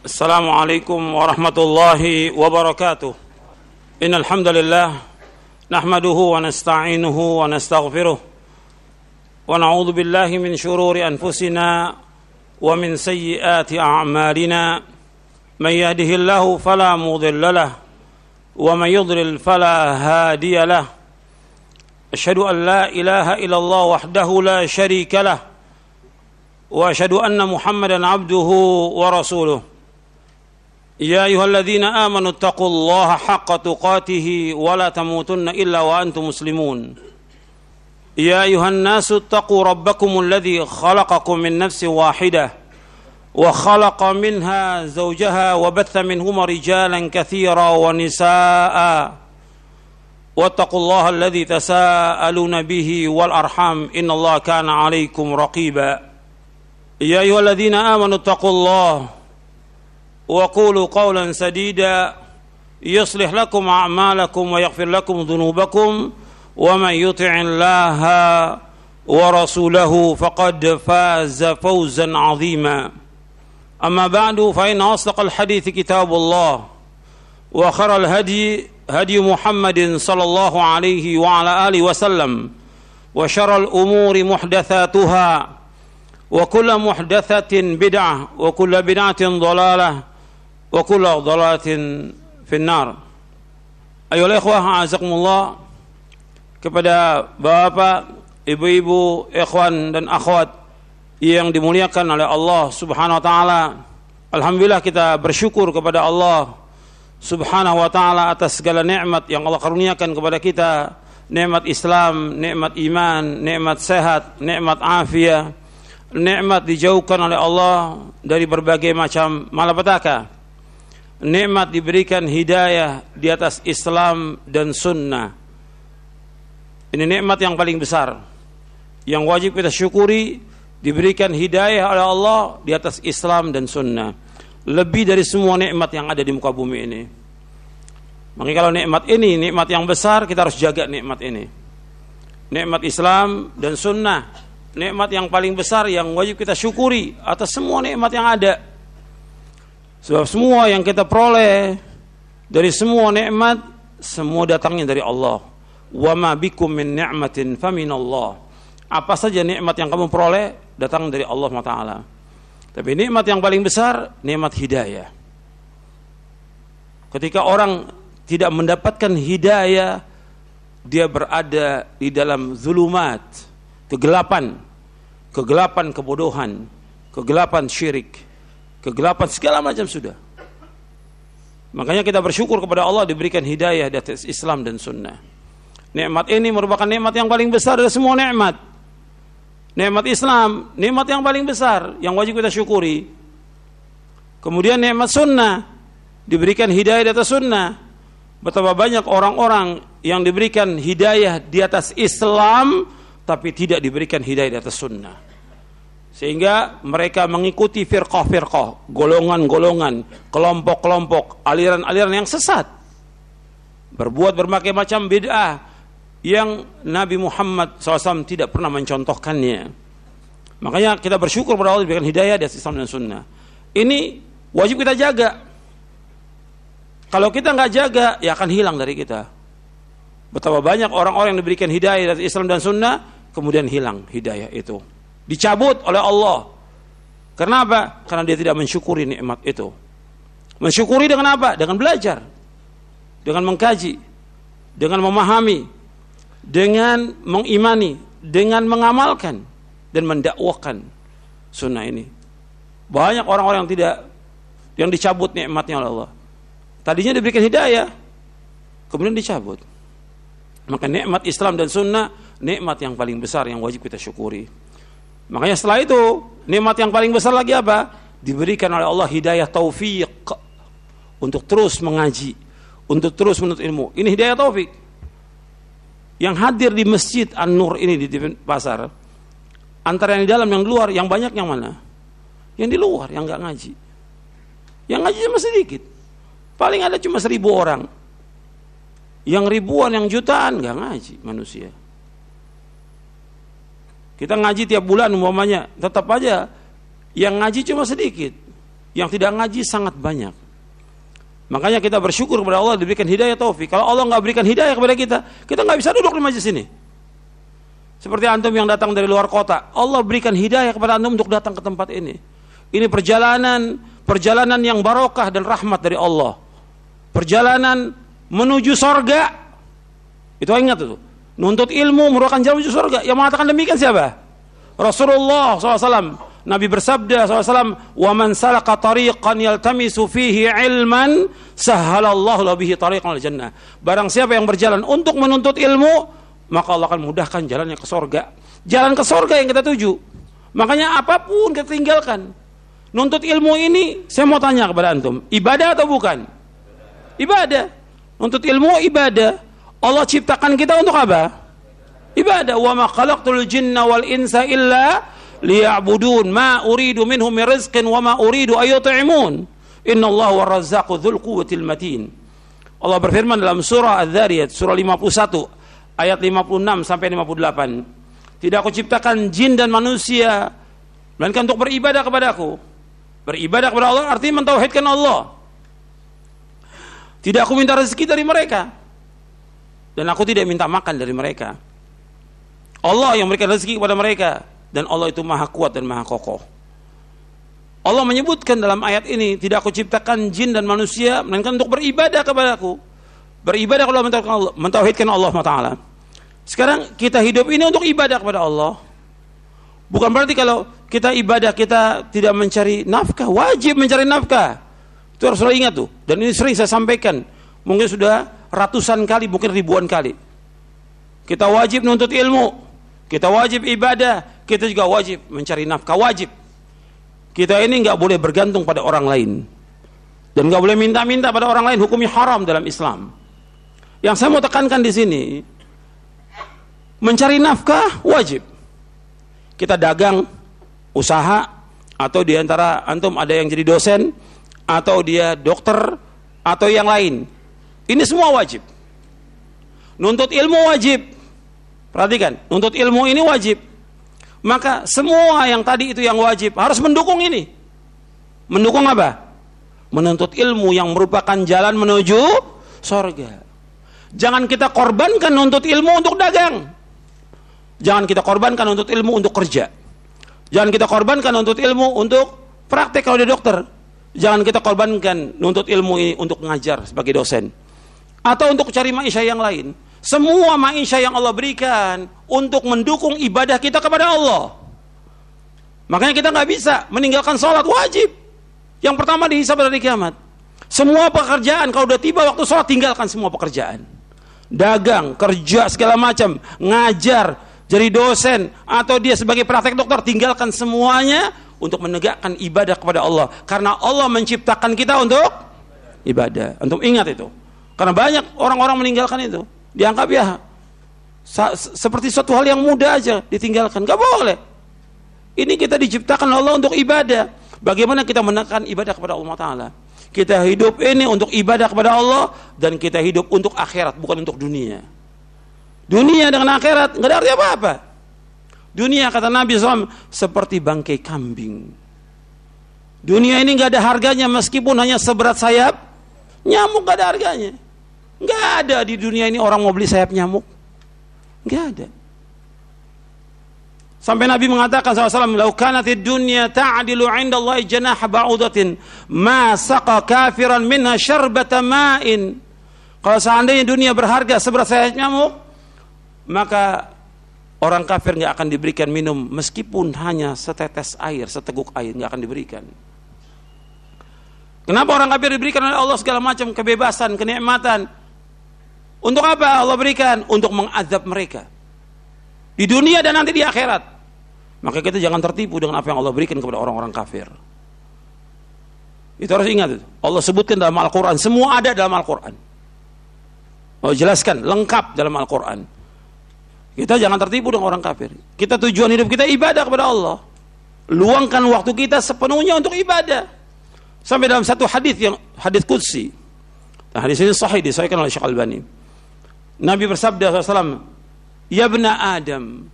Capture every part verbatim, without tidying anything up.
Assalamualaikum warahmatullahi wabarakatuh. Innal hamdalillah nahmaduhu wa nasta'inuhu wa nastaghfiruh wa na'udzu billahi min shururi anfusina wa min sayyiati a'malina. Man yahdihillahu fala mudilla lahu wa man yudlil fala hadiya lahu. Asyhadu an la ilaha illallah wahdahu la syarika lahu wa asyhadu anna Muhammadan abduhu wa rasuluh. Ya ayyuhalladzina amanu taqullaha haqqa tuqatih wa la tamutunna illa wa antum muslimun. Ya ayyuhan nasu taqu rabbakumul ladzi khalaqakum min nafsin wahidah wa khalaqa minha zawjaha wa batha minhuma rijalan katsiran wa nisaa'a. Wattaqullaha alladzi tasaaluna bihi wal arham innallaha kana 'alaikum raqiba. Ya ayyuhalladzina amanu taqullaha وقولوا قولا سديدا يصلح لكم أعمالكم ويغفر لكم ذنوبكم ومن يطع الله ورسوله فقد فاز فوزا عظيما. أما بعد فإن أصدق الحديث كتاب الله وخير الهدي هدي محمد صلى الله عليه وعلى آله وسلم وشر الأمور محدثاتها وكل محدثة بدعة وكل بدعة ضلالة wa kullu dhalalatin finnar. Ayolah ikhwah azakumullah, kepada bapak, ibu-ibu, ikhwan dan akhwat yang dimuliakan oleh Allah Subhanahu wa taala. Alhamdulillah kita bersyukur kepada Allah Subhanahu wa taala atas segala nikmat yang Allah karuniakan kepada kita. Nikmat Islam, nikmat iman, nikmat sehat, nikmat afiat, nikmat dijauhkan oleh Allah dari berbagai macam malapetaka. Nikmat diberikan hidayah di atas Islam dan sunnah. Ini nikmat yang paling besar yang wajib kita syukuri, diberikan hidayah oleh Allah di atas Islam dan sunnah. Lebih dari semua nikmat yang ada di muka bumi ini. Makanya kalau nikmat ini nikmat yang besar, kita harus jaga nikmat ini. Nikmat Islam dan sunnah, nikmat yang paling besar yang wajib kita syukuri atas semua nikmat yang ada. Sebab semua yang kita peroleh dari semua nikmat, semua datangnya dari Allah. Wa ma bikum min ni'matin faminallah. Apa saja nikmat yang kamu peroleh datang dari Allah Subhanahu wa taala. Tapi nikmat yang paling besar nikmat hidayah. Ketika orang tidak mendapatkan hidayah, dia berada di dalam zulumat, kegelapan, kegelapan kebodohan, kegelapan syirik, kegelapan segala macam sudah. Makanya kita bersyukur kepada Allah diberikan hidayah di atas Islam dan sunnah. Nikmat ini merupakan nikmat yang paling besar dari semua nikmat. Nikmat Islam, nikmat yang paling besar yang wajib kita syukuri. Kemudian nikmat sunnah, diberikan hidayah di atas sunnah. Betapa banyak orang-orang yang diberikan hidayah di atas Islam tapi tidak diberikan hidayah di atas sunnah. Sehingga mereka mengikuti firqah-firqah, golongan-golongan, kelompok-kelompok, aliran-aliran yang sesat. Berbuat berbagai macam bid'ah yang Nabi Muhammad shallallahu alaihi wasallam tidak pernah mencontohkannya. Makanya kita bersyukur kepada Allah diberikan hidayah di atas Islam dan sunnah. Ini wajib kita jaga. Kalau kita nggak jaga, ya akan hilang dari kita. Betapa banyak orang-orang yang diberikan hidayah dari Islam dan sunnah, kemudian hilang hidayah itu. Dicabut oleh Allah. Kenapa? Karena dia tidak mensyukuri nikmat itu. Mensyukuri dengan apa? Dengan belajar, dengan mengkaji, dengan memahami, dengan mengimani, dengan mengamalkan dan mendakwahkan sunnah ini. Banyak orang-orang yang tidak, yang dicabut nikmatnya oleh Allah. Tadinya diberikan hidayah, kemudian dicabut. Maka nikmat Islam dan sunnah nikmat yang paling besar yang wajib kita syukuri. Makanya setelah itu nikmat yang paling besar lagi apa? Diberikan oleh Allah hidayah taufik untuk terus mengaji, untuk terus menuntut ilmu. Ini hidayah taufik. Yang hadir di Masjid An-Nur ini di pasar, antara yang di dalam yang di luar, yang banyak yang mana? Yang di luar yang enggak ngaji. Yang ngaji cuma sedikit. Paling ada cuma seribu orang. Yang ribuan, yang jutaan enggak ngaji manusia. Kita ngaji tiap bulan umpamanya, tetap aja yang ngaji cuma sedikit. Yang tidak ngaji sangat banyak. Makanya kita bersyukur kepada Allah diberikan hidayah taufik. Kalau Allah nggak berikan hidayah kepada kita, kita nggak bisa duduk di majelis ini. Seperti antum yang datang dari luar kota, Allah berikan hidayah kepada antum untuk datang ke tempat ini. Ini perjalanan, perjalanan yang barokah dan rahmat dari Allah. Perjalanan menuju sorga. Itu ingat itu. Nuntut ilmu merupakan jalan menuju sorga. Yang mengatakan demikian siapa? Rasulullah shallallahu alaihi wasallam. Nabi bersabda shallallahu alaihi wasallam, "Wa man salaka tariqan yaltamisu fihi ilman, sahhalallahu lahu bihi tariqan al jannah." Barang siapa yang berjalan untuk menuntut ilmu, maka Allah akan mudahkan jalannya ke sorga. Jalan ke sorga yang kita tuju. Makanya apapun kita tinggalkan. Nuntut ilmu ini, saya mau tanya kepada antum, ibadah atau bukan? Ibadah. Nuntut ilmu ibadah. Allah ciptakan kita untuk apa? Ibadah. Wa ma khalaqtul jinna wal insa illa liya'budun ma uridu minhum min rizqin wa ma uridu ay yut'imun. Innallaha war-razzaqu dzul quwwatil matin. Allah berfirman dalam surah Az-Dzariyat surah lima puluh satu ayat lima puluh enam sampai lima puluh delapan. Tidak aku ciptakan jin dan manusia melainkan untuk beribadah kepadaku. Beribadah kepada Allah artinya mentauhidkan Allah. Tidak aku minta rezeki dari mereka dan aku tidak minta makan dari mereka. Allah yang memberikan rezeki kepada mereka dan Allah itu maha kuat dan maha kokoh. Allah menyebutkan dalam ayat ini, tidak aku ciptakan jin dan manusia melainkan untuk beribadah kepadaku. Beribadah kepada Allah, mentauhidkan Allah Taala. Sekarang kita hidup ini untuk ibadah kepada Allah. Bukan berarti kalau kita ibadah kita tidak mencari nafkah, wajib mencari nafkah. Itu harus selalu ingat tuh. Dan ini sering saya sampaikan, mungkin sudah ratusan kali, mungkin ribuan kali. Kita wajib menuntut ilmu, kita wajib ibadah, kita juga wajib mencari nafkah, wajib. Kita ini nggak boleh bergantung pada orang lain dan nggak boleh minta-minta pada orang lain. Hukumnya haram dalam Islam. Yang saya mau tekankan di sini, mencari nafkah wajib. Kita dagang, usaha, atau diantara antum ada yang jadi dosen, atau dia dokter, atau yang lain. Ini semua wajib. Nuntut ilmu wajib. Perhatikan, nuntut ilmu ini wajib. Maka semua yang tadi itu yang wajib harus mendukung ini. Mendukung apa? Menuntut ilmu yang merupakan jalan menuju sorga. Jangan kita korbankan nuntut ilmu untuk dagang. Jangan kita korbankan nuntut ilmu untuk kerja. Jangan kita korbankan nuntut ilmu untuk praktek kalau dia dokter. Jangan kita korbankan nuntut ilmu ini untuk ngajar sebagai dosen. Atau untuk cari maisha yang lain. Semua maisha yang Allah berikan untuk mendukung ibadah kita kepada Allah. Makanya kita nggak bisa meninggalkan sholat wajib. Yang pertama dihisab dari kiamat. Semua pekerjaan kalau udah tiba waktu sholat tinggalkan semua pekerjaan. Dagang, kerja segala macam, ngajar, jadi dosen atau dia sebagai praktek dokter, tinggalkan semuanya untuk menegakkan ibadah kepada Allah. Karena Allah menciptakan kita untuk ibadah. Untuk ingat itu. Karena banyak orang-orang meninggalkan itu. Dianggap ya seperti suatu hal yang mudah aja ditinggalkan. Gak boleh. Ini kita diciptakan Allah untuk ibadah. Bagaimana kita menekan ibadah kepada Allah Ta'ala? Kita hidup ini untuk ibadah kepada Allah dan kita hidup untuk akhirat, bukan untuk dunia. Dunia dengan akhirat gak ada arti apa-apa. Dunia kata Nabi shallallahu alaihi wasallam seperti bangkai kambing. Dunia ini gak ada harganya meskipun hanya seberat sayap nyamuk, gak ada harganya. Gak ada di dunia ini orang mau beli sayap nyamuk. Gak ada. Sampai Nabi mengatakan shallallahu alaihi wasallam, "Lau kanatid dunya ta'dilu 'inda Allahi janaha ba'udatin, ma saqa kafiran minha syarbata ma'in." Kalau seandainya dunia berharga seberat sayap nyamuk, maka orang kafir enggak akan diberikan minum meskipun hanya setetes air, seteguk air enggak akan diberikan. Kenapa orang kafir diberikan oleh Allah segala macam kebebasan, kenikmatan? Untuk apa Allah berikan? Untuk mengazab mereka di dunia dan nanti di akhirat. Maka kita jangan tertipu dengan apa yang Allah berikan kepada orang-orang kafir. Itu harus ingat. Allah sebutkan dalam Al-Quran. Semua ada dalam Al-Quran. Allah jelaskan lengkap dalam Al-Quran. Kita jangan tertipu dengan orang kafir. Kita tujuan hidup kita ibadah kepada Allah. Luangkan waktu kita sepenuhnya untuk ibadah. Sampai dalam satu hadis yang hadis qudsi. Nah, hadis ini sahih disahihkan oleh Syekh Albani. Nabi bersabda shallallahu alaihi wasallam, "Ya ibna Adam,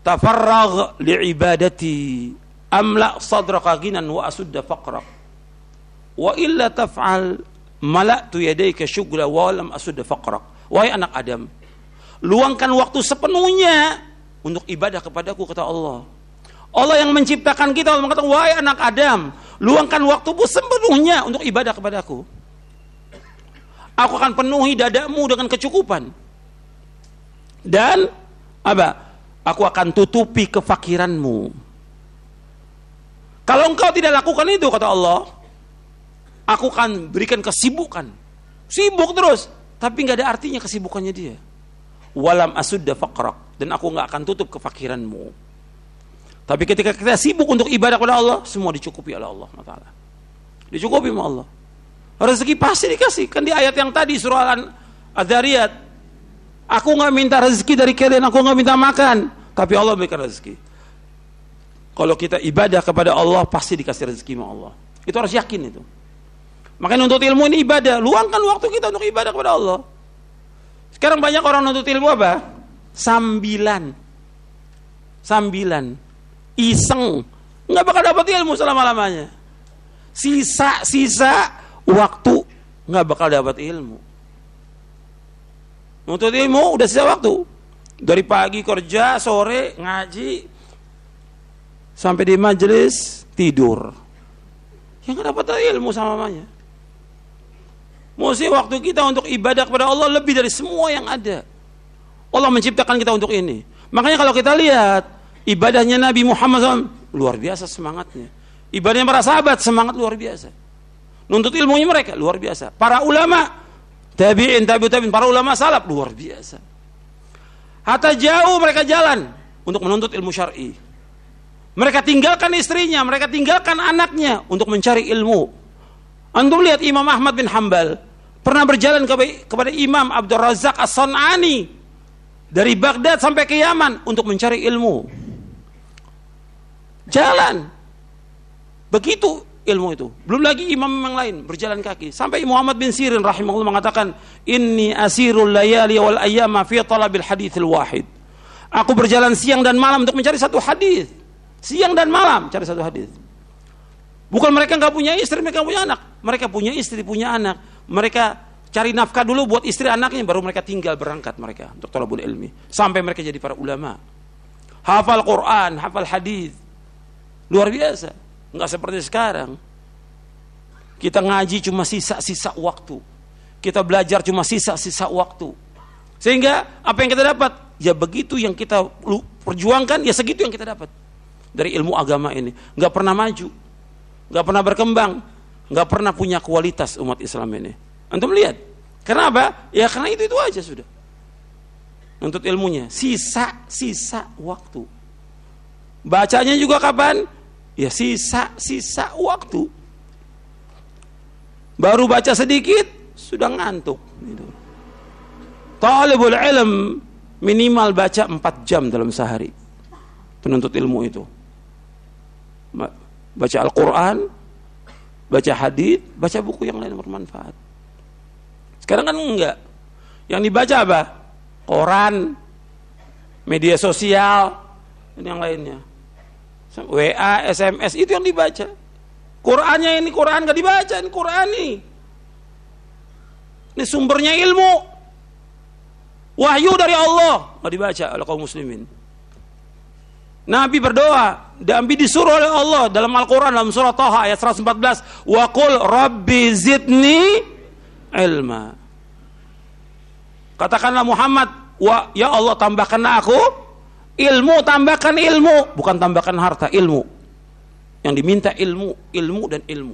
tafarragh li'ibadati amla sadraka ghinan wa asudda faqrak." wa illa taf'al mala'tu yadayka syughla wa lam asudda faqrak. Wahai anak Adam, luangkan waktu sepenuhnya untuk ibadah kepadaku, kata Allah. Allah yang menciptakan kita mengatakan, wahai anak Adam, luangkan waktumu sepenuhnya untuk ibadah kepadaku. Aku akan penuhi dadamu dengan kecukupan. Dan apa? Aku akan tutupi kefakiranmu. Kalau engkau tidak lakukan itu, kata Allah, aku akan berikan kesibukan. Sibuk terus, tapi nggak ada artinya kesibukannya dia. Walam asudda faqrak, dan aku nggak akan tutup kefakiranmu. Tapi ketika kita sibuk untuk ibadah kepada Allah, semua dicukupi oleh Allah Taala. Dicukupi oleh Allah. Rezeki pasti dikasih. Kan di ayat yang tadi surah Al-Dzariyat, aku nggak minta rezeki dari kalian, aku nggak minta makan, tapi Allah berikan rezeki. Kalau kita ibadah kepada Allah, pasti dikasih rezeki sama Allah. Itu harus yakin itu. Makanya untuk ilmu ini ibadah, luangkan waktu kita untuk ibadah kepada Allah. Sekarang banyak orang nuntut ilmu apa? Sambilan, sambilan. Iseng, nggak bakal dapat ilmu selama-lamanya. Sisa-sisa waktu nggak bakal dapat ilmu. Untuk ilmu udah sisa waktu. Dari pagi kerja, sore ngaji, sampai di majelis tidur. Yang nggak dapat ilmu sama-mamanya. Mesti waktu kita untuk ibadah kepada Allah lebih dari semua yang ada. Allah menciptakan kita untuk ini. Makanya kalau kita lihat ibadahnya Nabi Muhammad shallallahu alaihi wasallam luar biasa semangatnya. Ibadahnya para sahabat semangat luar biasa. Nuntut ilmunya mereka luar biasa. Para ulama tabi'in, tabi'ut tabi'in, para ulama salaf luar biasa. Hatta jauh mereka jalan untuk menuntut ilmu syar'i. Mereka tinggalkan istrinya, mereka tinggalkan anaknya untuk mencari ilmu. Antum lihat Imam Ahmad bin Hanbal pernah berjalan kepada Imam Abdul Razak As-San'ani dari Baghdad sampai ke Yaman untuk mencari ilmu. Jalan. Begitu ilmu itu. Belum lagi imam yang lain berjalan kaki. Sampai Muhammad bin Sirin rahimahullah mengatakan, "Inni asirul layali wal ayyama fi talabil haditsil wahid." Aku berjalan siang dan malam untuk mencari satu hadis. Siang dan malam cari satu hadis. Bukan mereka enggak punya istri, mereka punya anak. Mereka punya istri, punya anak. Mereka cari nafkah dulu buat istri anaknya, baru mereka tinggal berangkat mereka untuk thalabul ilmi. Sampai mereka jadi para ulama. Hafal Quran, hafal hadis. Luar biasa. Enggak seperti sekarang. Kita ngaji cuma sisa-sisa waktu. Kita belajar cuma sisa-sisa waktu. Sehingga apa yang kita dapat? Ya begitu yang kita perjuangkan, ya segitu yang kita dapat. Dari ilmu agama ini. Enggak pernah maju. Enggak pernah berkembang. Enggak pernah punya kualitas umat Islam ini. Antum lihat. Kenapa? Ya karena itu-itu aja sudah. Nuntut ilmunya. Sisa-sisa waktu. Bacanya juga kapan? Ya sisa-sisa waktu. Baru baca sedikit sudah ngantuk gitu. Talibul ilm minimal baca empat jam dalam sehari. Penuntut ilmu itu. Baca Al-Quran, baca hadis, baca buku yang lain bermanfaat. Sekarang kan enggak. Yang dibaca apa? Koran, media sosial, dan yang lainnya. W A, S M S, itu yang dibaca. Qurannya ini Quran gak dibaca, ini Quran nih. Ini sumbernya ilmu. Wahyu dari Allah gak dibaca oleh kaum muslimin. Nabi berdoa, Nabi disuruh oleh Allah dalam Al-Quran dalam surah Taha ayat seratus empat belas, wa qul rabbi zidni ilma. Katakanlah Muhammad, wa ya Allah tambahkanlah aku ilmu, tambahkan ilmu, bukan tambahkan harta, ilmu. Yang diminta ilmu, ilmu dan ilmu.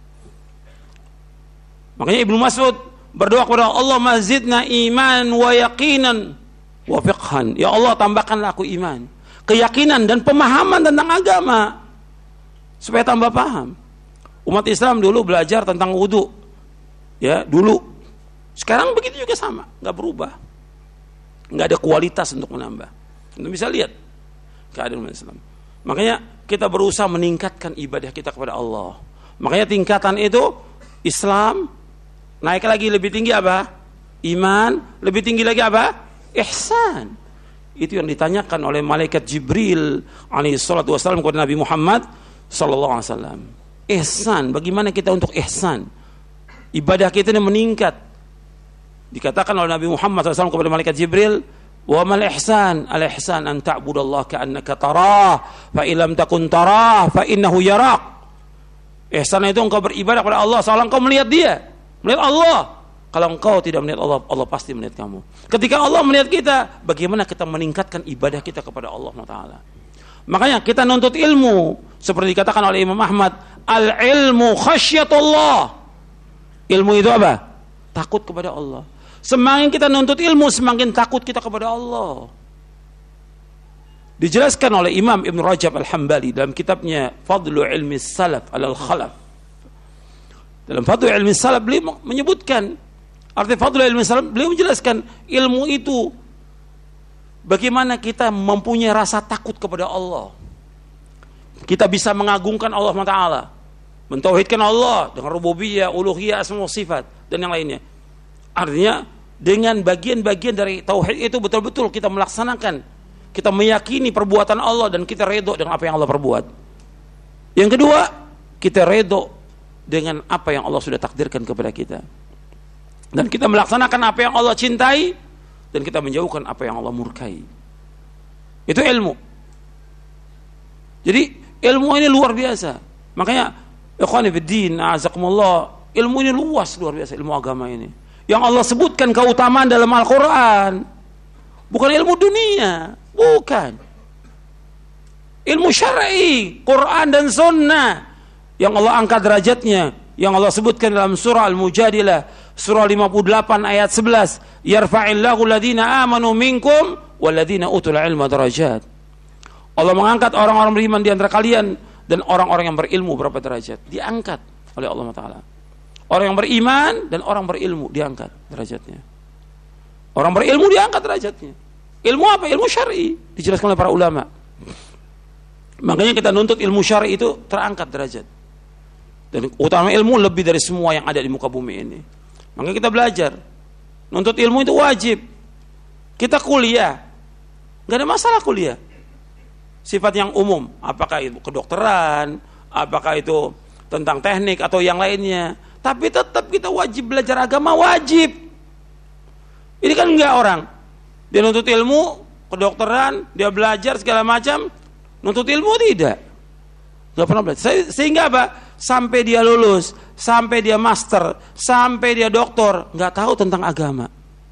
Makanya Ibnu Mas'ud berdoa kepada Allah, mazidna iman wa yaqinan wa fiqhan. Ya Allah tambahkanlah aku iman, keyakinan dan pemahaman tentang agama supaya tambah paham. Umat Islam dulu belajar tentang wudu, ya dulu. Sekarang begitu juga sama, nggak berubah, nggak ada kualitas untuk menambah. Anda bisa lihat keadaan umat Islam. Makanya kita berusaha meningkatkan ibadah kita kepada Allah. Makanya tingkatan itu Islam naik lagi lebih tinggi apa? Iman, lebih tinggi lagi apa? Ihsan. Itu yang ditanyakan oleh malaikat Jibril alaihi salatu wasallam kepada Nabi Muhammad sallallahu alaihi wasallam. ihsan. Bagaimana kita untuk ihsan? Ibadah kita ini meningkat. Dikatakan oleh Nabi Muhammad shallallahu alaihi wasallam kepada malaikat Jibril, wa mal ihsan, al ihsan an ta'budallaha ka'annaka tarah, fa illam takun tarah fa innahu yarak. Ihsan itu engkau beribadah kepada Allah seolah engkau melihat Dia, melihat Allah. Kalau engkau tidak melihat Allah, Allah pasti melihat kamu. Ketika Allah melihat kita, bagaimana kita meningkatkan ibadah kita kepada Allah Taala? Makanya kita nuntut ilmu, seperti dikatakan oleh Imam Ahmad, al ilmu khasyatullah. Ilmu itu apa? Takut kepada Allah. Semakin kita nuntut ilmu, semakin takut kita kepada Allah. Dijelaskan oleh Imam Ibn Rajab Al-Hambali dalam kitabnya Fadlu Ilmi Salaf Alal Khalaf. Dalam Fadlu Ilmi Salaf beliau menyebutkan arti Fadlu Ilmi Salaf, beliau menjelaskan ilmu itu bagaimana kita mempunyai rasa takut kepada Allah. Kita bisa mengagungkan Allah Taala, mentauhidkan Allah dengan rububiyah, uluhiyah, asma wa sifat dan yang lainnya. Artinya dengan bagian-bagian dari tauhid itu betul-betul kita melaksanakan, kita meyakini perbuatan Allah dan kita redho dengan apa yang Allah perbuat. Yang kedua, kita redho dengan apa yang Allah sudah takdirkan kepada kita, dan kita melaksanakan apa yang Allah cintai dan kita menjauhkan apa yang Allah murkai. Itu ilmu. Jadi ilmu ini luar biasa. Makanya ikhwani fiddin, a'azakumullah, ilmu ini luas, luar biasa ilmu agama ini. Yang Allah sebutkan keutamaan dalam Al-Quran bukan ilmu dunia, bukan. Ilmu syar'i, Quran dan sunnah yang Allah angkat derajatnya, yang Allah sebutkan dalam surah Al-Mujadilah, surah lima puluh delapan ayat sebelas, yarfa'illahu alladhina amanu minkum walladhina utul ilma darajat. Allah mengangkat orang-orang beriman di antara kalian dan orang-orang yang berilmu berapa derajat, diangkat oleh Allah Taala. Orang yang beriman dan orang berilmu diangkat derajatnya. Orang berilmu diangkat derajatnya. Ilmu apa? Ilmu syar'i, dijelaskan oleh para ulama. Makanya kita nuntut ilmu syar'i itu terangkat derajat. Dan utama ilmu lebih dari semua yang ada di muka bumi ini. Makanya kita belajar. Nuntut ilmu itu wajib. Kita kuliah, nggak ada masalah kuliah. Sifat yang umum, apakah itu kedokteran, apakah itu tentang teknik atau yang lainnya. Tapi tetap kita wajib belajar agama, wajib. Ini kan enggak orang. Dia nuntut ilmu, kedokteran, dia belajar segala macam, nuntut ilmu tidak. Enggak pernah belajar. Sehingga apa? Sampai dia lulus, sampai dia master, sampai dia doktor, enggak tahu tentang agama.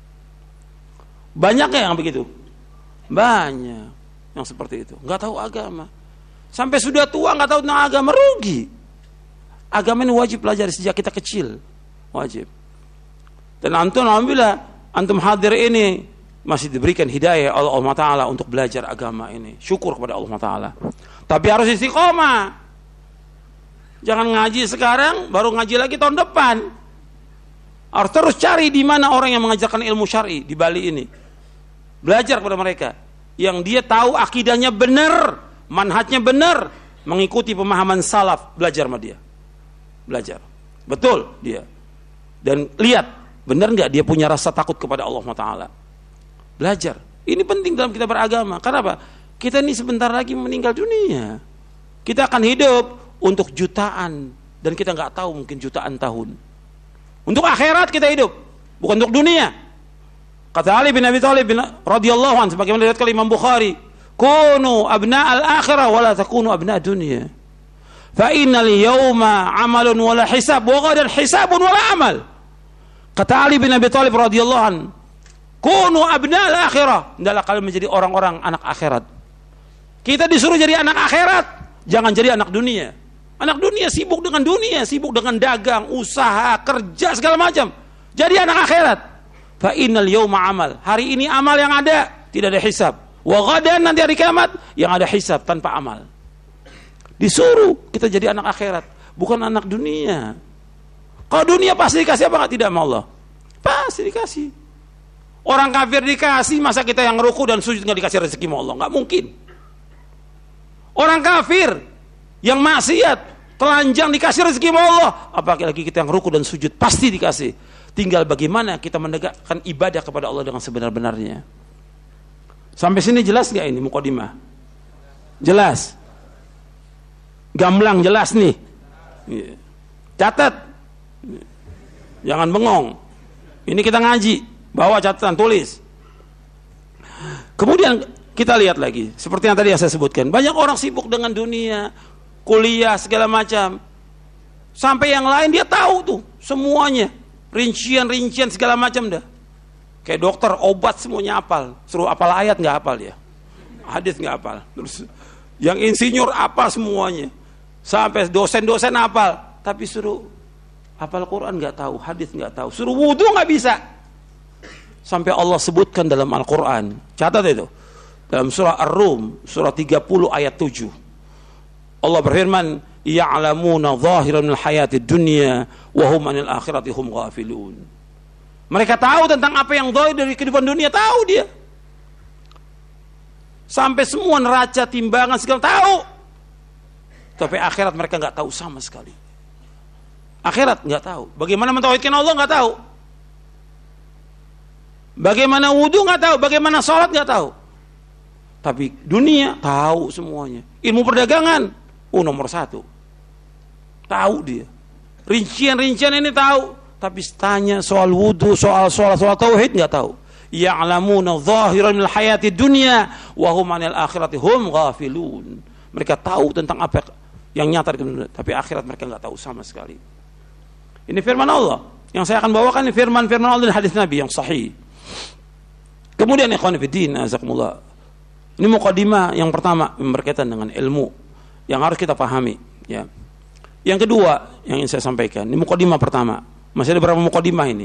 Banyak yang begitu? Banyak yang seperti itu. Enggak tahu agama. Sampai sudah tua enggak tahu tentang agama, rugi. Agama ini wajib pelajari sejak kita kecil, wajib. Dan antum alhamdulillah antum hadir ini masih diberikan hidayah oleh Allah Taala untuk belajar agama ini. Syukur kepada Allah Taala. Tapi harus istiqomah. Jangan ngaji sekarang baru ngaji lagi tahun depan. Harus terus cari di mana orang yang mengajarkan ilmu syar'i di Bali ini. Belajar kepada mereka yang dia tahu akidahnya benar, manhajnya benar, mengikuti pemahaman salaf, belajar sama dia. Belajar, betul dia, dan lihat benar nggak dia punya rasa takut kepada Allah Taala. Belajar, ini penting dalam kita beragama. Kenapa? Kita ini sebentar lagi meninggal dunia. Kita akan hidup untuk jutaan dan kita nggak tahu mungkin jutaan tahun. Untuk akhirat kita hidup, bukan untuk dunia. Kata Ali bin Abi Thalib bin radhiyallahu anhu, sebagaimana diriwayatkan Imam Bukhari, kunu abna'al akhirah wa la takunu abna' dunya. Fa innal yawma 'amalun wa la hisab wa ghadan hisabun wa la amal. Kata Ali bin Abi Thalib radhiyallahu anhu, kunu abna'al akhirah, hendaklah kalian menjadi orang-orang anak akhirat. Kita disuruh jadi anak akhirat, jangan jadi anak dunia. Anak dunia sibuk dengan dunia, sibuk dengan dagang, usaha, kerja segala macam. Jadi anak akhirat. Fa innal yawma 'amal, hari ini amal yang ada, tidak ada hisab. Wa ghadan, nanti hari kiamat yang ada hisab tanpa amal. Disuruh kita jadi anak akhirat, bukan anak dunia. Kalau dunia pasti dikasih apa? Tidak sama Allah, pasti dikasih. Orang kafir dikasih, masa kita yang ruku dan sujud nggak dikasih rezeki sama Allah? Nggak mungkin. Orang kafir yang maksiat, telanjang dikasih rezeki sama Allah, apalagi kita yang ruku dan sujud pasti dikasih. Tinggal bagaimana kita menegakkan ibadah kepada Allah dengan sebenar-benarnya. Sampai sini jelas nggak ini mukadimah? Jelas. Gamblang jelas nih. Catat. Jangan bengong. Ini kita ngaji, bawa catatan, tulis. Kemudian kita lihat lagi, seperti yang tadi yang saya sebutkan, banyak orang sibuk dengan dunia, kuliah segala macam. Sampai yang lain dia tahu tuh semuanya, rincian-rincian segala macam dah. Kayak dokter obat semuanya hafal, suruh hafal ayat nggak hafal dia, hadis nggak hafal. Terus yang insinyur hafal semuanya, sampai dosen-dosen hafal, tapi suruh hafal Quran nggak tahu, hadis nggak tahu, suruh wudu nggak bisa. Sampai Allah sebutkan dalam Al-Quran, catat itu, dalam surah Ar-Rum, surah tiga puluh ayat tujuh. Allah berfirman, ya'lamuna zahiran minal hayatid dunya wa hum 'anil akhirati hum ghafilun. Mereka tahu tentang apa yang zahir dari kehidupan dunia, tahu dia. Sampai semua neraca, timbangan segala tahu. Tapi akhirat mereka enggak tahu sama sekali. Akhirat enggak tahu. Bagaimana mentauhidkan Allah enggak tahu. Bagaimana wudu enggak tahu, bagaimana sholat enggak tahu. Tapi dunia tahu semuanya. Ilmu perdagangan, oh nomor satu. Tahu dia. Rincian-rincian ini tahu. Tapi tanya soal wudu, soal soal soal tauhid enggak tahu. Ya'lamuna zahiran minal hayati dunya wa hum 'anil akhirati hum ghafilun. Mereka tahu tentang apa yang nyata di dunia, tapi akhirat mereka enggak tahu sama sekali. Ini firman Allah. Yang saya akan bawakan ini firman-firman Allah dan hadis Nabi yang sahih. Kemudian ikhwan fillah, azakumullah. Ini mukadimah yang pertama yang berkaitan dengan ilmu yang harus kita pahami, ya. Yang kedua yang ingin saya sampaikan, ini mukadimah pertama. Masih ada berapa mukadimah ini?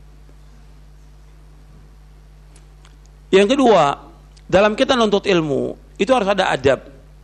Yang kedua, dalam kita menuntut ilmu itu harus ada adab.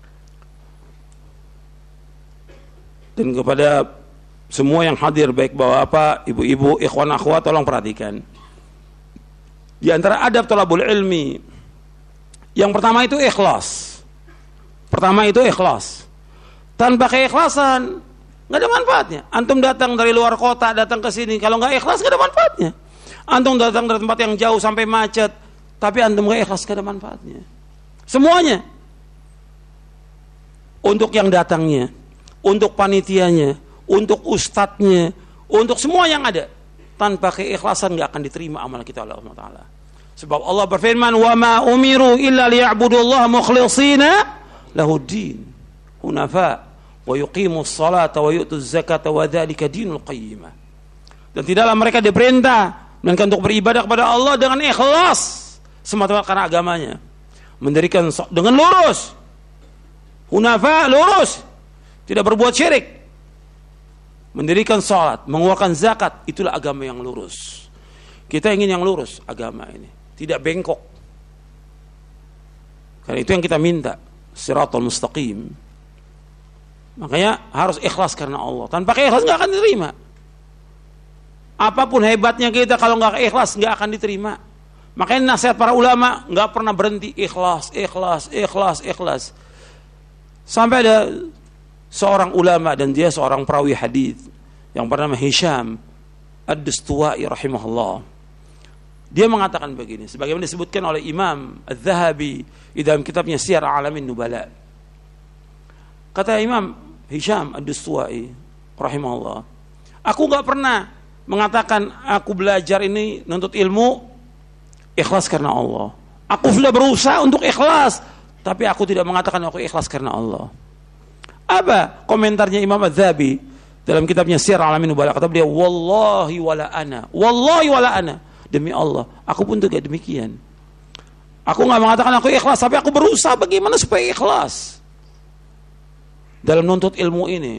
Dan kepada semua yang hadir, baik bapak, ibu-ibu, ikhwan, akhwat, tolong perhatikan. Di antara adab thalabul ilmi, yang pertama itu ikhlas. Pertama itu ikhlas. Tanpa keikhlasan nggak ada manfaatnya. Antum datang dari luar kota, datang ke sini, kalau nggak ikhlas nggak ada manfaatnya. Antum datang dari tempat yang jauh sampai macet, tapi antum nggak ikhlas nggak ada manfaatnya. Semuanya. Untuk yang datangnya, untuk panitianya, untuk ustadznya, untuk semua yang ada. Tanpa keikhlasan nggak akan diterima amal kita oleh Allah Taala. Sebab Allah berfirman, wa ma umiru illa liya'budullaha mukhlishina lahuddin hunafa wa yuqimus salata wa yu'tuz zakata wa dzalika dinul qayyimah. Dan tidaklah mereka diperintah melainkan untuk beribadah kepada Allah dengan ikhlas semata-mata karena agamanya, mendirikan dengan lurus, hunafa, lurus, tidak berbuat syirik, mendirikan salat, mengeluarkan zakat, itulah agama yang lurus. Kita ingin yang lurus agama ini, tidak bengkok. Karena itu yang kita minta, siratal mustaqim. Makanya harus ikhlas karena Allah. Tanpa ikhlas nggak akan diterima. Apapun hebatnya kita, kalau nggak ikhlas nggak akan diterima. Makanya nasihat para ulama nggak pernah berhenti, ikhlas, ikhlas, ikhlas, ikhlas. Sampai ada seorang ulama dan dia seorang perawi hadis yang bernama Hisham Ad-Dustuwai rahimahullah. Dia mengatakan begini, sebagaimana disebutkan oleh Imam Az-Zahabi di dalam kitabnya Siyar A'lamin Nubala. Kata Imam Hisham Ad-Dustuwai rahimahullah, aku enggak pernah mengatakan aku belajar ini nuntut ilmu ikhlas karena Allah. Aku sudah berusaha untuk ikhlas, tapi aku tidak mengatakan aku ikhlas karena Allah. Apa komentarnya Imam Az-Zahabi dalam kitabnya Siyar A'lamin Nubala? Kata beliau, wallahi wala ana, wallahi wala ana, demi Allah, aku pun juga demikian. Aku nggak mengatakan aku ikhlas, tapi aku berusaha bagaimana supaya ikhlas dalam nuntut ilmu ini.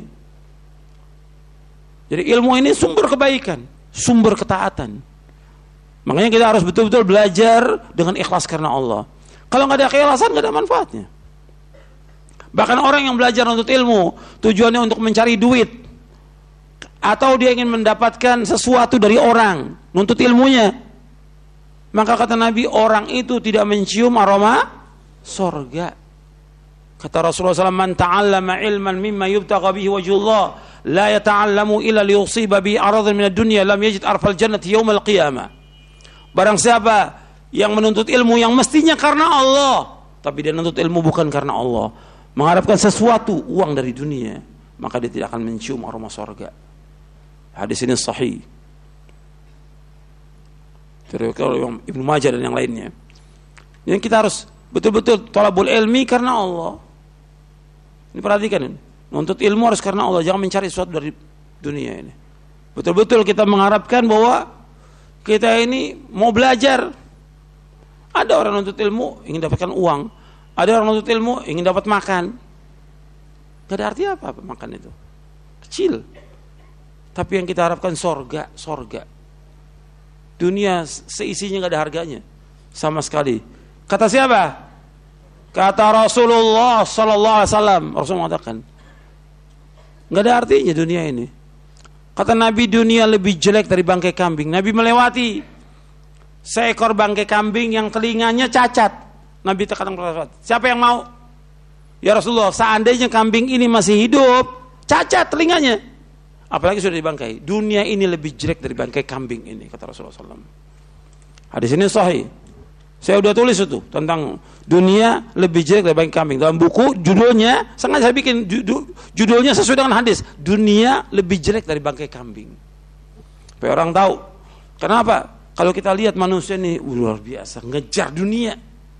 Jadi ilmu ini sumber kebaikan, sumber ketaatan. Makanya kita harus betul-betul belajar dengan ikhlas karena Allah. Kalau nggak ada keikhlasan, nggak ada manfaatnya. Bahkan orang yang belajar nuntut ilmu tujuannya untuk mencari duit, atau dia ingin mendapatkan sesuatu dari orang, nuntut ilmunya, maka kata Nabi, orang itu tidak mencium aroma sorga. Kata Rasulullah shallallahu alaihi wasallam, man ta'allama ilman mimma yubtagha bihi wajhullah la yata'allamu illa liyusiba bihi aradan minad dunya lam yajid arfal jannati yaumal qiyamah. Barang siapa yang menuntut ilmu yang mestinya karena Allah, tapi dia menuntut ilmu bukan karena Allah, mengharapkan sesuatu, uang dari dunia, maka dia tidak akan mencium aroma surga. Hadis ini sahih. Diriwayatkan oleh Ibnu Majah dan yang lainnya. Yang kita harus betul-betul thalabul ilmi karena Allah. Ini perhatikan ini. Nuntut ilmu harus karena Allah, jangan mencari sesuatu dari dunia ini. Betul-betul kita mengharapkan bahwa kita ini mau belajar. Ada orang nuntut ilmu ingin dapatkan uang, ada orang nuntut ilmu ingin dapat makan. Gak ada arti apa, apa makan itu. Kecil. Tapi yang kita harapkan sorga, sorga. Dunia seisinya gak ada harganya sama sekali. Kata siapa? Kata Rasulullah Sallallahu Alaihi Wasallam. Rasul mengatakan, gak ada artinya dunia ini. Kata Nabi, dunia lebih jelek dari bangkai kambing. Nabi melewati seekor bangkai kambing yang telinganya cacat. Nabi terkadang berkata, siapa yang mau? Ya Rasulullah, seandainya kambing ini masih hidup, cacat telinganya, apalagi sudah dibangkai. Dunia ini lebih jelek dari bangkai kambing ini, kata Rasulullah shallallahu alaihi wasallam. Hadis ini sahih. Saya udah tulis itu tentang dunia lebih jelek dari bangkai kambing. Dalam buku judulnya, sengaja saya bikin judulnya sesuai dengan hadis. Dunia lebih jelek dari bangkai kambing. Supaya orang tahu. Kenapa? Kalau kita lihat manusia ini luar biasa, ngejar dunia.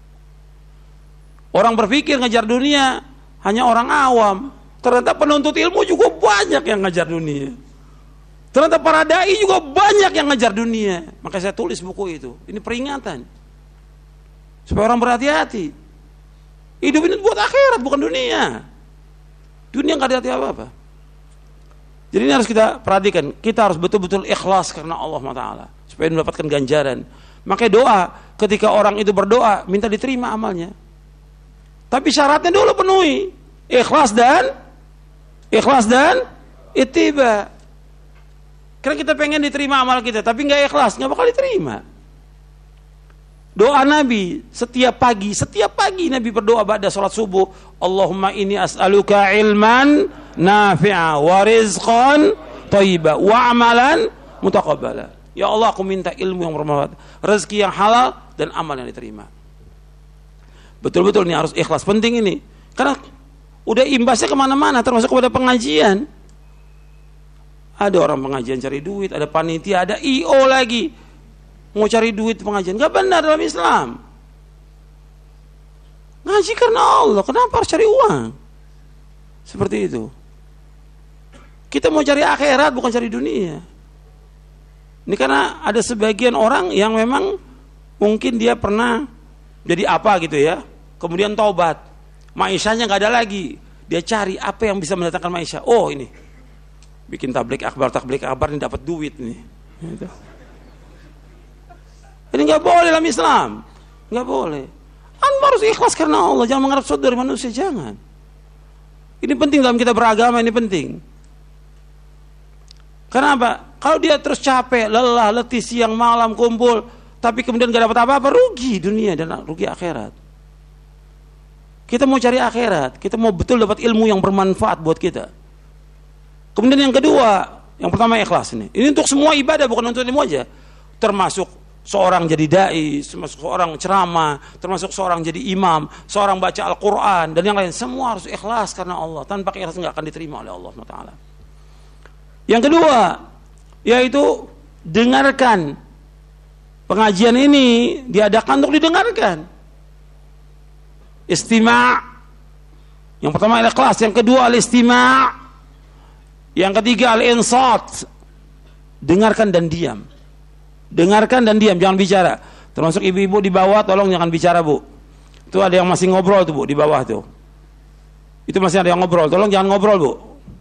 Orang berpikir ngejar dunia hanya orang awam. Ternyata penuntut ilmu juga banyak yang ngejar dunia. Ternyata para dai juga banyak yang ngejar dunia. Maka saya tulis buku itu. Ini peringatan. Supaya orang berhati-hati. Hidup ini buat akhirat, bukan dunia. Dunia nggak ada arti apa-apa. Jadi ini harus kita perhatikan. Kita harus betul-betul ikhlas karena Allah Taala supaya mendapatkan ganjaran. Makanya doa, ketika orang itu berdoa, minta diterima amalnya. Tapi syaratnya dulu penuhi. Ikhlas dan ikhlas dan ittiba. Karena kita pengen diterima amal kita, tapi nggak ikhlas, nggak bakal diterima. Doa Nabi setiap pagi, setiap pagi Nabi berdoa ba'da salat subuh, Allahumma inni as'aluka ilman nafi'a wa rizqan thayyiba wa amalan mutaqabbala. Ya Allah, aku minta ilmu yang bermanfaat, rezeki yang halal dan amal yang diterima. Betul-betul ini harus ikhlas, penting ini. Karena udah imbasnya kemana-mana, termasuk kepada pengajian. Ada orang pengajian cari duit, ada panitia, ada I O lagi mau cari duit pengajian. Gak benar dalam Islam. Ngaji karena Allah, kenapa harus cari uang? Seperti itu. Kita mau cari akhirat, bukan cari dunia. Ini karena ada sebagian orang yang memang mungkin dia pernah jadi apa gitu ya, kemudian taubat, ma'isyahnya gak ada lagi. Dia cari apa yang bisa mendatangkan ma'isyah. Oh ini, bikin tablik akbar, tablik akbar ini dapat duit nih. Gitu. Ini gak boleh dalam Islam. Gak boleh. Anda harus ikhlas karena Allah. Jangan mengharap sesuatu dari manusia, jangan. Ini penting dalam kita beragama, ini penting. Kenapa? Kalau dia terus capek, lelah, letih, siang, malam, kumpul, tapi kemudian gak dapat apa-apa, rugi dunia dan rugi akhirat. Kita mau cari akhirat, kita mau betul dapat ilmu yang bermanfaat buat kita. Kemudian yang kedua, yang pertama ikhlas ini. Ini untuk semua ibadah, bukan untuk ilmu aja. Termasuk seorang jadi dai, termasuk seorang ceramah, termasuk seorang jadi imam, seorang baca Al-Quran, dan yang lain. Semua harus ikhlas karena Allah. Tanpa ikhlas nggak akan diterima oleh Allah subhanahu wa taala. Yang kedua, yaitu dengarkan. Pengajian ini diadakan untuk didengarkan. Istima'. Yang pertama ikhlas, yang kedua al-istima'. Yang ketiga al-insat. Dengarkan dan diam. Dengarkan dan diam, jangan bicara. Termasuk ibu-ibu di bawah, tolong jangan bicara, Bu. Itu ada yang masih ngobrol tuh, Bu, di bawah tuh. Itu masih ada yang ngobrol, tolong jangan ngobrol, Bu.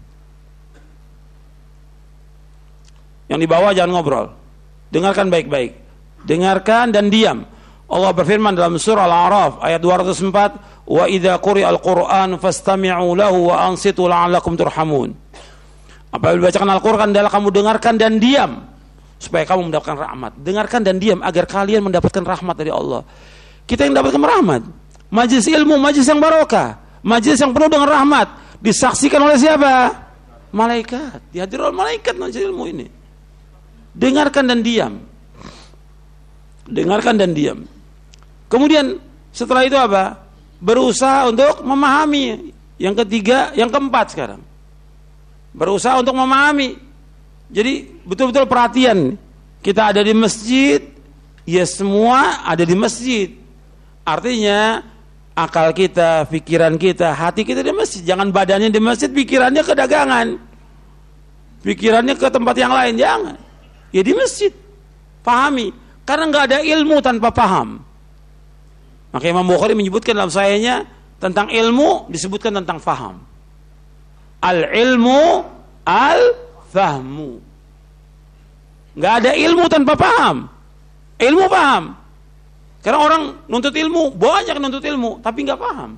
Yang di bawah jangan ngobrol. Dengarkan baik-baik. Dengarkan dan diam. Allah berfirman dalam surah Al-A'raf ayat dua ratus empat, "Wa idza quri'al Qur'an fastami'u lahu wa ansitu la'allakum turhamun." Apabila dibacakan Al-Qur'an, adalah kamu dengarkan dan diam supaya kamu mendapatkan rahmat. Dengarkan dan diam agar kalian mendapatkan rahmat dari Allah. Kita yang mendapatkan rahmat. Majelis ilmu, majelis yang barokah, majelis yang penuh dengan rahmat, disaksikan oleh siapa? Malaikat. Dihadir oleh malaikat majelis ilmu ini. Dengarkan dan diam. Dengarkan dan diam. Kemudian setelah itu apa? Berusaha untuk memahami. Yang ketiga, yang keempat sekarang. berusaha untuk memahami. Jadi betul-betul perhatian. Kita ada di masjid, ya semua ada di masjid. Artinya akal kita, pikiran kita, hati kita di masjid. Jangan badannya di masjid, pikirannya ke dagangan, pikirannya ke tempat yang lain. Jangan. Ya di masjid. Pahami. Karena nggak ada ilmu tanpa paham. Maka Imam Bukhari menyebutkan dalam sahihnya tentang ilmu, disebutkan tentang faham. Al-ilmu al-fahmu. Nggak ada ilmu tanpa paham. Ilmu paham. Karena orang nuntut ilmu, banyak nuntut ilmu, tapi nggak paham.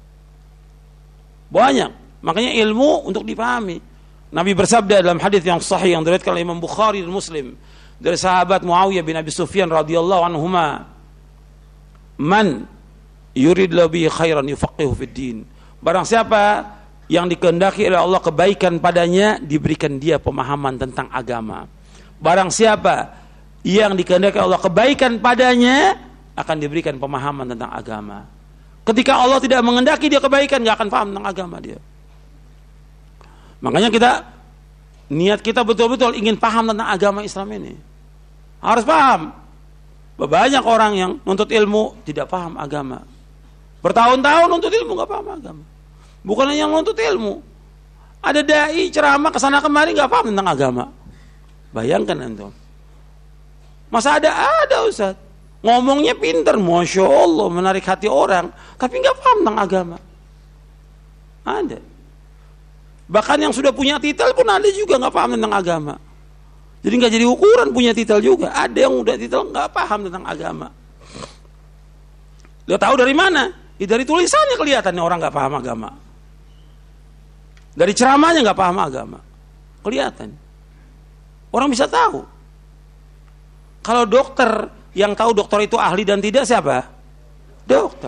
Banyak. Makanya ilmu untuk dipahami. Nabi bersabda dalam hadis yang sahih yang diriwayatkan oleh Imam Bukhari dan Muslim dari sahabat Muawiyah bin Abi Sufyan radhiyallahu anhuma, "Man yuridullahu bihi khairan yufaqihu fid din." Barang siapa yang dikehendaki oleh Allah kebaikan padanya, diberikan dia pemahaman tentang agama. Barang siapa yang dikehendaki Allah kebaikan padanya, akan diberikan pemahaman tentang agama. Ketika Allah tidak menghendaki dia kebaikan, nggak akan paham tentang agama dia. Makanya kita, niat kita betul-betul ingin paham tentang agama Islam ini. Harus paham. Banyak orang yang nuntut ilmu tidak paham agama. Bertahun-tahun nuntut ilmu nggak paham agama. Bukan hanya yang nuntut ilmu. Ada dai ceramah kesana kemari nggak paham tentang agama. Bayangkan antum. Masa ada ada Ustaz. Ngomongnya pintar, masya Allah, menarik hati orang, tapi nggak paham tentang agama. Ada. Bahkan yang sudah punya titel pun ada juga nggak paham tentang agama. Jadi nggak jadi ukuran punya titel juga. Ada yang udah titel nggak paham tentang agama. Lo tahu dari mana? Ya, dari tulisannya kelihatan orang nggak paham agama. Dari ceramahnya nggak paham agama, kelihatan. Orang bisa tahu. Kalau dokter yang tahu dokter itu ahli dan tidak siapa? Dokter.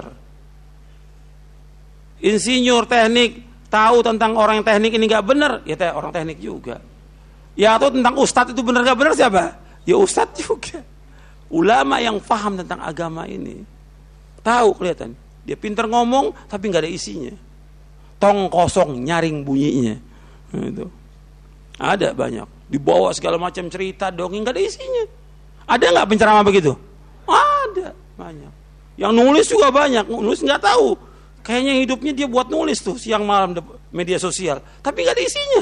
Insinyur teknik tahu tentang orang yang teknik ini nggak benar, ya orang teknik juga. Ya atau tentang ustadz itu benar nggak benar siapa? Ya ustadz juga. Ulama yang paham tentang agama ini tahu kelihatan. Dia pintar ngomong tapi nggak ada isinya. Tong kosong nyaring bunyinya. Itu. Ada banyak. Dibawa segala macam cerita dongeng nggak ada isinya. Ada nggak penceramah begitu? Ada banyak. Yang nulis juga banyak. Nulis nggak tahu. Kayaknya hidupnya dia buat nulis tuh siang malam media sosial. Tapi nggak ada isinya.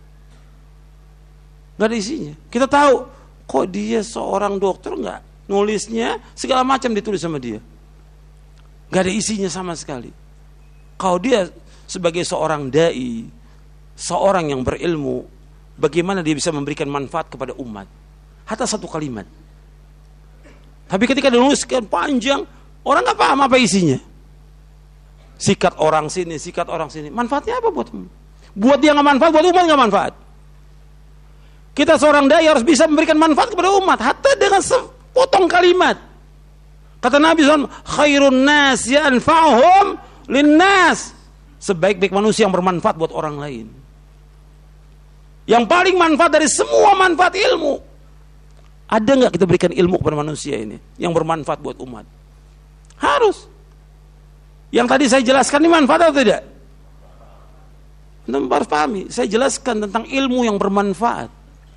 Nggak ada isinya. Kita tahu kok dia seorang dokter nggak nulisnya segala macam ditulis sama dia. Nggak ada isinya sama sekali. Kalau dia sebagai seorang dai, seorang yang berilmu, bagaimana dia bisa memberikan manfaat kepada umat? Hatta satu kalimat. Tapi ketika dinuliskan panjang, orang nggak paham apa isinya. Sikat orang sini, sikat orang sini. Manfaatnya apa buat umat? Buat dia nggak manfaat, buat umat nggak manfaat. Kita seorang dai harus bisa memberikan manfaat kepada umat, hatta dengan sepotong kalimat. Kata Nabi shallallahu alaihi wasallam, khairun nas yanfa'uhum linnas. Sebaik-baik manusia yang bermanfaat buat orang lain. Yang paling manfaat dari semua manfaat ilmu. Ada nggak kita berikan ilmu kepada manusia ini yang bermanfaat buat umat? Harus. Yang tadi saya jelaskan ini manfaat atau tidak? Anda harus pahami. Saya jelaskan tentang ilmu yang bermanfaat.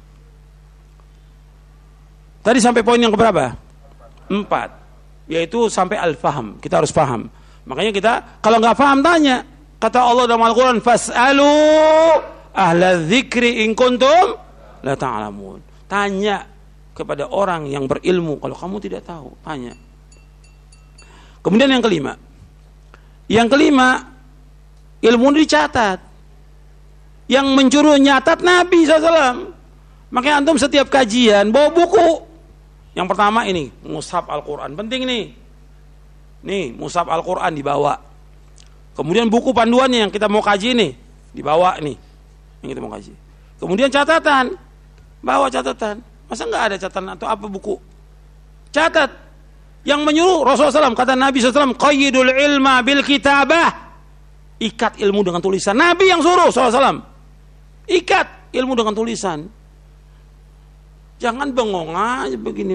Tadi sampai poin yang keberapa? Empat. Yaitu sampai al-faham. Kita harus paham. Makanya kita kalau nggak paham tanya. Kata Allah dalam Al-Quran, fas'alu ahla dzikri in kuntum la ta'lamun. Tanya kepada orang yang berilmu kalau kamu tidak tahu, tanya. Kemudian yang kelima. Yang kelima, ilmu dicatat. Yang mencuru nyatat Nabi shallallahu alaihi wasallam. Makanya antum setiap kajian bawa buku. Yang pertama ini, mushaf Al-Quran. Penting nih. Nih, mushaf Al-Quran dibawa. Kemudian buku panduannya yang kita mau kaji nih, dibawa nih, yang kita mau kaji. Kemudian catatan, bawa catatan. Masa nggak ada catatan atau apa buku? Catat. Yang menyuruh Rasulullah shallallahu alaihi wasallam, kata Nabi shallallahu alaihi wasallam, qayyidul ilma bil kitabah. Ikat ilmu dengan tulisan. Nabi yang suruh shallallahu alaihi wasallam. Ikat ilmu dengan tulisan. Jangan bengong aja begini.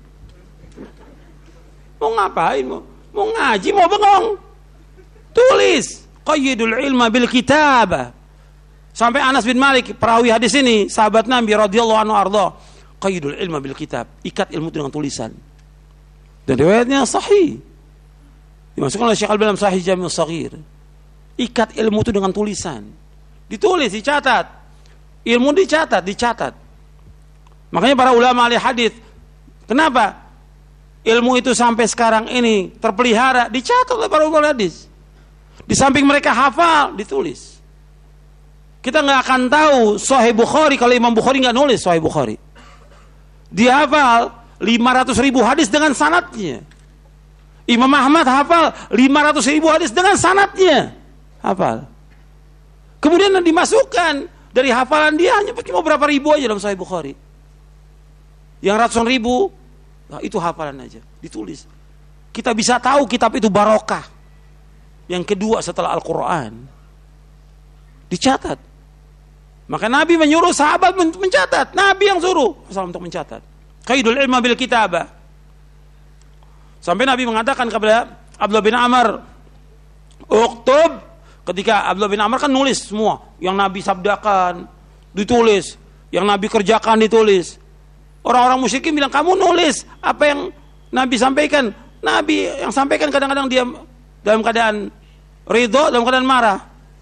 Mau ngapain? Mau, mau ngaji, mau bengong. Tulis. Qayyidul ilma bil kitabah. Sampai Anas bin Malik, perawi hadis ini, sahabat Nabi radhiyallahu anhu arda, qaidul ilma bil kitab, ikat ilmu itu dengan tulisan. Dan riwayatnya sahih. Dimasukkan oleh Syekh Al-Albani dalam Sahih Jami' Shaghir. Ikat ilmu itu dengan tulisan. Ditulis, dicatat. Ilmu dicatat, dicatat. Makanya para ulama ahli hadis, kenapa ilmu itu sampai sekarang ini terpelihara? Dicatat oleh para ulama hadis. Di samping mereka hafal, ditulis. Kita nggak akan tahu Sahih Bukhari kalau Imam Bukhari nggak nulis Sahih Bukhari. Dia hafal lima ratus ribu hadis dengan sanadnya. Imam Ahmad hafal lima ratus ribu hadis dengan sanadnya. Hafal. Kemudian dimasukkan dari hafalan dia hanya cuma berapa ribu aja dalam Sahih Bukhari. Yang ratusan ribu, nah itu hafalan aja, ditulis. Kita bisa tahu kitab itu barokah. Yang kedua setelah Al-Quran, dicatat. Maka Nabi menyuruh sahabat mencatat. Nabi yang suruh asal untuk mencatat. Qaidul ilma bil kitabah. Sampai Nabi mengatakan kepada Abdullah bin Amr, uktub. Ketika Abdullah bin Amr kan nulis semua. Yang Nabi sabdakan, ditulis. Yang Nabi kerjakan, ditulis. Orang-orang musyrikin bilang, kamu nulis apa yang Nabi sampaikan. Nabi yang sampaikan kadang-kadang dia dalam keadaan ridho, dalam keadaan marah.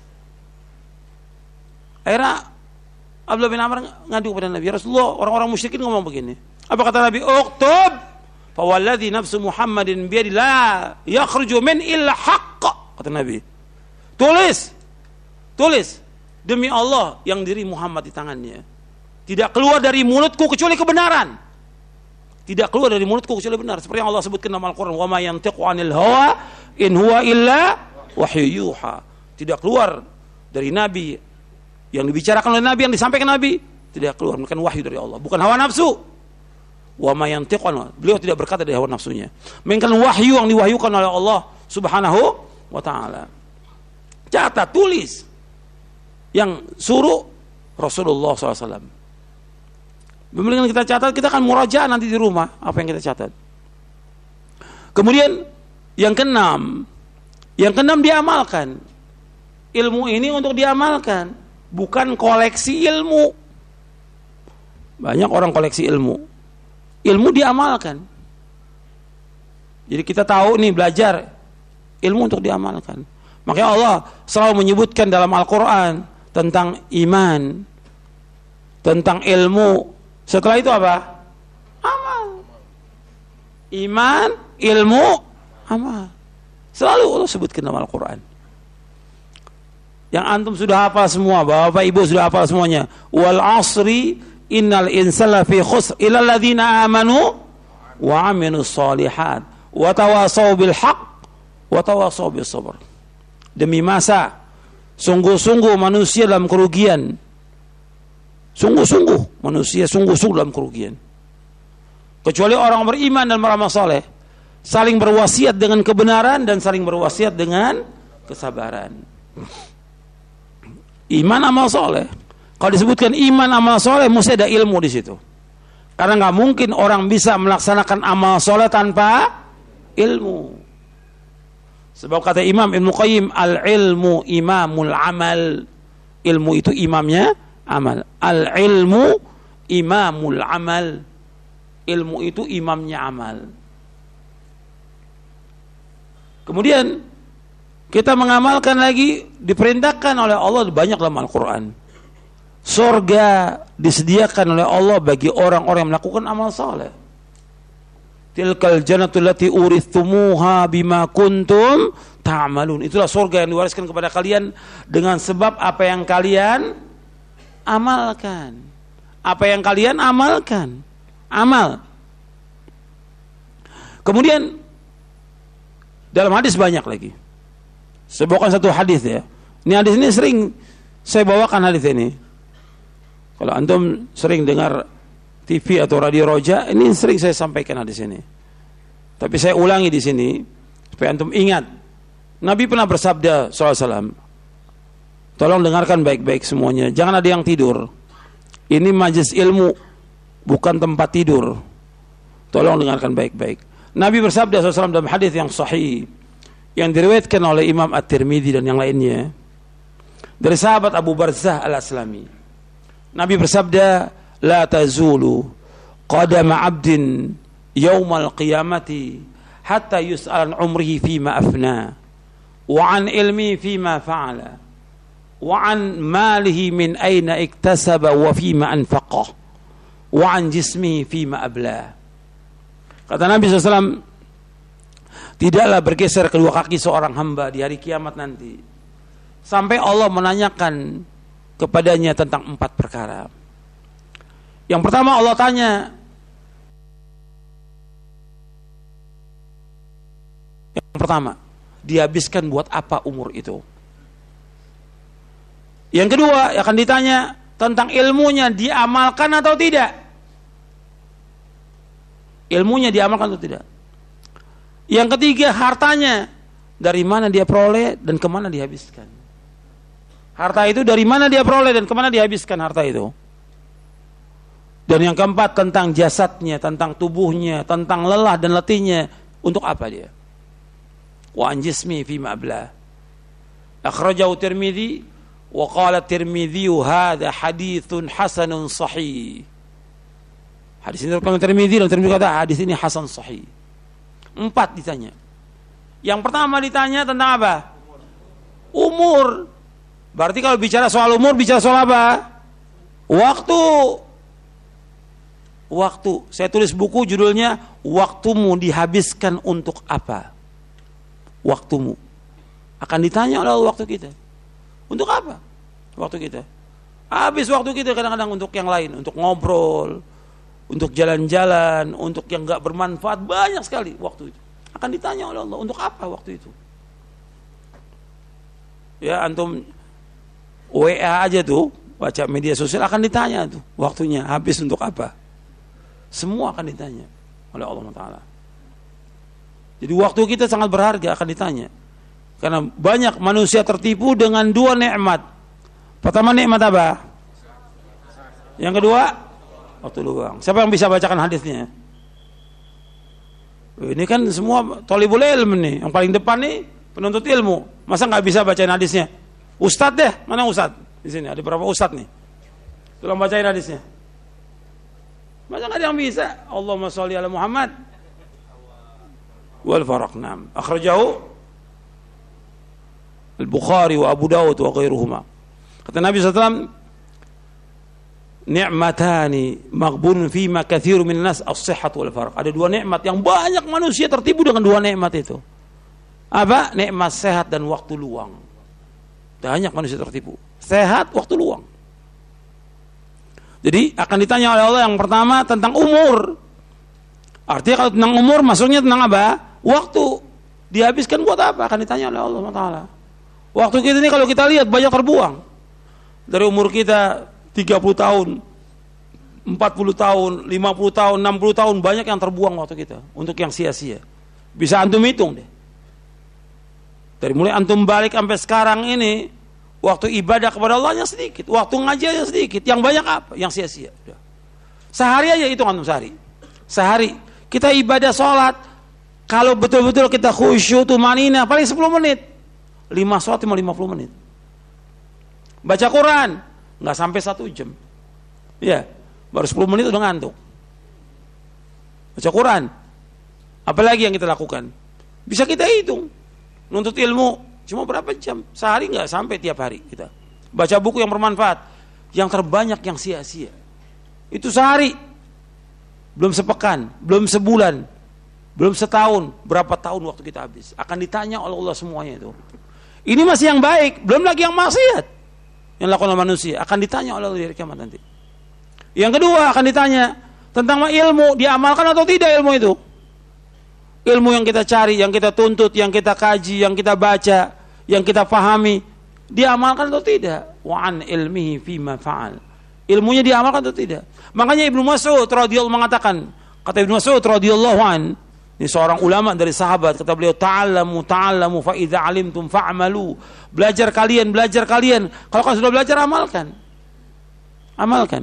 Akhirnya Abdullah bin Amr ngadu kepada Nabi, ya Rasulullah, orang-orang musyrikin ngomong begini. Apa kata Nabi? Uktub, fa walladzi nafsu Muhammadin biyadihi la yakhruju min illa haqq. Kata Nabi, tulis, tulis, demi Allah yang diri Muhammad di tangannya, tidak keluar dari mulutku kecuali kebenaran. Tidak keluar dari mulutku kecuali benar. Seperti yang Allah sebutkan dalam Al-Quran, wa ma yantiqu 'anil hawa in huwa illa wahyu yuha. Tidak keluar dari Nabi yang dibicarakan oleh Nabi, yang disampaikan Nabi, tidak keluar, bukan wahyu dari Allah, bukan hawa nafsu. Wa ma yantiqu, beliau tidak berkata dari hawa nafsunya, melainkan wahyu yang diwahyukan oleh Allah Subhanahu wa taala. Catat, tulis. Yang suruh Rasulullah shallallahu alaihi wasallam. Kemudian kita catat, kita akan murajaah nanti di rumah apa yang kita catat. Kemudian yang keenam, yang keenam diamalkan. Ilmu ini untuk diamalkan, bukan koleksi ilmu. Banyak orang koleksi ilmu. Ilmu diamalkan. Jadi kita tahu nih, belajar ilmu untuk diamalkan. Makanya Allah selalu menyebutkan dalam Al-Quran tentang iman, tentang ilmu. Setelah itu apa? Amal. Iman, ilmu, amal. Selalu Allah sebutkan dalam Al-Quran. Yang antum sudah hafal semua, Bapak Ibu sudah hafal semuanya. Wal asri innal insana fi khusr illa alladzina amanu wa amilus shalihat wa tawasaw bil haqq wa tawasaw bis sabr. Demi masa, sungguh-sungguh manusia dalam kerugian. Sungguh-sungguh manusia sungguh-sungguh dalam kerugian. Kecuali orang beriman dan beramal saleh, saling berwasiat dengan kebenaran dan saling berwasiat dengan kesabaran. Iman amal saleh. Kalau disebutkan iman amal saleh, mesti ada ilmu di situ. Karena nggak mungkin orang bisa melaksanakan amal saleh tanpa ilmu. Sebab kata Imam Ibnu Qayyim, al-ilmu imamul amal. Ilmu itu imamnya amal. Al-ilmu imamul amal. Ilmu itu imamnya amal. Kemudian kita mengamalkan lagi, diperintahkan oleh Allah banyak dalam Al-Quran. Surga disediakan oleh Allah bagi orang-orang yang melakukan amal saleh. Tilkal jannatul lati urithumuha bima kuntum ta'malun. Itulah surga yang diwariskan kepada kalian dengan sebab apa yang kalian amalkan. Apa yang kalian amalkan. Amal. Kemudian dalam hadis banyak lagi. Saya bawakan satu hadis ya. Ini hadis ini sering saya bawakan hadis ini. Kalau antum sering dengar T V atau radio Roja, ini sering saya sampaikan hadis ini. Tapi saya ulangi di sini supaya antum ingat. Nabi pernah bersabda shallallahu alaihi wasallam, tolong dengarkan baik-baik semuanya, jangan ada yang tidur. Ini majelis ilmu, bukan tempat tidur. Tolong dengarkan baik-baik. Nabi bersabda shallallahu alaihi wasallam dalam hadis yang sahih yang diriwayatkan oleh Imam At-Tirmidzi dan yang lainnya, Dari sahabat Abu Barzah Al-Aslami, Nabi bersabda, la tazulu qadama abdin yaumal qiyamati hatta yus'al an umrihi fima afna wa an ilmi fima fa'ala wa an malihi min aina iktasaba wa fima anfaqah wa an jismihi fima abla. Kata Nabi shallallahu alaihi wasallam, tidaklah bergeser kedua kaki seorang hamba di hari kiamat nanti sampai Allah menanyakan kepadanya tentang empat perkara. Yang pertama Allah tanya, yang pertama, dihabiskan buat apa umur itu? Yang kedua akan ditanya tentang ilmunya, diamalkan atau tidak? Ilmunya diamalkan atau tidak? Yang ketiga, hartanya, dari mana dia peroleh dan kemana dihabiskan? Harta itu dari mana dia peroleh dan kemana dihabiskan harta itu? Dan yang keempat, tentang jasadnya, tentang tubuhnya, tentang lelah dan letihnya, untuk apa dia? Wa an jismi fi ma'bla. Akhrajahu Tirmidzi wa qala Tirmidzi hadza haditsun hasanun sahih. Hadis ini diriwayatkan Tirmidzi dan Tirmidzi kata hadis ini hasan sahih. Empat ditanya. Yang pertama ditanya tentang apa? Umur. Berarti kalau bicara soal umur, bicara soal apa? Waktu. Waktu. Saya tulis buku judulnya Waktumu dihabiskan untuk apa? Waktumu. Akan ditanya oleh Allah waktu kita. Untuk apa? Waktu kita. Habis waktu kita kadang-kadang untuk yang lain. Untuk ngobrol. Untuk jalan-jalan. Untuk yang gak bermanfaat. Banyak sekali waktu itu. Akan ditanya oleh Allah. Untuk apa waktu itu? Ya antum W A aja tuh. Baca media sosial akan ditanya tuh. Waktunya habis untuk apa? Semua akan ditanya oleh Allah Taala. Jadi waktu kita sangat berharga akan ditanya. Karena banyak manusia tertipu dengan dua nikmat. Pertama nikmat apa? Yang kedua, waktu luang. Siapa yang bisa bacakan hadisnya? Ini kan semua thalibul ilm nih. Yang paling depan nih penuntut ilmu. Masa nggak bisa bacain hadisnya? Ustadz deh, mana ustadz? Di sini ada berapa ustadz nih? Tolong bacain hadisnya. Masa nggak ada yang bisa? Allahumma sholli ala Muhammad. Wal faraqnam. Akhrajahu Al-Bukhari wa Abu Dawud wa ghairuhuma. Kata Nabi sallallahu alaihi wasallam, ni'matani maghbunun fima katsirun min nas as-sihhat wal farq. Ada dua nikmat yang banyak manusia tertipu dengan dua nikmat itu. Apa? Nikmat sehat dan waktu luang. Banyak manusia tertipu. Sehat, waktu luang. Jadi akan ditanya oleh Allah yang pertama tentang umur. Artinya kalau tentang umur masuknya tentang apa? Waktu. Dihabiskan buat apa? Akan ditanya oleh Allah Taala. Waktu kita ini kalau kita lihat banyak terbuang. Dari umur kita tiga puluh tahun, empat puluh tahun, lima puluh tahun, enam puluh tahun, banyak yang terbuang waktu kita untuk yang sia-sia. Bisa antum hitung deh. Dari mulai antum balik sampai sekarang ini, waktu ibadah kepada Allah yang sedikit, waktu ngaji yang sedikit, yang banyak apa? Yang sia-sia. Sehari aja itu antum sehari. Sehari kita ibadah sholat, kalau betul-betul kita khusyuk tumanina paling sepuluh menit. lima sholat cuma lima puluh menit. Baca Quran nggak sampai satu jam. Ya, baru sepuluh menit udah ngantuk. Baca Quran. Apalagi yang kita lakukan? Bisa kita hitung. Nuntut ilmu cuma berapa jam? Sehari nggak sampai tiap hari kita. Baca buku yang bermanfaat. Yang terbanyak yang sia-sia. Itu sehari. Belum sepekan, belum sebulan, belum setahun, berapa tahun waktu kita habis. Akan ditanya oleh Allah semuanya itu. Ini masih yang baik, belum lagi yang maksiat yang dilakukan oleh manusia. Akan ditanya oleh Allah di hari kiamat nanti. Yang kedua akan ditanya tentang ilmu, diamalkan atau tidak ilmu itu. Ilmu yang kita cari, yang kita tuntut, yang kita kaji, yang kita baca, yang kita pahami, diamalkan atau tidak? Wa an ilmihi fima fa'al. Ilmunya diamalkan atau tidak? Makanya Ibnu Mas'ud radhiyallahu mengatakan, kata Ibnu Mas'ud radhiyallahu an, ini seorang ulama dari sahabat, kata beliau, ta'allamu ta'allamu fa idza 'alimtum fa'malu. Belajar kalian, belajar kalian. Kalau kalian sudah belajar, amalkan. Amalkan.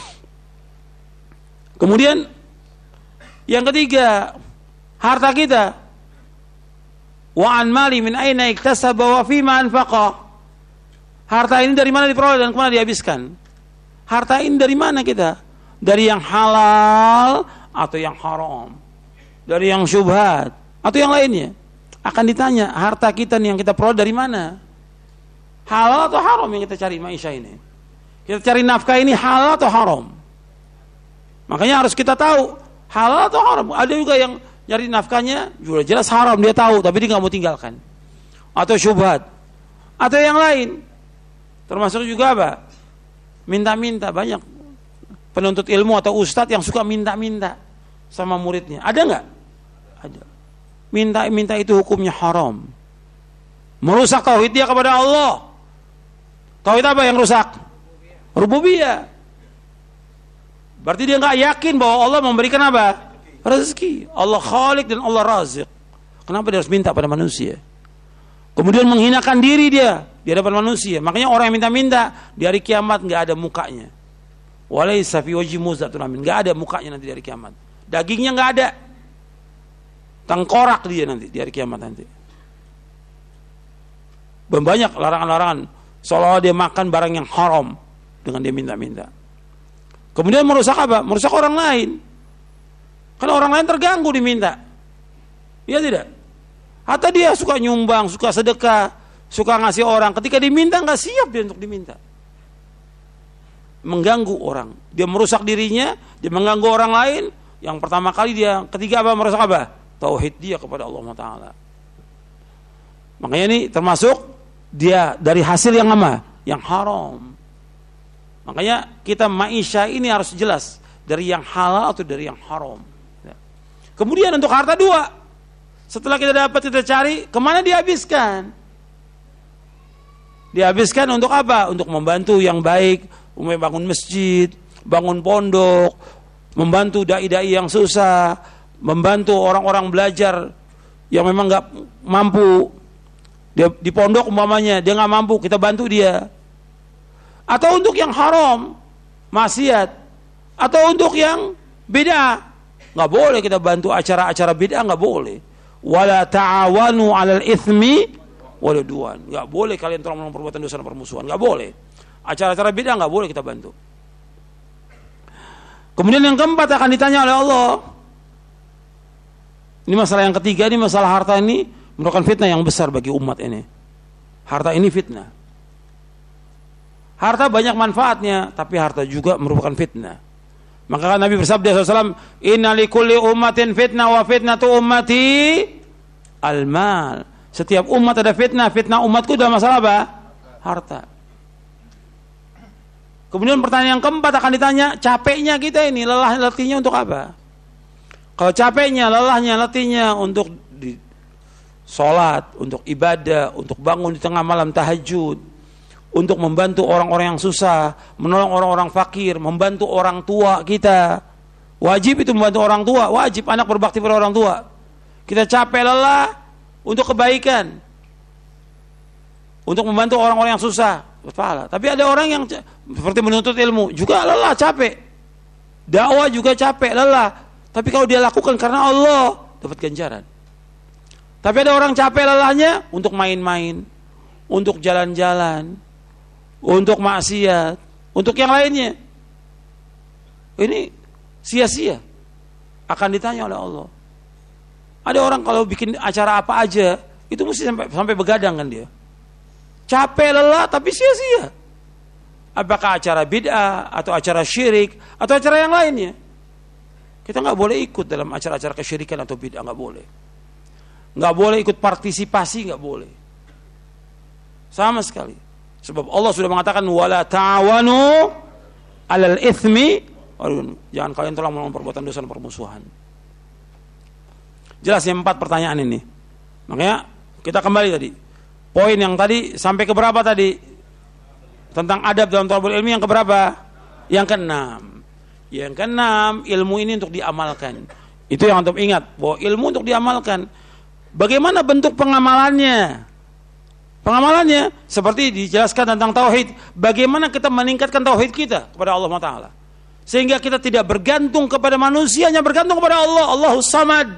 Kemudian yang ketiga, harta kita. Wa an mali min aina iktasaba wa fima anfaqa. Harta ini dari mana diperoleh dan kemana dihabiskan? Harta ini dari mana kita? Dari yang halal atau yang haram? Dari yang syubhat atau yang lainnya? Akan ditanya, harta kita nih yang kita peroleh dari mana? Halal atau haram yang kita cari maisha ini? Kita cari nafkah ini halal atau haram? Makanya harus kita tahu halal atau haram. Ada juga yang nyari nafkahnya juga jelas haram, dia tahu tapi dia nggak mau tinggalkan. Atau syubhat, atau yang lain. Termasuk juga apa? Minta-minta. Banyak penuntut ilmu atau ustadz yang suka minta-minta sama muridnya. Ada nggak? Ada. Minta-minta itu hukumnya haram. Merusak tauhid dia kepada Allah. Tauhid apa yang rusak? Rububiyah. Berarti dia nggak yakin bahwa Allah memberikan apa? Rezeki. Allah Khalik dan Allah Razik. Kenapa dia harus minta pada manusia? Kemudian menghinakan diri dia di hadapan manusia. Makanya orang yang minta-minta di hari kiamat nggak ada mukanya. Walaysa fi wajhi muzatun amin. Nggak ada mukanya nanti di hari kiamat. Dagingnya nggak ada. Tengkorak dia nanti di hari kiamat nanti. Banyak larangan-larangan. Seolah dia makan barang yang haram dengan dia minta-minta. Kemudian merusak apa? Merusak orang lain. Karena orang lain terganggu diminta. Iya tidak? Atau dia suka nyumbang, suka sedekah, suka ngasih orang. Ketika diminta nggak siap dia untuk diminta. Mengganggu orang. Dia merusak dirinya, dia mengganggu orang lain. Yang pertama kali dia, ketiga apa? Merusak apa? Tauhid dia kepada Allah Taala. Makanya ini termasuk dia dari hasil yang apa? Yang haram. Makanya kita maisha ini harus jelas dari yang halal atau dari yang haram. Kemudian untuk harta dua, setelah kita dapat kita cari, kemana dihabiskan? Dihabiskan untuk apa? Untuk membantu yang baik, membangun masjid, bangun pondok, membantu dai-dai yang susah, membantu orang-orang belajar yang memang nggak mampu. Dia di pondok umpamanya dia nggak mampu, kita bantu dia. Atau untuk yang haram, maksiat, atau untuk yang bid'ah, nggak boleh kita bantu acara-acara bid'ah, nggak boleh. Wala ta'awanu 'alal itsmi wal 'udwan. Nggak boleh kalian tolong menolong perbuatan dosa dan permusuhan, nggak boleh. Acara-acara bid'ah nggak boleh kita bantu. Kemudian yang keempat akan ditanya oleh Allah. Ini masalah yang ketiga, ini masalah harta ini merupakan fitnah yang besar bagi umat ini. Harta ini fitnah. Harta banyak manfaatnya, tapi harta juga merupakan fitnah. Maka kan Nabi bersabda shallallahu alaihi wasallam, "Inna likulli ummatin fitnah wa fitnatu ummati al-mal." Setiap umat ada fitnah, fitnah umatku dalam masalah apa? Harta. Kemudian pertanyaan yang keempat akan ditanya, capeknya kita ini, lelah letihnya untuk apa? Kalau capeknya, lelahnya, letihnya untuk di sholat, untuk ibadah, untuk bangun di tengah malam tahajud, untuk membantu orang-orang yang susah, menolong orang-orang fakir, membantu orang tua kita. Wajib itu membantu orang tua, wajib anak berbakti pada orang tua. Kita capek lelah untuk kebaikan, untuk membantu orang-orang yang susah, berpahala. Tapi ada orang yang seperti menuntut ilmu juga lelah, capek. Dakwah juga capek, lelah. Tapi kalau dia lakukan karena Allah, dapat ganjaran. Tapi ada orang capek lelahnya untuk main-main, untuk jalan-jalan, untuk maksiat, untuk yang lainnya. Ini sia-sia. Akan ditanya oleh Allah. Ada orang kalau bikin acara apa aja, itu mesti sampai sampai begadang kan dia. Capek lelah tapi sia-sia. Apakah acara bid'ah atau acara syirik atau acara yang lainnya? Kita nggak boleh ikut dalam acara-acara kesyirikan atau bid'ah, nggak boleh. Nggak boleh ikut partisipasi, nggak boleh. Sama sekali. Sebab Allah sudah mengatakan wala ta'awanu 'alal itsmi, jangan kalian tolong melakukan perbuatan dosa dan permusuhan. Jelas yang empat pertanyaan ini. Makanya kita kembali tadi. Poin yang tadi sampai ke berapa tadi? Tentang adab dalam thalabul ilmi yang keberapa? Yang keenam. Yang keenam, ilmu ini untuk diamalkan. Itu yang antum ingat, bahwa ilmu untuk diamalkan. Bagaimana bentuk pengamalannya? Pengamalannya seperti dijelaskan tentang tauhid. Bagaimana kita meningkatkan tauhid kita kepada Allah Taala, sehingga kita tidak bergantung kepada manusia, hanya bergantung kepada Allah. Allahus Samad.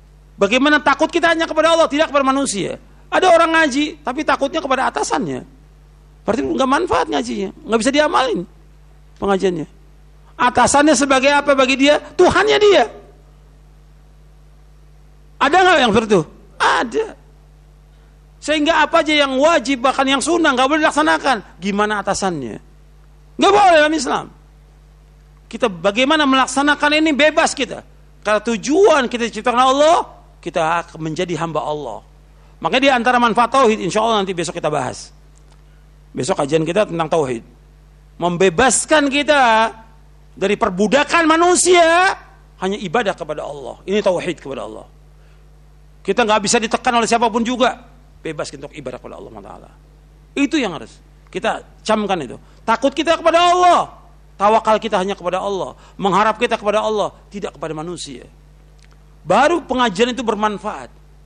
Bagaimana takut kita hanya kepada Allah, tidak kepada manusia. Ada orang ngaji tapi takutnya kepada atasannya. Berarti nggak manfaat ngajinya, nggak bisa diamalin pengajiannya. Atasannya sebagai apa bagi dia? Tuhannya dia. Ada nggak yang seperti itu? Ada. Sehingga apa aja yang wajib bahkan yang sunnah nggak boleh dilaksanakan. Gimana atasannya? Nggak boleh dalam Islam. Kita bagaimana melaksanakan ini bebas kita. Karena tujuan kita diciptakan Allah, kita akan menjadi hamba Allah. Makanya di antara manfaat tauhid, insya Allah nanti besok kita bahas. Besok kajian kita tentang tauhid. Membebaskan kita dari perbudakan manusia, hanya ibadah kepada Allah. Ini tauhid kepada Allah. Kita nggak bisa ditekan oleh siapapun juga. Bebas untuk ibadah kepada Allah Taala. Itu yang harus kita camkan itu. Takut kita kepada Allah. Tawakal kita hanya kepada Allah. Mengharap kita kepada Allah, tidak kepada manusia. Baru pengajian itu bermanfaat.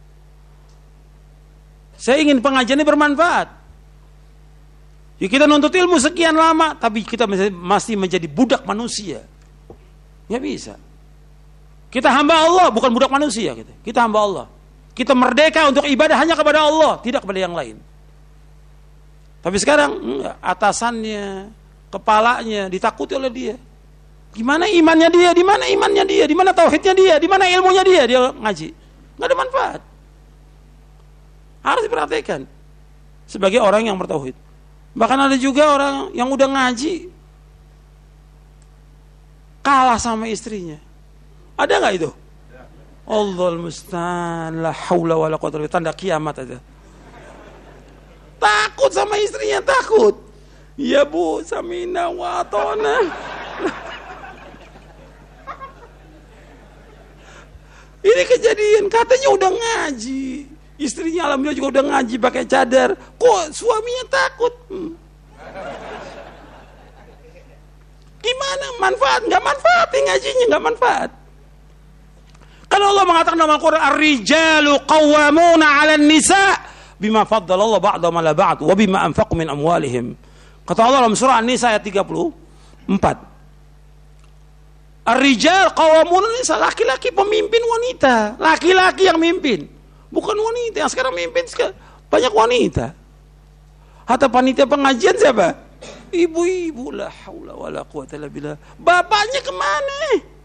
Saya ingin pengajian ini bermanfaat. Ya, kita nuntut ilmu sekian lama, tapi kita masih menjadi budak manusia. Nggak bisa. Kita hamba Allah, bukan budak manusia. Kita, kita hamba Allah. Kita merdeka untuk ibadah hanya kepada Allah, tidak kepada yang lain. Tapi sekarang enggak, atasannya, kepalanya ditakuti oleh dia. Gimana imannya dia? Di mana imannya dia? Di mana tauhidnya dia? Di mana ilmunya dia? Dia ngaji. Nggak ada manfaat. Harus diperhatikan sebagai orang yang bertauhid. Bahkan ada juga orang yang udah ngaji kalah sama istrinya. Ada nggak itu? Allahul musta'an, la haula wala quwwata illa billah, tanda kiamat aja. Takut sama istrinya, takut. Ya Bu, samina wa atona. Ini kejadian, katanya udah ngaji. Istrinya alhamdulillah juga udah ngaji pakai cadar. Kok suaminya takut? Hmm. Gimana manfaat? Gak manfaat ngajinya, gak manfaat. Karena Allah mengatakan dalam Al-Quran, Ar-rijalu qawwamuna 'alan nisa bima faddalallahu ba'dahum 'ala ba'd wa bima anfaqu min amwalihim. Kata Allah dalam surah An-Nisa ayat tiga puluh empat. Ar-rijal qawwamuna 'alan nisa, laki-laki pemimpin wanita, laki-laki yang mimpin. Bukan wanita yang sekarang mimpin, banyak wanita. Hatta panitia pengajian siapa? Ibu-ibu, la haula wala quwwata illa billah. Bapaknya kemana?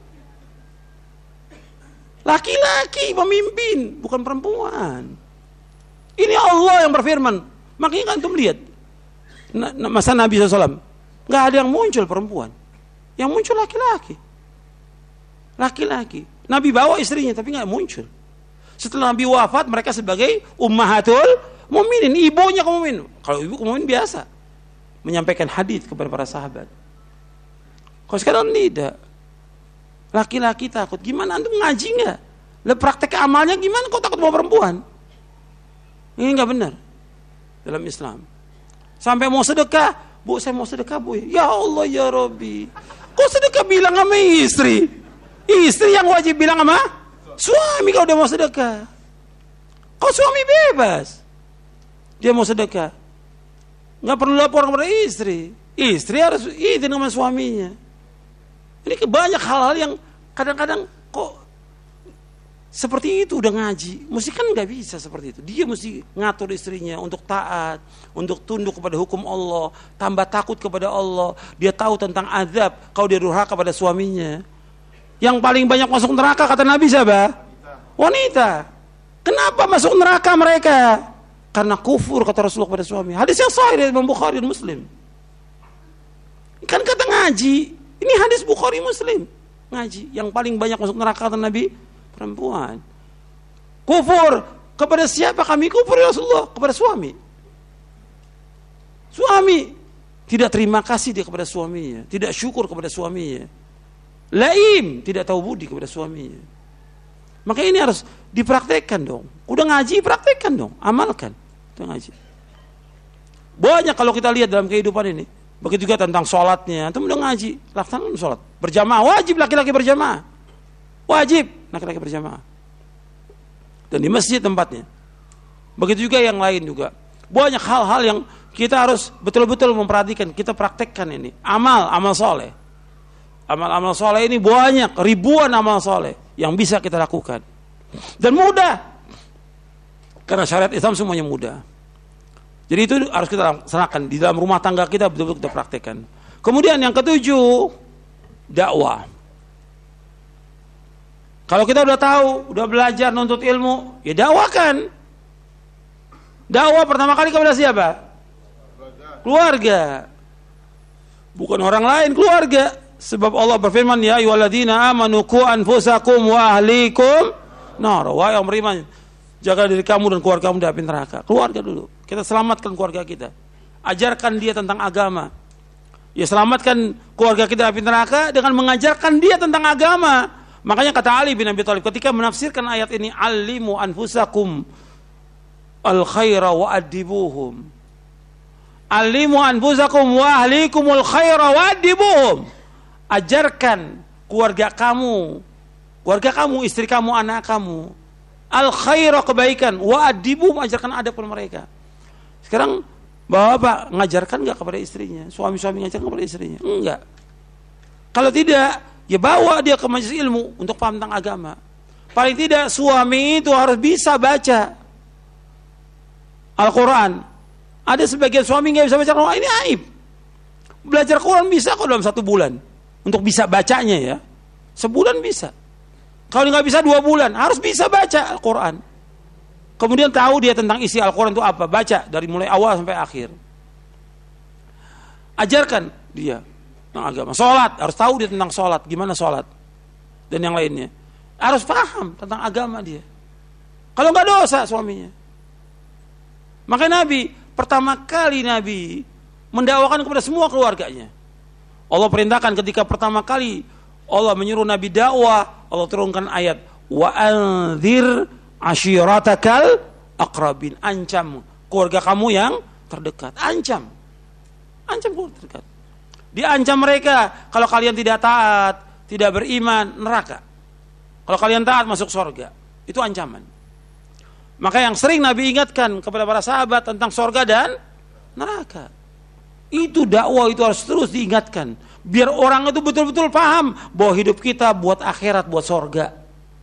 Laki-laki pemimpin, bukan perempuan. Ini Allah yang berfirman. Makanya kan antum lihat masa Nabi shallallahu alaihi wasallam, nggak ada yang muncul perempuan, yang muncul laki-laki. Laki-laki. Nabi bawa istrinya tapi nggak muncul. Setelah Nabi wafat, mereka sebagai ummahatul mukminin, ibunya kaum mukminin. Kalau ibu kaum mukminin biasa menyampaikan hadis kepada para sahabat. Kalau sekarang tidak. Laki-laki takut. Gimana antum ngaji enggak? Lah praktek amalnya gimana kok takut bawa perempuan? Ini enggak benar dalam Islam. Sampai mau sedekah, Bu, saya mau sedekah, Bu. Ya Allah ya Rabbi. Kok sedekah bilang sama istri? Istri yang wajib bilang sama suami kalau udah mau sedekah. Kok suami bebas? Dia mau sedekah, nggak perlu lapor kepada istri. Istri harus izin sama suaminya. Ini banyak hal-hal yang kadang-kadang kok seperti itu udah ngaji. Mesti kan nggak bisa seperti itu. Dia mesti ngatur istrinya untuk taat, untuk tunduk kepada hukum Allah, tambah takut kepada Allah. Dia tahu tentang azab kalau dia durhaka kepada suaminya. Yang paling banyak masuk neraka kata Nabi siapa? Wanita. Kenapa masuk neraka mereka? Karena kufur kata Rasulullah kepada suami. Hadis yang sahih dari Imam Bukhari dan Muslim. Kan kata ngaji. Ini hadis Bukhari Muslim. Ngaji. Yang paling banyak masuk neraka kata Nabi, perempuan. Kufur. Kepada siapa kami kufur ya Rasulullah? Kepada suami. Suami. Tidak terima kasih dia kepada suaminya. Tidak syukur kepada suaminya. Laim. Tidak tahu budi kepada suaminya. Maka ini harus dipraktekkan dong. Udah ngaji, praktekkan dong. Amalkan. Itu ngaji. Banyak kalau kita lihat dalam kehidupan ini. Begitu juga tentang sholatnya. Itu udah ngaji. Laksanakan sholat. Berjamaah. Wajib laki-laki berjamaah. Wajib laki-laki berjamaah. Dan di masjid tempatnya. Begitu juga yang lain juga. Banyak hal-hal yang kita harus betul-betul memperhatikan. Kita praktekkan ini. Amal, amal soleh. Amal-amal soleh ini banyak. Ribuan amal soleh yang bisa kita lakukan. Dan mudah. Karena syariat Islam semuanya mudah. Jadi itu harus kita laksanakan di dalam rumah tangga kita, betul-betul kita praktekkan. Kemudian yang ketujuh, dakwah. Kalau kita udah tahu, udah belajar nuntut ilmu, ya dakwakan. Dakwah pertama kali kepada siapa? Keluarga. Bukan orang lain, keluarga. Sebab Allah berfirman, ya ayyuhalladzina amanu qu anfusakum wa ahlikum nar. Wahai yang beriman, jaga diri kamu dan keluarga kamu dari api neraka. Keluarga dulu. Kita selamatkan keluarga kita. Ajarkan dia tentang agama. Ya, selamatkan keluarga kita dari api neraka dengan mengajarkan dia tentang agama. Makanya kata Ali bin Abi Thalib ketika menafsirkan ayat ini, alimu anfusakum al khaira wa adibuhum. Alimu anfusakum wa ahlikumul khaira wa adibuhum. Ajarkan keluarga kamu, keluarga kamu, istri kamu, anak kamu, al khaira, kebaikan, wa adibuhum, ajarkan adab kepada mereka. Sekarang bapak ngajarkan enggak kepada istrinya? Suami-suami ngajarkan kepada istrinya? Enggak. Kalau tidak, ya bawa dia ke majelis ilmu untuk paham tentang agama. Paling tidak suami itu harus bisa baca Al-Quran. Ada sebagian suami nggak bisa baca Al-Quran, ini aib. Belajar Quran bisa kok dalam satu bulan. Untuk bisa bacanya ya. Sebulan bisa. Kalau nggak bisa dua bulan, harus bisa baca Al-Quran. Kemudian tahu dia tentang isi Al-Quran itu apa. Baca dari mulai awal sampai akhir. Ajarkan dia tentang agama. Sholat, harus tahu dia tentang sholat. Gimana sholat. Dan yang lainnya. Harus paham tentang agama dia. Kalau nggak dosa suaminya. Makanya Nabi, pertama kali Nabi mendakwakan kepada semua keluarganya. Allah perintahkan ketika pertama kali Allah menyuruh Nabi dakwah, Allah turunkan ayat wa anzir ashiratakal aqrabin, ancam keluarga kamu yang terdekat, ancam. Ancam keluarga terdekat. Diancam mereka kalau kalian tidak taat, tidak beriman, neraka. Kalau kalian taat masuk surga. Itu ancaman. Maka yang sering Nabi ingatkan kepada para sahabat tentang surga dan neraka. Itu dakwah, itu harus terus diingatkan. Biar orang itu betul-betul paham bahwa hidup kita buat akhirat, buat surga.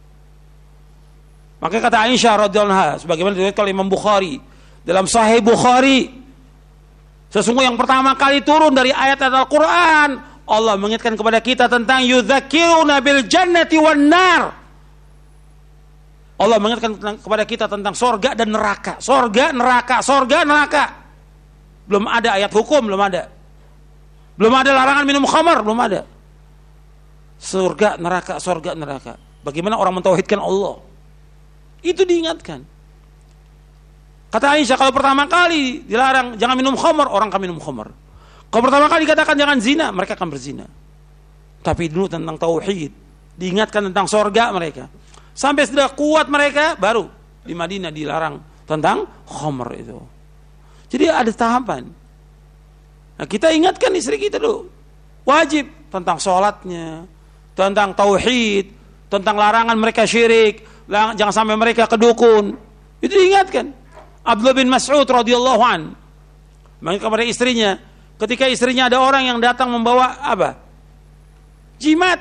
Maka kata Aisyah radhiyallahu anha, sebagaimana diriwayatkan oleh Imam Bukhari dalam Sahih Bukhari, sesungguhnya yang pertama kali turun dari ayat Al-Quran, Allah mengingatkan kepada kita tentang yudzakiruna bil jannati wan nar. Allah mengingatkan kepada kita tentang surga dan neraka. Surga, neraka, surga, neraka. Belum ada ayat hukum, belum ada. Belum ada larangan minum khamar, belum ada. Surga, neraka, surga, neraka. Bagaimana orang mentauhidkan Allah? Itu diingatkan. Kata Aisyah, kalau pertama kali dilarang jangan minum khamar, orang akan minum khamar. Kalau pertama kali dikatakan jangan zina, mereka akan berzina. Tapi dulu tentang tauhid, diingatkan tentang surga mereka. Sampai sudah kuat mereka, baru di Madinah dilarang tentang khamar itu. Jadi ada tahapan. Nah, kita ingatkan istri kita dulu. Wajib tentang sholatnya, tentang tauhid, tentang larangan mereka syirik, jangan sampai mereka ke dukun. Itu diingatkan. Abdullah bin Mas'ud radhiyallahu an mengingatkan kepada istrinya, ketika istrinya ada orang yang datang membawa apa? Jimat.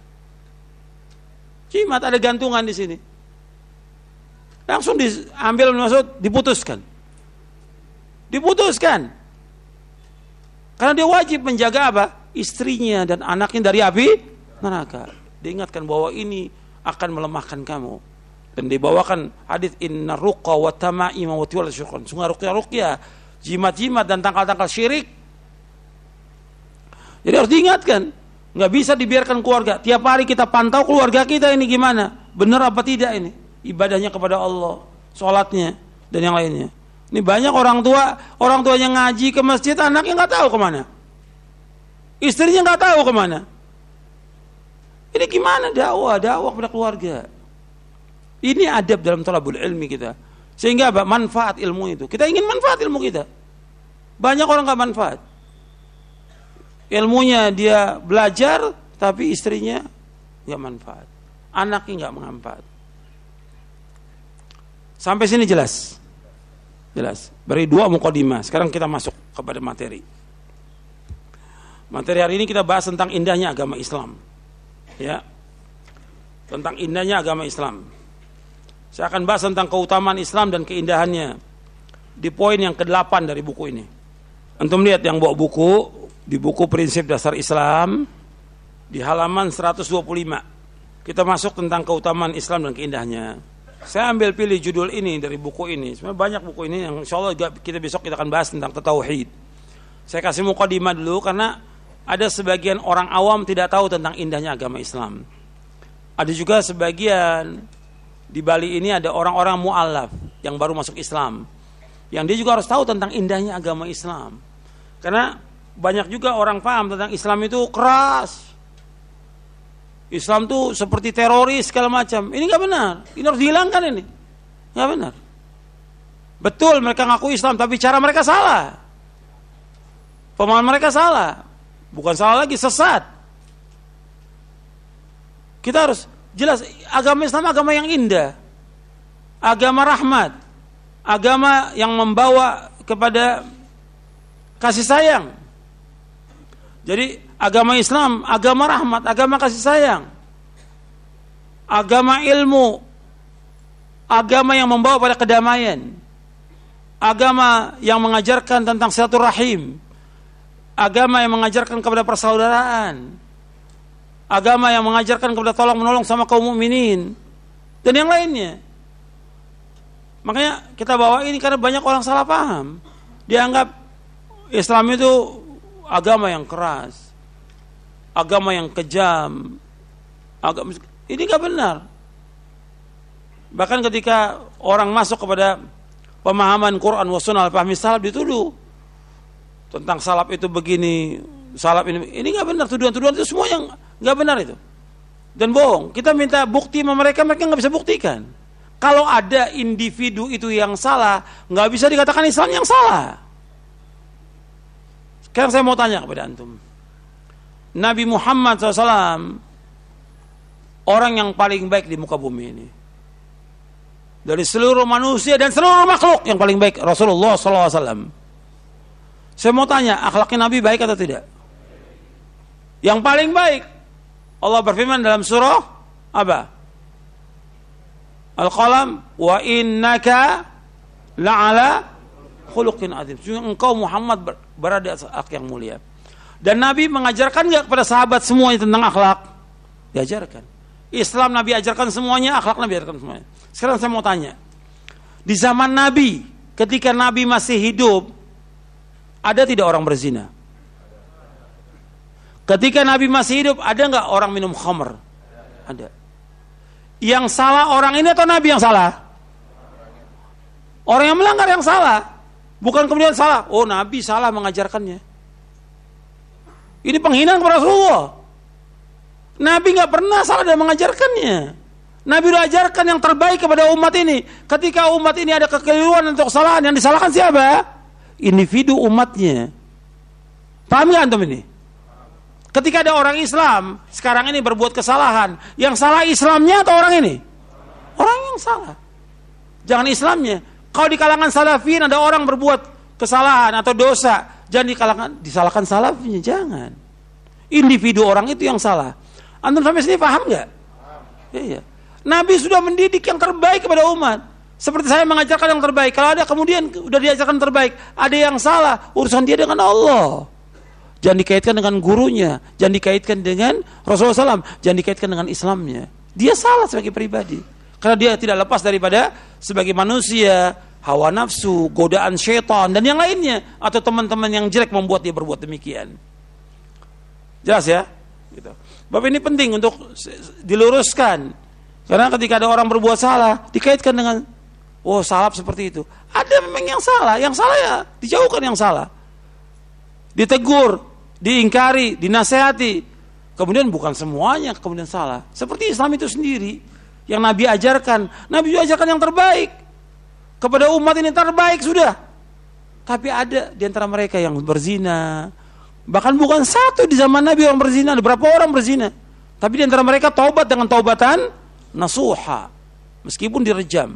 Jimat, ada gantungan di sini. Langsung diambil bin Mas'ud, diputuskan. Diputuskan. Karena dia wajib menjaga apa? Istrinya dan anaknya dari api neraka. Diingatkan bahwa ini akan melemahkan kamu. Dan dibawakan hadis inna ruqa wa tama'ima wa tiwal syukran. Sungguh ruqyah-ruqyah, jimat-jimat dan tangkal-tangkal syirik. Jadi harus diingatkan. Nggak bisa dibiarkan keluarga. Tiap hari kita pantau keluarga kita ini gimana. Benar apa tidak ini. Ibadahnya kepada Allah. Sholatnya dan yang lainnya. Ini banyak orang tua, orang tuanya ngaji ke masjid, anaknya nggak tahu kemana, istrinya nggak tahu kemana. Ini gimana dakwah, dakwah kepada keluarga. Ini adab dalam thalabul ilmi kita. Sehingga apa? Manfaat ilmu itu. Kita ingin manfaat ilmu kita. Banyak orang nggak manfaat. Ilmunya dia belajar, tapi istrinya nggak manfaat, anaknya nggak manfaat. Sampai sini jelas. Jelas. Beri dua mukadimah. Sekarang kita masuk kepada materi. Materi hari ini kita bahas tentang indahnya agama Islam. Ya. Tentang indahnya agama Islam. Saya akan bahas tentang keutamaan Islam dan keindahannya. di poin yang kedelapan dari buku ini. Antum lihat yang bawa buku, di buku Prinsip Dasar Islam, di halaman seratus dua puluh lima. Kita masuk tentang keutamaan Islam dan keindahannya. Saya ambil pilih judul ini dari buku ini. Sebenarnya banyak buku ini yang insya Allah kita besok kita akan bahas tentang tauhid. Saya kasih mukadimah dulu karena ada sebagian orang awam tidak tahu tentang indahnya agama Islam. Ada juga sebagian di Bali ini ada orang-orang mu'alaf yang baru masuk Islam, yang dia juga harus tahu tentang indahnya agama Islam. Karena banyak juga orang paham tentang Islam itu keras. Islam tuh seperti teroris segala macam. Ini nggak benar. Ini harus dihilangkan ini. Nggak benar. Betul mereka ngaku Islam, tapi cara mereka salah. Pemahaman mereka salah. Bukan salah lagi, sesat. Kita harus jelas agama Islam agama yang indah. Agama rahmat. Agama yang membawa kepada kasih sayang. Jadi agama Islam, agama rahmat, agama kasih sayang. Agama ilmu. Agama yang membawa pada kedamaian. Agama yang mengajarkan tentang silaturahim. Agama yang mengajarkan kepada persaudaraan. Agama yang mengajarkan kepada tolong menolong sama kaum mukminin dan yang lainnya. Makanya kita bawa ini karena banyak orang salah paham. Dianggap Islam itu agama yang keras, agama yang kejam. Agama ini enggak benar. Bahkan ketika orang masuk kepada pemahaman Quran wa sunnah al-fahmi salaf dituduh tentang salaf itu begini, salaf ini ini enggak benar, tuduhan-tuduhan itu semua yang enggak benar itu. Dan bohong. Kita minta bukti sama mereka, mereka enggak bisa buktikan. Kalau ada individu itu yang salah, enggak bisa dikatakan Islam yang salah. Sekarang saya mau tanya kepada antum. Nabi Muhammad shallallahu alaihi wasallam orang yang paling baik di muka bumi ini. Dari seluruh manusia dan seluruh makhluk yang paling baik Rasulullah shallallahu alaihi wasallam. Saya mau tanya, akhlaknya Nabi baik atau tidak? Yang paling baik. Allah berfirman dalam surah apa? Al-Qalam, wa innaka la'ala khuluqin azim. Engkau Muhammad berada di atas akhlak yang mulia. Dan Nabi mengajarkan enggak kepada sahabat semuanya tentang akhlak? Diajarkan. Islam Nabi ajarkan semuanya, akhlak Nabi ajarkan semuanya. Sekarang saya mau tanya. Di zaman Nabi, ketika Nabi masih hidup, ada tidak orang berzina? Ketika Nabi masih hidup, ada enggak orang minum khamr? Ada. Yang salah orang ini atau Nabi yang salah? Orang yang melanggar yang salah. Bukan kemudian salah. Oh, Nabi salah mengajarkannya. Ini penghinaan kepada Rasulullah. Nabi enggak pernah salah dalam mengajarkannya. Nabi sudah ajarkan yang terbaik kepada umat ini. Ketika umat ini ada kekeliruan atau kesalahan, yang disalahkan siapa? Individu umatnya. Paham nggak antum ini? Ketika ada orang Islam sekarang ini berbuat kesalahan, yang salah Islamnya atau orang ini? Orang yang salah. Jangan Islamnya. Kalau di kalangan salafin ada orang berbuat kesalahan atau dosa, jangan di kalangan disalahkan salafnya, jangan. Individu orang itu yang salah. Antum sampai sini paham nggak? Iya. Nabi sudah mendidik yang terbaik kepada umat. Seperti saya mengajarkan yang terbaik. Kalau ada kemudian udah diajarkan terbaik, ada yang salah, urusan dia dengan Allah. Jangan dikaitkan dengan gurunya, jangan dikaitkan dengan Rasulullah shallallahu alaihi wasallam, jangan dikaitkan dengan Islamnya. Dia salah sebagai pribadi. Karena dia tidak lepas daripada sebagai manusia, hawa nafsu, godaan syaitan, dan yang lainnya. Atau teman-teman yang jelek membuat dia berbuat demikian. Jelas ya? Gitu. Bab ini penting untuk diluruskan. Karena ketika ada orang berbuat salah, dikaitkan dengan, oh salaf seperti itu. Ada memang yang salah, yang salah ya dijauhkan yang salah. Ditegur, diingkari, dinasehati. Kemudian bukan semuanya kemudian salah. Seperti Islam itu sendiri. Yang Nabi ajarkan. Nabi juga ajarkan yang terbaik. Kepada umat ini terbaik sudah. Tapi ada di antara mereka yang berzina. Bahkan bukan satu di zaman Nabi orang berzina. Ada berapa orang berzina. Tapi di antara mereka taubat dengan taubatan nasuha. Meskipun direjam.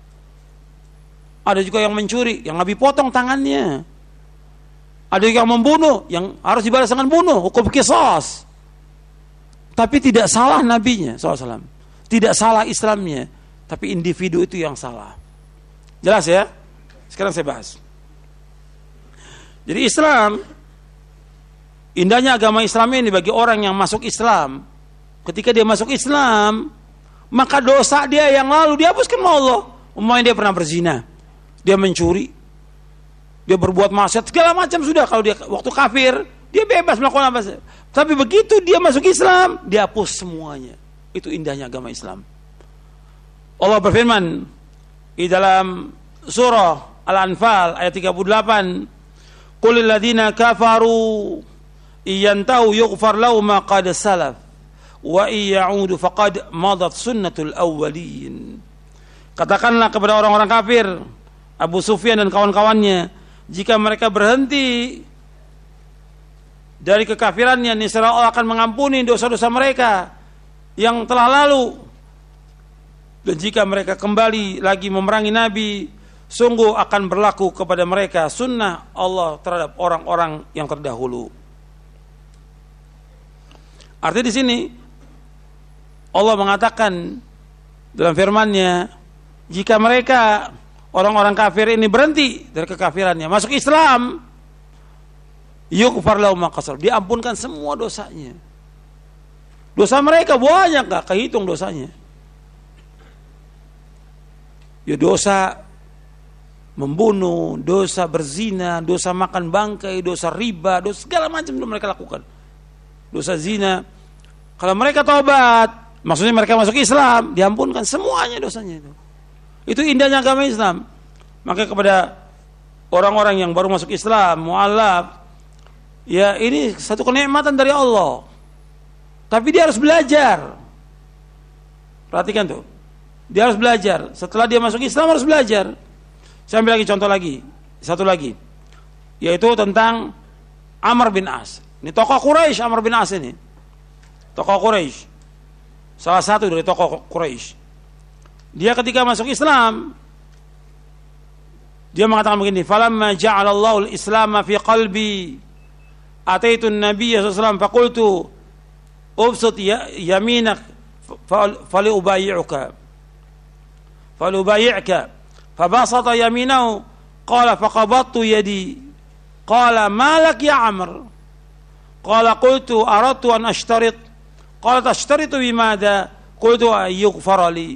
Ada juga yang mencuri. Yang Nabi potong tangannya. Ada yang membunuh, yang harus dibalas dengan bunuh, hukum qisas. Tapi tidak salah nabinya shallallahu alaihi wasallam. Tidak salah Islamnya, tapi individu itu yang salah. Jelas ya? Sekarang saya bahas. Jadi Islam, indahnya agama Islam ini bagi orang yang masuk Islam, ketika dia masuk Islam, maka dosa dia yang lalu dihapuskan oleh Allah. Umpamanya dia pernah berzina, dia mencuri, dia berbuat maksiat segala macam, sudah kalau dia waktu kafir dia bebas melakukan apa saja. Tapi begitu dia masuk Islam, dihapus semuanya. Itu indahnya agama Islam. Allah berfirman di dalam surah Al-Anfal ayat tiga puluh delapan, qulil ladzina kafaru iyantahu yughfar lahum ma qad salaf wa iya'udu faqad madat sunnatul awwalin. Katakanlah kepada orang-orang kafir, Abu Sufyan dan kawan-kawannya, jika mereka berhenti dari kekafirannya, niscaya Allah akan mengampuni dosa-dosa mereka yang telah lalu. Dan jika mereka kembali lagi memerangi Nabi, sungguh akan berlaku kepada mereka sunnah Allah terhadap orang-orang yang terdahulu. Artinya di sini Allah mengatakan dalam firman-Nya, jika mereka orang-orang kafir ini berhenti dari kekafirannya, masuk Islam, yughfar lahum ma qad salaf, diampunkan semua dosanya. Dosa mereka banyak, gak kehitung dosanya. Ya dosa membunuh, dosa berzina, dosa makan bangkai, dosa riba, dosa segala macam yang mereka lakukan. Dosa zina. Kalau mereka taubat, maksudnya mereka masuk Islam, diampunkan semuanya dosanya itu. Itu indahnya agama Islam. Maka kepada orang-orang yang baru masuk Islam, mu'alaf, ya ini satu kenikmatan dari Allah. Tapi dia harus belajar. Perhatikan tuh. Dia harus belajar. Setelah dia masuk Islam harus belajar. Saya ambil lagi contoh lagi. Satu lagi. Yaitu tentang Amr bin As. Ini tokoh Quraisy, Amr bin As ini. Tokoh Quraisy. Salah satu dari tokoh Quraisy. Dia ketika masuk Islam, dia mengatakan begini, falamma ja'alallahu al-islam fi qalbi ataitu an-nabiy sallallahu alaihi wasallam faqultu ubsut yaminak fali ubayyi'uka fali ubayyi'ka fabasata yaminahu qala faqabattu yadi qala malak ya Amr qala qultu aradtu an ashtarit qala tashtaritu bimada qultu ayyughfara li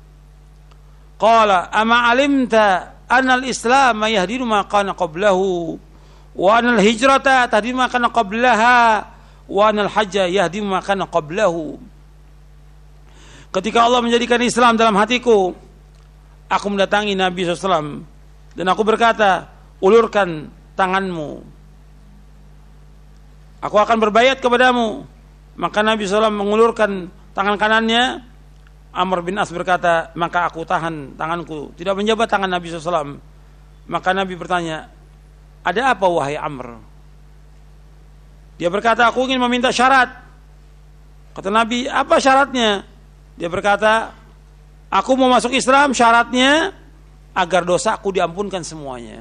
qala ama alimta anna al-islam yahdiru ma kana qablahu wa anna al-hijrata tahdimu ma kana qablaha wa anna al-hajja yahdimu ma kana qablahu. Ketika Allah menjadikan Islam dalam hatiku, aku mendatangi Nabi shallallahu alaihi wasallam dan aku berkata, ulurkan tanganmu, aku akan berbayat kepadamu. Maka Nabi shallallahu alaihi wasallam mengulurkan tangan kanannya. Amr bin As berkata, maka aku tahan tanganku, tidak menjabat tangan Nabi shallallahu alaihi wasallam. Maka Nabi bertanya, ada apa wahai Amr? Dia berkata, aku ingin meminta syarat. Kata Nabi, apa syaratnya? Dia berkata, aku mau masuk Islam, syaratnya agar dosaku diampunkan semuanya.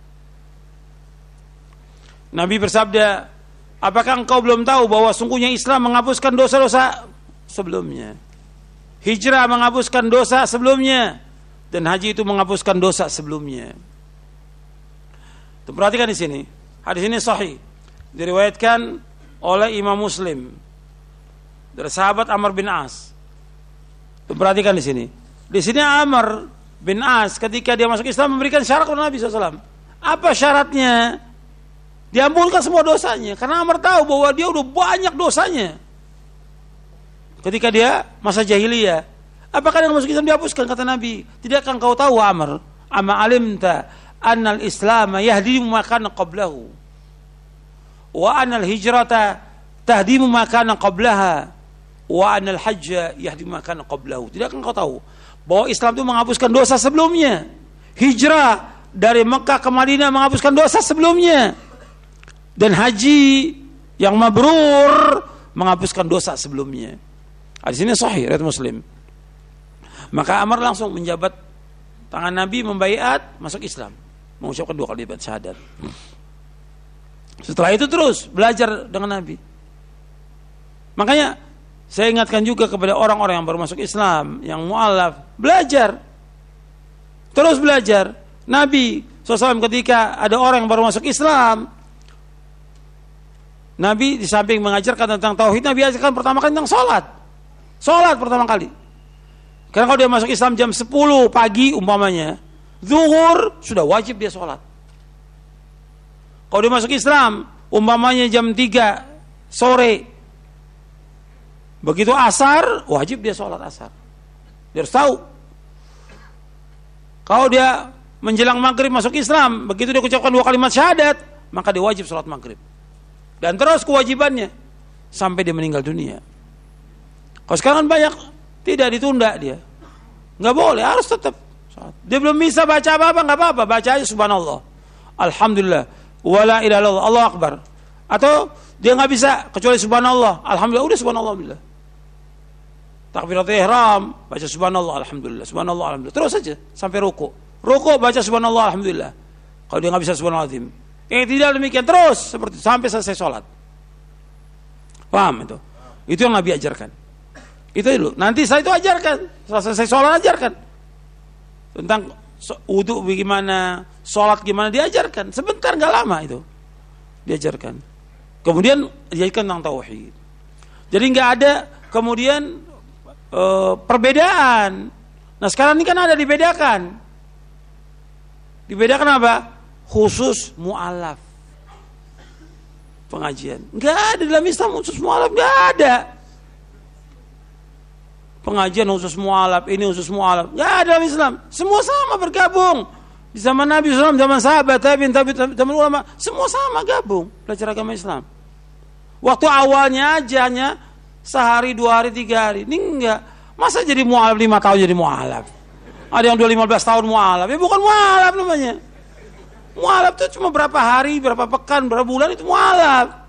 Nabi bersabda, apakah engkau belum tahu bahwa sungguhnya Islam menghapuskan dosa-dosa sebelumnya? Hijrah menghapuskan dosa sebelumnya, dan haji itu menghapuskan dosa sebelumnya. Tuh, perhatikan di sini. Hadis ini sahih, diriwayatkan oleh Imam Muslim dari sahabat Amr bin As. Tuh, perhatikan di sini. Di sini Amr bin As ketika dia masuk Islam memberikan syarat kepada Nabi shallallahu alaihi wasallam. Apa syaratnya? Diampunkan semua dosanya. Karena Amr tahu bahwa dia udah banyak dosanya ketika dia masa jahiliyah. Apakah yang masuk Islam dihapuskan? Kata Nabi, tidakkah engkau tahu Amr, amma alimta annal Islam yahdimu ma kana qablahu wa annal hijrata tahdimu ma kana qablaha wa annal hajja yahdimu ma kana qablahu. Tidakkah engkau tahu bahwa Islam itu menghapuskan dosa sebelumnya? Hijrah dari Mekah ke Madinah menghapuskan dosa sebelumnya, dan haji yang mabrur menghapuskan dosa sebelumnya. Di sini sahih riwayat Muslim. Maka Amr langsung menjabat tangan Nabi, membaiat, masuk Islam, mengucapkan dua kalimat syahadat. Setelah itu terus belajar dengan Nabi. Makanya saya ingatkan juga kepada orang-orang yang baru masuk Islam, yang mu'alaf, belajar. Terus belajar. Nabi sallallahu alaihi wasallam ketika ada orang yang baru masuk Islam, Nabi di samping mengajarkan tentang tauhid, Nabi ajarkan pertama kali tentang sholat. Sholat pertama kali. Karena kalau dia masuk Islam jam sepuluh pagi umpamanya, zuhur sudah wajib dia sholat. Kalau dia masuk Islam umpamanya jam tiga sore, begitu asar wajib dia sholat asar. Dia harus tahu. Kalau dia menjelang maghrib masuk Islam, begitu dia ucapkan dua kalimat syahadat, maka dia wajib sholat maghrib. Dan terus kewajibannya sampai dia meninggal dunia. Kalau sekarang banyak tidak ditunda dia, nggak boleh, harus tetap sholat. Dia belum bisa baca apa-apa, nggak apa-apa, baca aja subhanallah, alhamdulillah, wala ilaha illallah, Allahu akbar. Atau dia nggak bisa kecuali subhanallah, alhamdulillah, udah subhanallah, alhamdulillah. Takbiratul ihram, baca subhanallah, alhamdulillah, subhanallah, alhamdulillah, terus saja sampai ruku. Ruku baca subhanallah, alhamdulillah. Kalau dia nggak bisa subhanallah azim, eh tidak demikian, terus seperti itu sampai selesai sholat. Paham itu? Itu yang Nabi ajarkan. Itu dulu. Nanti saya itu ajarkan, setelah selesai sholat ajarkan tentang wudu bagaimana, sholat gimana, diajarkan. Sebentar, nggak lama itu diajarkan. Kemudian diajarkan tentang tauhid. Jadi nggak ada kemudian e, perbedaan. Nah sekarang ini kan ada dibedakan. Dibedakan apa? Khusus mu'alaf pengajian. Nggak ada dalam Islam khusus mu'alaf, nggak ada. Pengajian khusus mu'alaf, ini khusus mu'alaf, nggak ada dalam Islam. Semua sama bergabung. Di zaman Nabi shallallahu alaihi wasallam, zaman sahabat, tabi'in, tabi'in, tabi'in ulama, semua sama gabung belajar agama Islam. Waktu awalnya aja hanya sehari, dua hari, tiga hari. Ini enggak. Masa jadi mu'alaf lima tahun jadi mu'alaf? Ada yang dua lima belas tahun mu'alaf. Ya bukan mu'alaf namanya. Mu'alaf itu cuma berapa hari, berapa pekan, berapa bulan itu mu'alaf.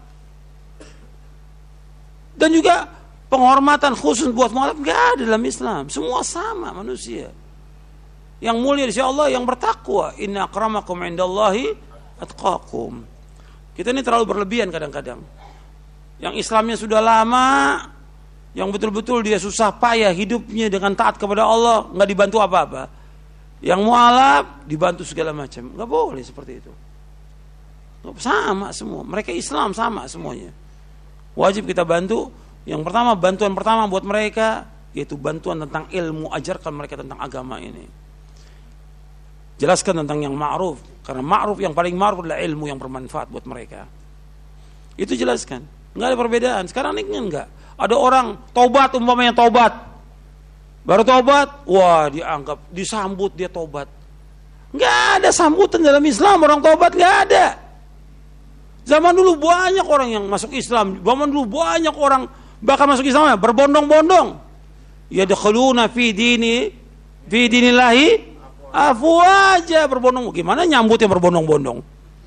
Dan juga penghormatan khusus buat mu'alaf enggak ada dalam Islam. Semua sama manusia. Yang mulia insya Allah yang bertakwa. Inna akramakum indallahi atqakum. Kita ini terlalu berlebihan kadang-kadang. Yang Islamnya sudah lama, yang betul-betul dia susah payah hidupnya dengan taat kepada Allah, nggak dibantu apa-apa. Yang mu'alaf dibantu segala macam. Nggak boleh seperti itu. Sama semua. Mereka Islam sama semuanya. Wajib kita bantu. Yang pertama, bantuan pertama buat mereka yaitu bantuan tentang ilmu, ajarkan mereka tentang agama ini. Jelaskan tentang yang ma'ruf, karena ma'ruf yang paling ma'ruf adalah ilmu yang bermanfaat buat mereka. Itu jelaskan. Enggak ada perbedaan. Sekarang ini enggak. Ada orang tobat, umpamanya tobat. Baru tobat, wah dianggap, disambut dia tobat. Enggak ada sambutan dalam Islam orang tobat, enggak ada. Zaman dulu banyak orang yang masuk Islam, zaman dulu banyak orang bahkan masuk Islam berbondong-bondong. Yadkhuluna fi dini fi dinillahi afwaja, berbondong. Gimana nyambutnya berbondong-bondong?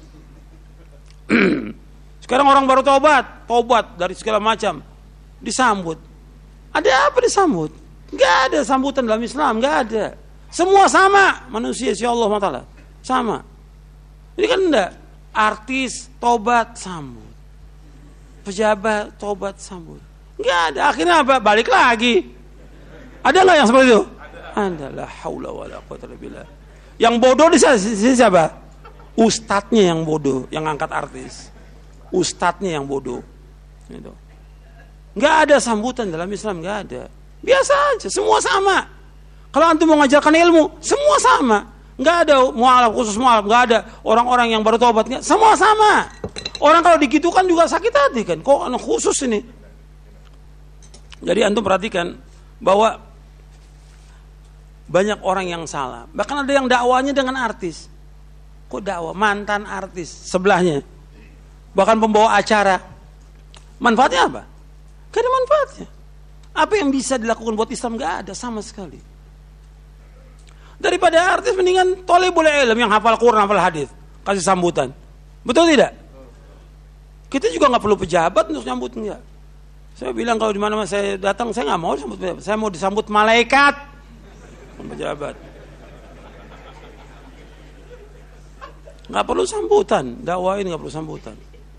Sekarang orang baru tobat, tobat dari segala macam, disambut. Ada apa disambut? Enggak ada sambutan dalam Islam, enggak ada. Semua sama manusia, insyaallah taala. Sama. Ini kan enggak. Artis tobat sambut. Pejabat tobat sambut. Enggak ada. Akhirnya apa? Balik lagi. Ada enggak yang seperti itu? Ada. La haula wala quwwata illa billah. Yang bodoh di sini siapa? Ustadznya yang bodoh, yang angkat artis. Ustadznya yang bodoh. Gitu. Enggak ada sambutan dalam Islam, enggak ada. Biasa aja, semua sama. Kalau antum mau ngajarkan ilmu, semua sama. Enggak ada mu'alaf khusus mu'alaf, enggak ada orang-orang yang baru tobat, enggak. Semua sama. Orang kalau digitukan juga sakit hati kan. Kok anak khusus ini? Jadi antum perhatikan bahwa banyak orang yang salah. Bahkan ada yang dakwanya dengan artis. Kok dakwah? Mantan artis sebelahnya. Bahkan pembawa acara. Manfaatnya apa? Gak ada manfaatnya. Apa yang bisa dilakukan buat Islam? Gak ada sama sekali. Daripada artis mendingan tolebul ilm yang hafal Quran, hafal hadis, kasih sambutan. Betul tidak? Kita juga nggak perlu pejabat untuk nyambut, enggak. Saya bilang kalau di mana saya datang saya nggak mau disambut pejabat. Saya mau disambut malaikat, pejabat. Nggak perlu sambutan, dakwain nggak perlu sambutan.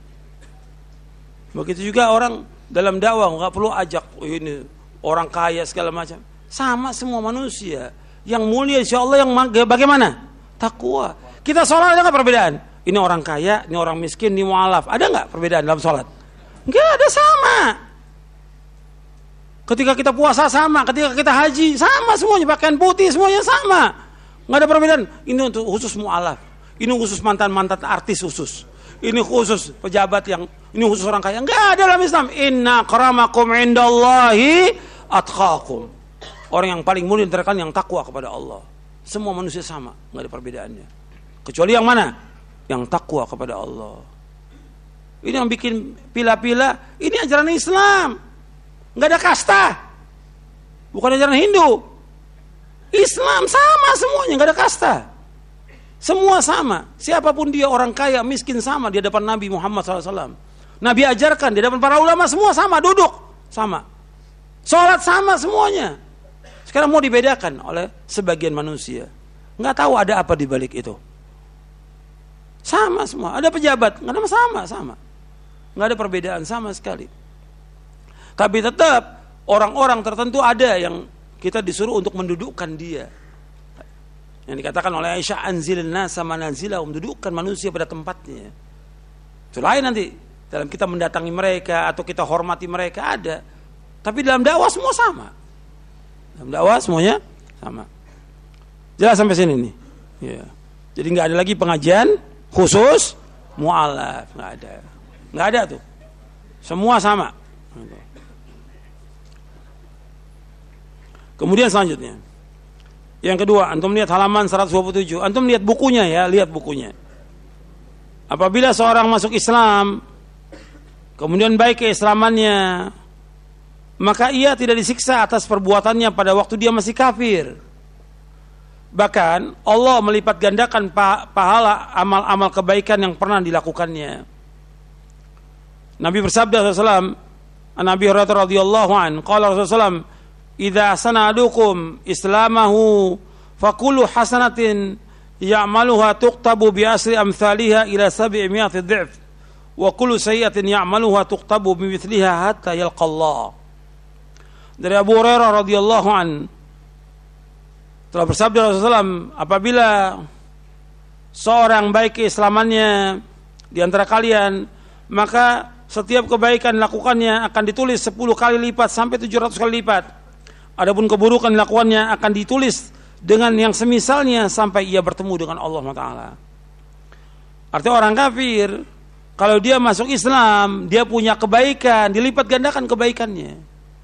Begitu juga orang dalam dakwah nggak perlu ajak oh ini orang kaya segala macam. Sama semua manusia. Yang mulia insya Allah yang bagaimana? Takwa. Kita sholat ada nggak perbedaan? Ini orang kaya, ini orang miskin, ini mu'alaf. Ada nggak perbedaan dalam sholat? Nggak ada, sama. Ketika kita puasa sama, ketika kita haji sama semuanya, pakaian putih semuanya sama. Nggak ada perbedaan. Ini untuk khusus mu'alaf. Ini khusus mantan-mantan artis khusus. Ini khusus pejabat yang, ini khusus orang kaya. Nggak ada dalam Islam. Inna akramakum indallahi atqakum. Orang yang paling mulia antara kalian yang takwa kepada Allah. Semua manusia sama, nggak ada perbedaannya. Kecuali yang mana? Yang takwa kepada Allah. Ini yang bikin pila-pila. Ini ajaran Islam. Nggak ada kasta. Bukan ajaran Hindu. Islam sama semuanya, nggak ada kasta. Semua sama. Siapapun dia, orang kaya, miskin sama di hadapan Nabi Muhammad shallallahu alaihi wasallam. Nabi ajarkan di hadapan para ulama semua sama, duduk sama. Sholat sama semuanya. Sekarang mau dibedakan oleh sebagian manusia. Nggak tahu ada apa di balik itu. Sama semua. Ada pejabat, nggak ada sama, sama. Nggak ada perbedaan sama sekali. Tapi tetap orang-orang tertentu ada yang kita disuruh untuk mendudukkan dia. Yang dikatakan oleh Aisyah, anzilin nasa manazilahum, dudukkan manusia pada tempatnya. Itu lain nanti dalam kita mendatangi mereka atau kita hormati mereka ada. Tapi dalam dakwah semua sama. Dalam dakwah semuanya sama. Jelas sampai sini nih. Ya. Jadi nggak ada lagi pengajian khusus mu'alaf, nggak ada, nggak ada tuh. Semua sama. Kemudian selanjutnya, yang kedua, antum lihat halaman seratus dua puluh tujuh. Antum lihat bukunya ya, lihat bukunya. Apabila seorang masuk Islam, kemudian baik keislamannya, maka ia tidak disiksa atas perbuatannya pada waktu dia masih kafir. Bahkan Allah melipat gandakan pahala amal-amal kebaikan yang pernah dilakukannya. Nabi bersabda sallallahu alaihi wasallam, Nabi Hurairah radhiyallahu anhu, qala Rasulullah sallallahu alaihi wasallam, idza sanadukum islamahu fakulu hasanatin ya'maluha tuqtabu bi asri amthaliha ila sab'imi'ati dhif wa kullu sayyi'atin ya'maluha tuqtabu bi mithliha hatta yalqa Allah. Dari Abu Hurairah radhiyallahu an telah bersabda Rasulullah sallallahu alaihi wasallam, apabila seorang baik keislamannya di antara kalian, maka setiap kebaikan lakukannya akan ditulis sepuluh kali lipat sampai tujuh ratus kali lipat. Adapun keburukan lakukannya akan ditulis dengan yang semisalnya sampai ia bertemu dengan Allah Taala. Artinya orang kafir kalau dia masuk Islam, dia punya kebaikan, dilipat gandakan kebaikannya.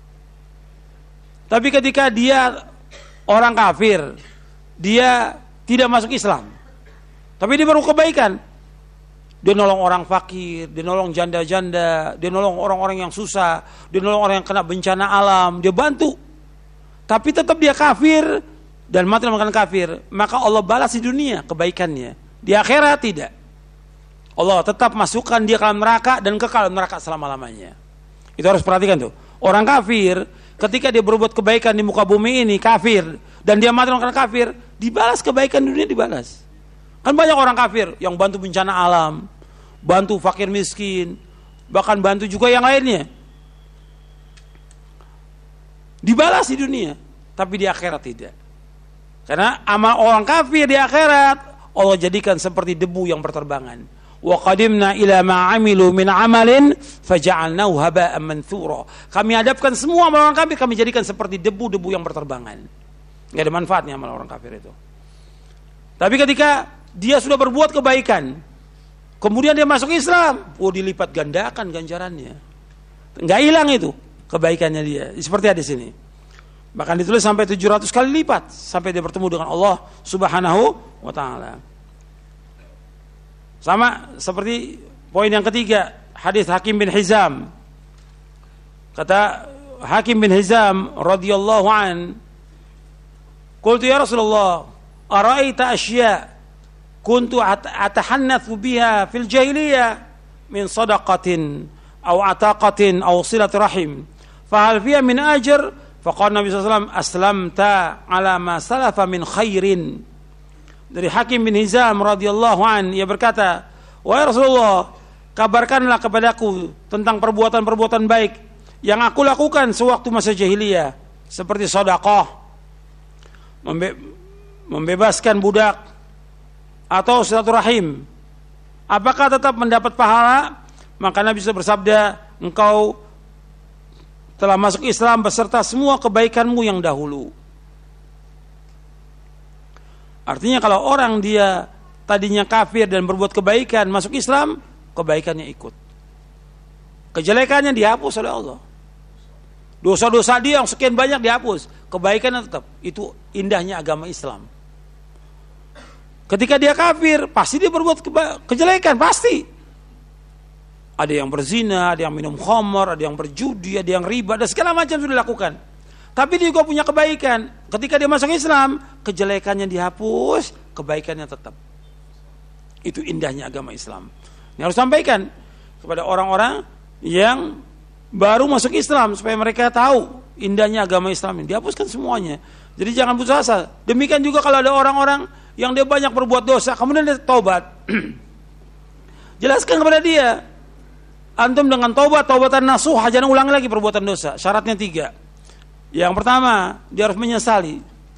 Tapi ketika dia orang kafir, dia tidak masuk Islam, tapi dia baru kebaikan. Dia nolong orang fakir, dia nolong janda-janda, dia nolong orang-orang yang susah, dia nolong orang yang kena bencana alam, dia bantu. Tapi tetap dia kafir dan mati dalam keadaan kafir, maka Allah balas di dunia kebaikannya. Di akhirat tidak. Allah tetap masukkan dia ke dalam neraka dan kekal dalam neraka selama-lamanya. Itu harus perhatikan tuh. Orang kafir ketika dia berbuat kebaikan di muka bumi ini kafir dan dia mati dalam keadaan kafir, dibalas kebaikan di dunia, dibalas. Kan banyak orang kafir yang bantu bencana alam, bantu fakir miskin, bahkan bantu juga yang lainnya. Dibalas di dunia, tapi di akhirat tidak. Karena amal orang kafir di akhirat Allah jadikan seperti debu yang berterbangan. Wa qadimna ila ma 'amilu min 'amalin faja'alnahu haba'an manthura. Kami hadapkan semua amal orang kafir, kami jadikan seperti debu-debu yang berterbangan. Enggak ada manfaatnya amal orang kafir itu. Tapi ketika dia sudah berbuat kebaikan, kemudian dia masuk Islam, oh dilipat gandakan ganjarannya. Enggak hilang itu kebaikannya dia. Seperti ada di sini. Bahkan ditulis sampai tujuh ratus kali lipat sampai dia bertemu dengan Allah Subhanahu wa taala. Sama seperti poin yang ketiga, hadis Hakim bin Hizam. Kata Hakim bin Hizam radhiyallahu an, qultu ya Rasulullah, ara'aita asya' kuntu atahannathu biha fil jahiliyah min sadaqatin aw ataqatin aw silati rahim fahal fiha min ajr? Faqala Nabi sallallahu alaihi wasallam, aslamta ala ma salafa min khairin. Dari Hakim bin Hizam radhiyallahu an, ia berkata, wahai Rasulullah, kabarkanlah kepadaku tentang perbuatan-perbuatan baik yang aku lakukan sewaktu masa jahiliyah, seperti sedekah, membe- membebaskan budak, atau silaturahim, apakah tetap mendapat pahala? Maka Nabi bersabda, engkau telah masuk Islam beserta semua kebaikanmu yang dahulu. Artinya kalau orang dia tadinya kafir dan berbuat kebaikan, masuk Islam, kebaikannya ikut. Kejelekannya dihapus oleh Allah. Dosa-dosa dia yang sekian banyak dihapus, kebaikannya tetap. Itu indahnya agama Islam. Ketika dia kafir, pasti dia berbuat keba- kejelekan, pasti. Ada yang berzina, ada yang minum khamar, ada yang berjudi, ada yang riba, dan segala macam sudah dilakukan. Tapi dia juga punya kebaikan. Ketika dia masuk Islam, kejelekannya dihapus, kebaikannya tetap. Itu indahnya agama Islam. Ini harus sampaikan kepada orang-orang yang baru masuk Islam, supaya mereka tahu indahnya agama Islam ini. Dihapuskan semuanya. Jadi jangan putus asa. Demikian juga kalau ada orang-orang yang dia banyak berbuat dosa, kemudian dia taubat. Jelaskan kepada dia, antum dengan taubat, taubatan nasuh, jangan ulangi lagi perbuatan dosa. Syaratnya tiga. Yang pertama, dia harus menyesali.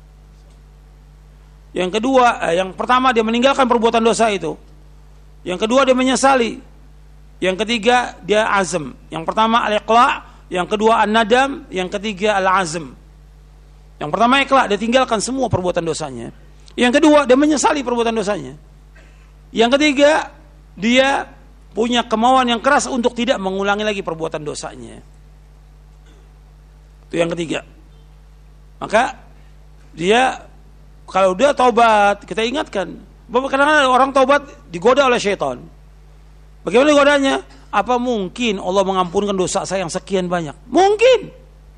Yang kedua, eh, yang pertama dia meninggalkan perbuatan dosa itu. Yang kedua dia menyesali. Yang ketiga dia azam. Yang pertama al-iqla', yang kedua an-nadam, yang ketiga al-azm. Yang pertama iqla', dia tinggalkan semua perbuatan dosanya. Yang kedua dia menyesali perbuatan dosanya. Yang ketiga dia punya kemauan yang keras untuk tidak mengulangi lagi perbuatan dosanya. Itu yang ketiga. Maka dia kalau dia taubat, kita ingatkan. Kadang-kadang orang taubat digoda oleh syaitan. Bagaimana godanya? Apa mungkin Allah mengampunkan dosa saya yang sekian banyak? Mungkin.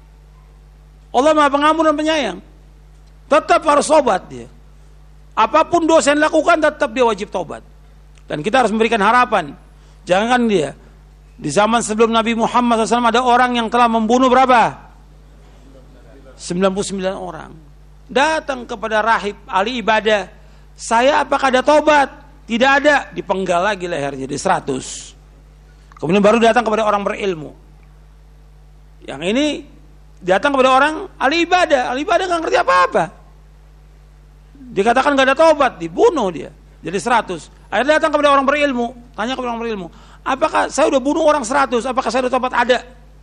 Allah Maha Pengampun dan Penyayang. Tetap harus taubat dia. Apapun dosa yang dilakukan, tetap dia wajib taubat. Dan kita harus memberikan harapan. Jangan dia. Di zaman sebelum Nabi Muhammad shallallahu alaihi wasallam ada orang yang telah membunuh berapa? sembilan puluh sembilan orang. Datang kepada rahib ahli ibadah. Saya apakah ada taubat? Tidak ada. Dipenggal lagi lehernya di seratus. Kemudian baru datang kepada orang berilmu. Yang ini datang kepada orang ahli ibadah. Ahli ibadah gak ngerti apa-apa. Dikatakan gak ada taubat, dibunuh dia. Jadi seratus. Akhirnya datang kepada orang berilmu. Tanya kepada orang berilmu. Apakah saya udah bunuh orang seratus? Apakah saya udah taubat? Ada.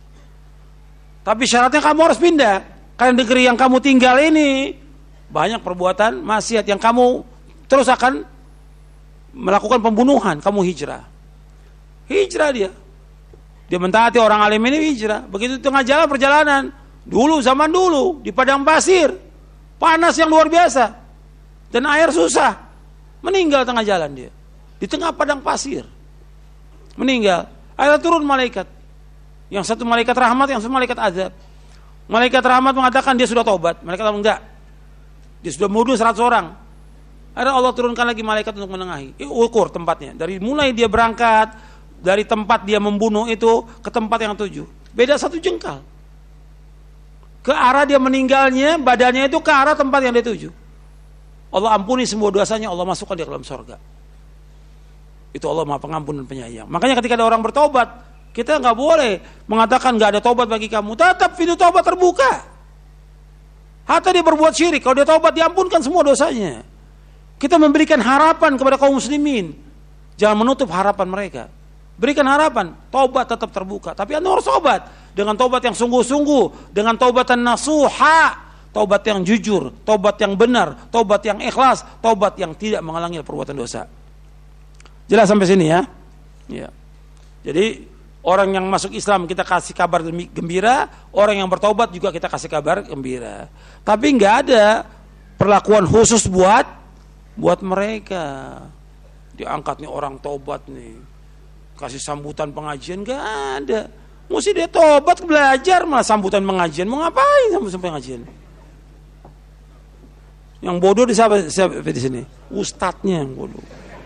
Tapi syaratnya kamu harus pindah. Karena negeri yang kamu tinggal ini banyak perbuatan maksiat yang kamu terus akan melakukan pembunuhan. Kamu hijrah. Hijrah dia. Dia mentaati orang alim ini hijrah. Begitu tengah jalan perjalanan. Dulu, zaman dulu. Di padang pasir. Panas yang luar biasa. Dan air susah. Meninggal tengah jalan dia. Di tengah padang pasir. Meninggal. Akhirnya turun malaikat. Yang satu malaikat rahmat, yang satu malaikat azab. Malaikat rahmat mengatakan dia sudah taubat. Malaikat rahmat enggak. Dia sudah membunuh seratus orang. Akhirnya Allah turunkan lagi malaikat untuk menengahi. Ini ukur tempatnya. Dari mulai dia berangkat, dari tempat dia membunuh itu ke tempat yang tujuh. Beda satu jengkal. Ke arah dia meninggalnya, badannya itu ke arah tempat yang dia tuju. Allah ampuni semua dosanya, Allah masukkan dia ke dalam surga. Itu Allah Maha Pengampun dan Penyayang. Makanya ketika ada orang bertobat, kita nggak boleh mengatakan nggak ada tobat bagi kamu. Tetap pintu tobat terbuka. Hatta dia berbuat syirik, kalau dia tobat diampunkan semua dosanya. Kita memberikan harapan kepada kaum muslimin. Jangan menutup harapan mereka. Berikan harapan, tobat tetap terbuka. Tapi Anda harus tobat dengan tobat yang sungguh-sungguh, dengan taubatan nasuha, tobat yang jujur, tobat yang benar, tobat yang ikhlas, tobat yang tidak menghalangi perbuatan dosa. Jelas sampai sini ya? Ya. Jadi orang yang masuk Islam kita kasih kabar gembira, orang yang bertobat juga kita kasih kabar gembira. Tapi nggak ada perlakuan khusus buat buat mereka. Diangkat nih orang tobat nih, kasih sambutan pengajian, nggak ada. Mesti dia tobat belajar malah sambutan pengajian, mau ngapain sambutan pengajian? Yang bodoh di siapa, siapa di sini? Ustadznya yang bodoh.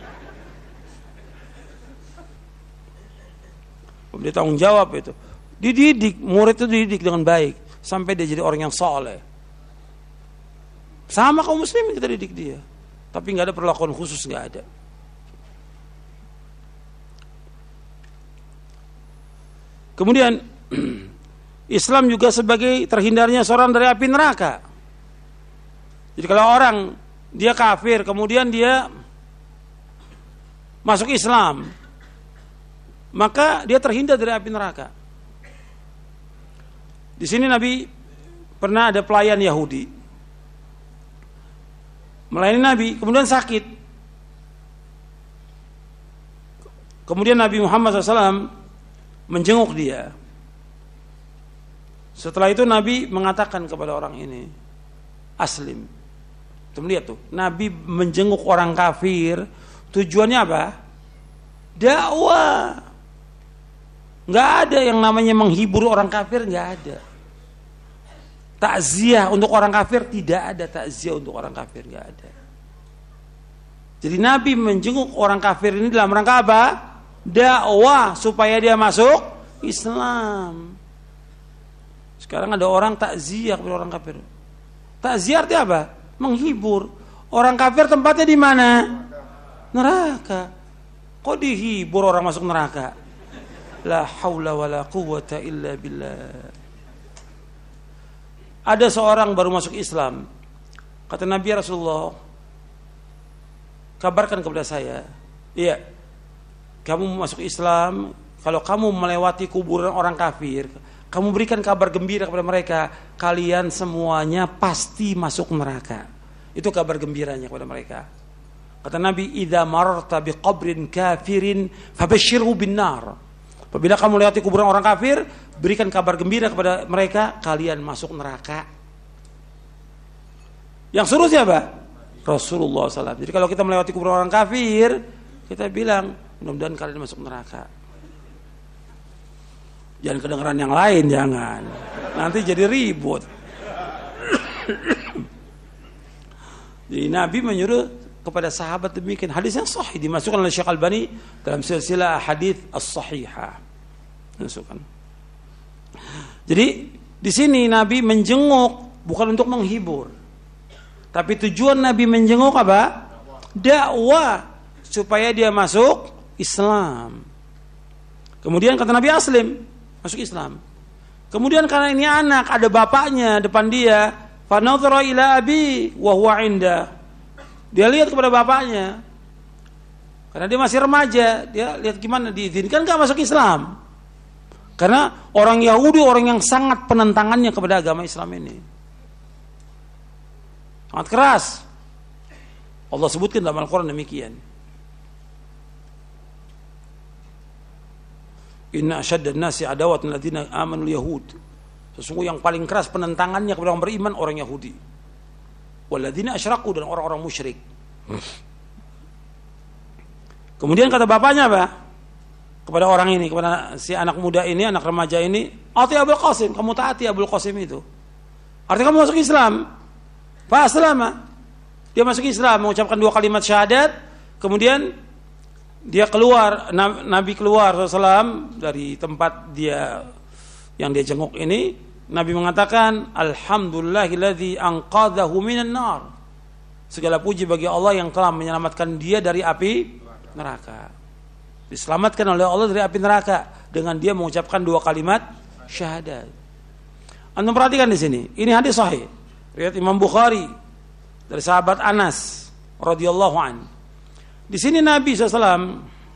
Dia tanggung jawab itu. Dididik, murid itu dididik dengan baik sampai dia jadi orang yang soleh. Sama kaum muslimin kita didik dia. Tapi nggak ada perlakuan khusus, nggak ada. Kemudian Islam juga sebagai terhindarnya seorang dari api neraka. Jadi kalau orang dia kafir, kemudian dia masuk Islam, maka dia terhindar dari api neraka. Di sini Nabi pernah ada pelayan Yahudi melayani Nabi, kemudian sakit. Kemudian Nabi Muhammad shallallahu alaihi wasallam menjenguk dia. Setelah itu Nabi mengatakan kepada orang ini, aslim. Tuh lihat tuh, Nabi menjenguk orang kafir, tujuannya apa? Dakwah. Nggak ada yang namanya menghibur orang kafir, nggak ada. Takziah untuk orang kafir, tidak ada takziah untuk orang kafir, nggak ada. Jadi Nabi menjenguk orang kafir ini dalam rangka apa? Dakwah supaya dia masuk Islam. Sekarang ada orang takziah kepada orang kafir. Takziah artinya apa? Menghibur. Orang kafir tempatnya di mana? Neraka. Kok dihibur orang masuk neraka? La haula wala quwwata illa billah. Ada seorang baru masuk Islam. Kata Nabi Rasulullah, kabarkan kepada saya, iya, kamu masuk Islam, kalau kamu melewati kuburan orang kafir, kamu berikan kabar gembira kepada mereka, kalian semuanya pasti masuk neraka. Itu kabar gembiranya kepada mereka. Kata Nabi, idza mararta biqabrin kafirin fabashshirhu binnar. Apabila kamu melewati kuburan orang kafir, berikan kabar gembira kepada mereka, kalian masuk neraka. Yang suruh siapa? Rasulullah shallallahu alaihi wasallam. Jadi kalau kita melewati kuburan orang kafir, kita bilang, mudah-mudahan kalian masuk neraka. Jangan kedengeran yang lain, jangan. Nanti jadi ribut. Jadi Nabi menyuruh kepada sahabat demikian. Hadis yang sahih dimasukkan oleh Syekh Albani dalam silsilah hadis as-sahihah. Masukkan. Jadi di sini Nabi menjenguk bukan untuk menghibur. Tapi tujuan Nabi menjenguk apa? Dakwah supaya dia masuk Islam. Kemudian kata Nabi aslim, masuk Islam. Kemudian karena ini anak, ada bapaknya depan dia, fa nadhara ila abi wa huwa inda. Dia lihat kepada bapaknya. Karena dia masih remaja, dia lihat gimana diizinkan enggak masuk Islam. Karena orang Yahudi orang yang sangat penentangannya kepada agama Islam ini. Sangat keras. Allah sebutkan dalam Al-Qur'an demikian. Inna asyaddan nasi adawatan alladziina aamanul yahud. Sesungguhnya yang paling keras penentangannya kepada orang beriman orang Yahudi. Walladzina asyraku, dan orang-orang musyrik. Kemudian kata bapaknya apa? Kepada orang ini, kepada si anak muda ini, anak remaja ini, ati Abul Qasim, kamu taati Abul Qasim itu. Artinya kamu masuk Islam. Fa aslama. Dia masuk Islam, mengucapkan dua kalimat syahadat, kemudian dia keluar, Nabi keluar shallallahu alaihi wasallam dari tempat dia yang dia jenguk ini. Nabi mengatakan, alhamdulillahilladzi anqadhahu minan nar. Segala puji bagi Allah yang telah menyelamatkan dia dari api neraka. Diselamatkan oleh Allah dari api neraka dengan dia mengucapkan dua kalimat syahadat. Anda perhatikan di sini, ini hadis sahih riwayat Imam Bukhari dari sahabat Anas radhiyallahu an. Di sini Nabi shallallahu alaihi wasallam,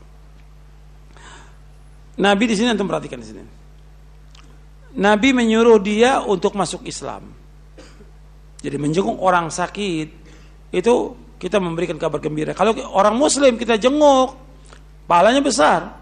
Nabi di sini, Anda perhatikan di sini. Nabi menyuruh dia untuk masuk Islam. Jadi menjenguk orang sakit itu kita memberikan kabar gembira. Kalau orang Muslim kita jenguk, pahalanya besar.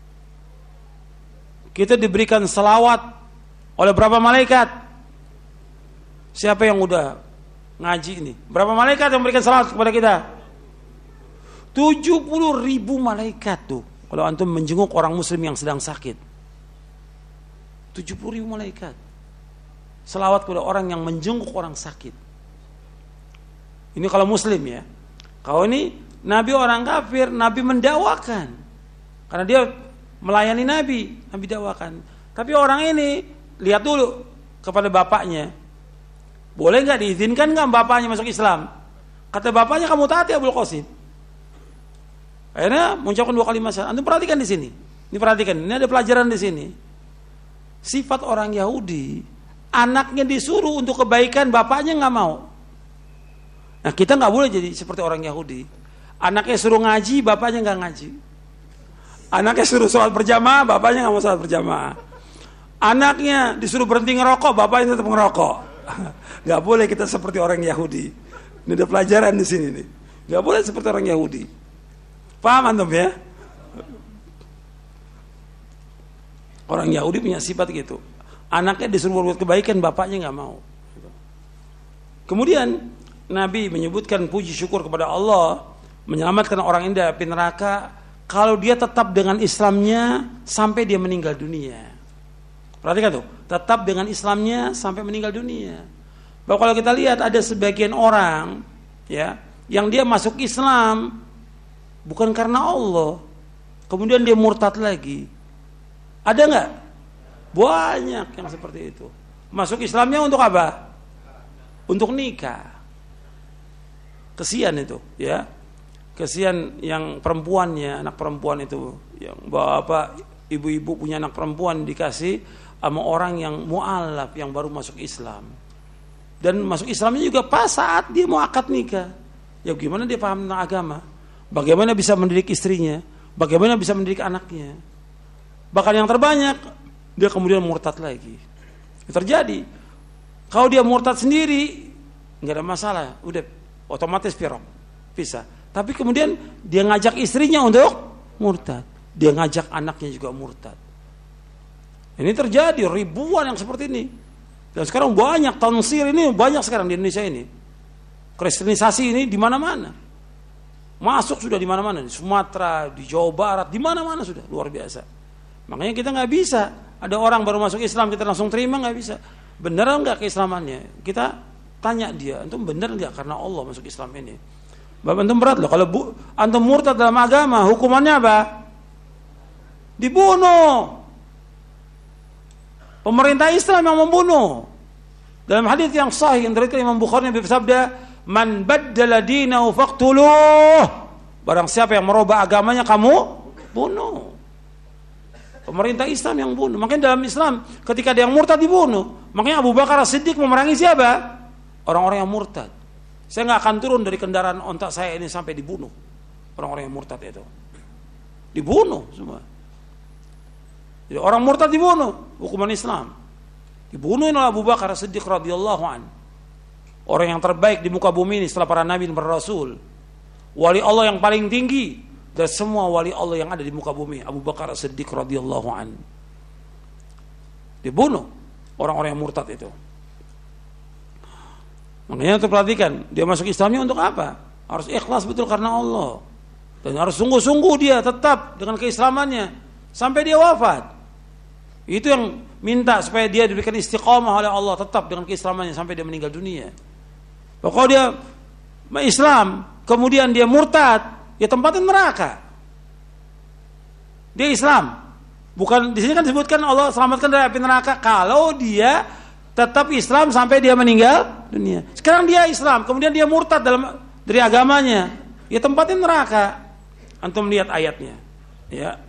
Kita diberikan selawat oleh berapa malaikat? Siapa yang udah ngaji ini? Berapa malaikat yang memberikan selawat kepada kita? tujuh puluh ribu malaikat tuh. Kalau antum menjenguk orang Muslim yang sedang sakit. tujuh puluh ribu malaikat selawat kepada orang yang menjenguk orang sakit. Ini kalau Muslim ya. Kalau ini Nabi orang kafir, Nabi mendakwakan karena dia melayani Nabi, Nabi dakwakan. Tapi orang ini lihat dulu kepada bapaknya, boleh nggak diizinkan nggak bapaknya masuk Islam? Kata bapaknya, kamu taati Abul Qasim. Akhirnya mengucapkan dua kalimat syahadat. Anda perhatikan di sini. Ini perhatikan, ini ada pelajaran di sini. Sifat orang Yahudi, anaknya disuruh untuk kebaikan, bapaknya nggak mau. Nah kita nggak boleh jadi seperti orang Yahudi. Anaknya suruh ngaji, bapaknya nggak ngaji. Anaknya suruh sholat berjamaah, bapaknya nggak mau sholat berjamaah. Anaknya disuruh berhenti ngerokok, bapaknya tetap ngerokok. Nggak boleh kita seperti orang Yahudi. Ini ada pelajaran di sini nih. Nggak boleh seperti orang Yahudi. Paham antum ya? Orang Yahudi punya sifat gitu. Anaknya disuruh berbuat kebaikan, bapaknya nggak mau. Kemudian Nabi menyebutkan puji syukur kepada Allah menyelamatkan orang ini dari api neraka kalau dia tetap dengan Islamnya sampai dia meninggal dunia. Perhatikan tuh, tetap dengan Islamnya sampai meninggal dunia. Bahwa kalau kita lihat ada sebagian orang ya yang dia masuk Islam bukan karena Allah, kemudian dia murtad lagi. Ada nggak? Banyak yang seperti itu. Masuk Islamnya untuk apa? Untuk nikah. Kesian itu, ya. Kesian yang perempuannya, anak perempuan itu, yang bapak, ibu-ibu punya anak perempuan dikasih sama orang yang mu'alaf, yang baru masuk Islam. Dan masuk Islamnya juga pas saat dia mau akad nikah. Ya gimana dia paham tentang agama? Bagaimana bisa mendidik istrinya? Bagaimana bisa mendidik anaknya? Bahkan yang terbanyak dia kemudian murtad lagi. Terjadi. Kalau dia murtad sendiri nggak ada masalah, udah otomatis pirok, bisa. Tapi kemudian dia ngajak istrinya untuk murtad, dia ngajak anaknya juga murtad. Ini terjadi ribuan yang seperti ini. Dan sekarang banyak tansir ini banyak sekarang di Indonesia ini. Kristenisasi ini di mana-mana. Masuk sudah di mana-mana, di Sumatera, di Jawa Barat, di mana-mana sudah luar biasa. Makanya kita nggak bisa. Ada orang baru masuk Islam kita langsung terima, nggak bisa. Benar nggak keislamannya? Kita tanya dia, antum benar nggak karena Allah masuk Islam ini? Bapak antum berat loh. Kalau bu, antum murtad dalam agama, hukumannya apa? Dibunuh. Pemerintah Islam yang membunuh. Dalam hadis yang sahih yang diriwayatkan Imam Bukhari bersabda, "Man baddala dinahu faqtuluh." Barang siapa yang merubah agamanya kamu bunuh. Pemerintah Islam yang bunuh. Makanya dalam Islam ketika ada yang murtad dibunuh. Makanya Abu Bakar As-Siddiq memerangi siapa? Orang-orang yang murtad. Saya nggak akan turun dari kendaraan ontak saya ini sampai dibunuh. Orang-orang yang murtad itu dibunuh semua. Jadi orang murtad dibunuh, hukuman Islam. Dibunuh oleh Abu Bakar As-Siddiq radhiyallahu an. Orang yang terbaik di muka bumi ini setelah para nabi dan para rasul. Wali Allah yang paling tinggi dari semua wali Allah yang ada di muka bumi, Abu Bakar As-Siddiq radhiyallahu an. Dibunuh orang-orang yang murtad itu. Makanya untuk perhatikan, dia masuk Islamnya untuk apa? Harus ikhlas betul karena Allah. Dan harus sungguh-sungguh dia tetap dengan keislamannya sampai dia wafat. Itu yang minta supaya dia diberikan istiqamah oleh Allah tetap dengan keislamannya sampai dia meninggal dunia. Kalau dia Islam, kemudian dia murtad, ya tempatin neraka. Dia Islam. Bukan di sini kan disebutkan Allah selamatkan dari api neraka kalau dia tetap Islam sampai dia meninggal dunia. Sekarang dia Islam, kemudian dia murtad dalam dari agamanya, ya tempatin neraka. Antum lihat ayatnya. Ya.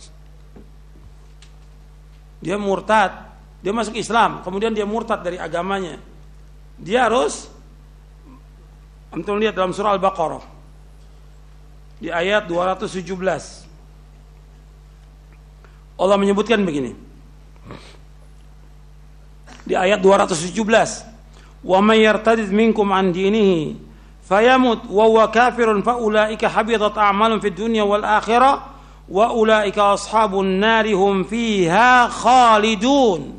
Dia murtad, dia masuk Islam, kemudian dia murtad dari agamanya. Dia harus antum lihat dalam surah Al-Baqarah. Di ayat dua ratus tujuh belas Allah menyebutkan begini. Di ayat dua ratus tujuh belas, "Wa may yartadid minkum an dinihi fayamut wa huwa kafirun fa ulaika habitat a'malun fid dunya wal akhirah wa ulaika ashabun nari hum fiha khalidun."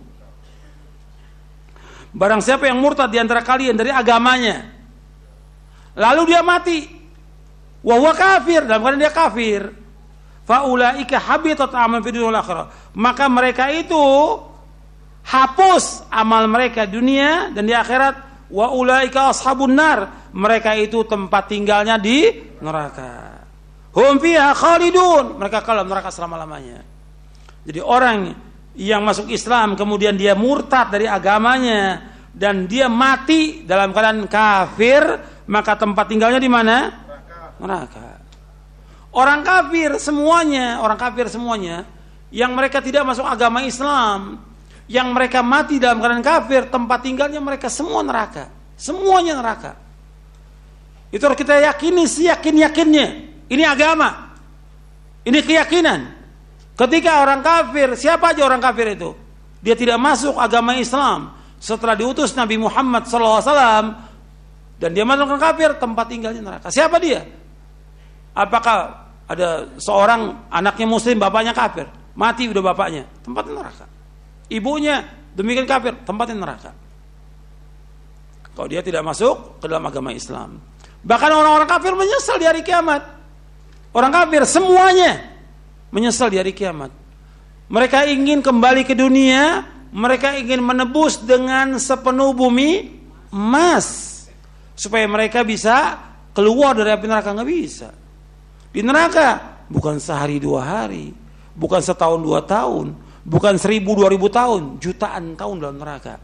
Barang siapa yang murtad di antara kalian dari agamanya lalu dia mati, wa huwa kafir, dalam keadaan dia kafir, fa ulaika habitat a'malun fid dunya wal akhirah, maka mereka itu hapus amal mereka dunia dan di akhirat, wa ulaika ashabun nar, mereka itu tempat tinggalnya di neraka. Hum fiha khalidun, mereka kekal neraka selama-lamanya. Jadi orang yang masuk Islam kemudian dia murtad dari agamanya dan dia mati dalam keadaan kafir, maka tempat tinggalnya di mana? Neraka. Orang kafir semuanya, orang kafir semuanya yang mereka tidak masuk agama Islam, yang mereka mati dalam keadaan kafir, tempat tinggalnya mereka semua neraka. Semuanya neraka. Itu harus kita yakini, siyakin-yakinnya. Ini agama. Ini keyakinan. Ketika orang kafir, siapa aja orang kafir itu? Dia tidak masuk agama Islam setelah diutus Nabi Muhammad shallallahu alaihi wasallam dan dia masuk ke kafir, tempat tinggalnya neraka. Siapa dia? Apakah ada seorang anaknya muslim, bapaknya kafir, mati udah bapaknya, tempatnya neraka. Ibunya demikian kafir, tempatnya neraka. Kalau dia tidak masuk ke dalam agama Islam. Bahkan orang-orang kafir menyesal di hari kiamat. Orang kafir semuanya menyesal di hari kiamat. Mereka ingin kembali ke dunia, mereka ingin menebus dengan sepenuh bumi emas supaya mereka bisa keluar dari api neraka. Nggak bisa. Di neraka bukan sehari dua hari, bukan setahun dua tahun, bukan seribu dua ribu tahun, jutaan tahun dalam neraka.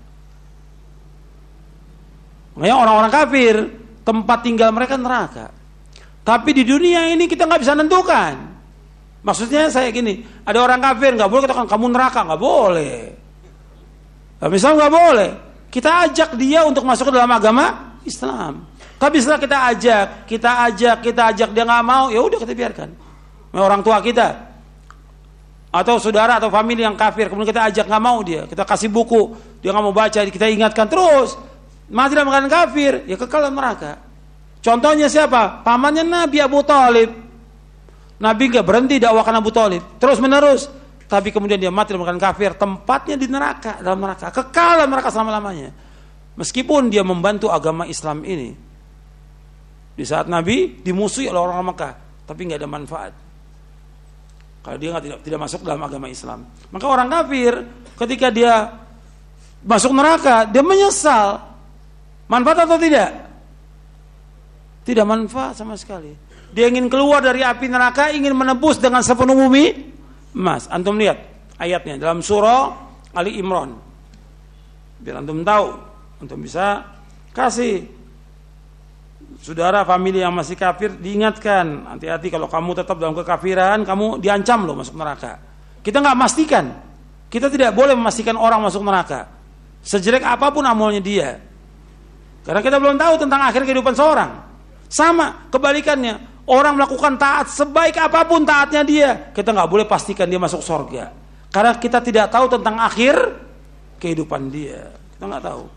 Makanya orang-orang kafir tempat tinggal mereka neraka. Tapi di dunia ini kita nggak bisa nentukan. Maksudnya saya gini, ada orang kafir nggak boleh katakan kamu neraka, nggak boleh. Tapi Islam nggak boleh. Kita ajak dia untuk masuk ke dalam agama Islam. Tapi setelah kita ajak, kita ajak, kita ajak dia nggak mau, ya udah kita biarkan. Orang tua kita atau saudara atau famili yang kafir, kemudian kita ajak nggak mau dia, kita kasih buku, dia nggak mau baca, kita ingatkan terus, mati dalam keadaan kafir, ya kekal dalam neraka. Contohnya siapa? Pamannya Nabi Abu Thalib. Nabi nggak berhenti dakwakan Abu Thalib, terus menerus. Tapi kemudian dia mati dalam keadaan kafir, tempatnya di neraka, dalam neraka, kekal dalam neraka selama-lamanya. Meskipun dia membantu agama Islam ini, di saat Nabi dimusuhi oleh orang Mekah, tapi nggak ada manfaat. Kalau dia nggak tidak tidak masuk dalam agama Islam, maka orang kafir ketika dia masuk neraka, dia menyesal. Manfaat atau tidak? Tidak manfaat sama sekali. Dia ingin keluar dari api neraka, ingin menebus dengan sepenuh bumi emas. Antum lihat ayatnya dalam surah Ali Imran. Biar antum tahu, antum bisa kasih saudara famili yang masih kafir diingatkan, hati-hati kalau kamu tetap dalam kekafiran, kamu diancam loh masuk neraka. Kita nggak memastikan, kita tidak boleh memastikan orang masuk neraka, sejelek apapun amalnya dia, karena kita belum tahu tentang akhir kehidupan seorang. Sama kebalikannya, orang melakukan taat sebaik apapun taatnya dia, kita nggak boleh pastikan dia masuk surga, karena kita tidak tahu tentang akhir kehidupan dia, kita nggak tahu.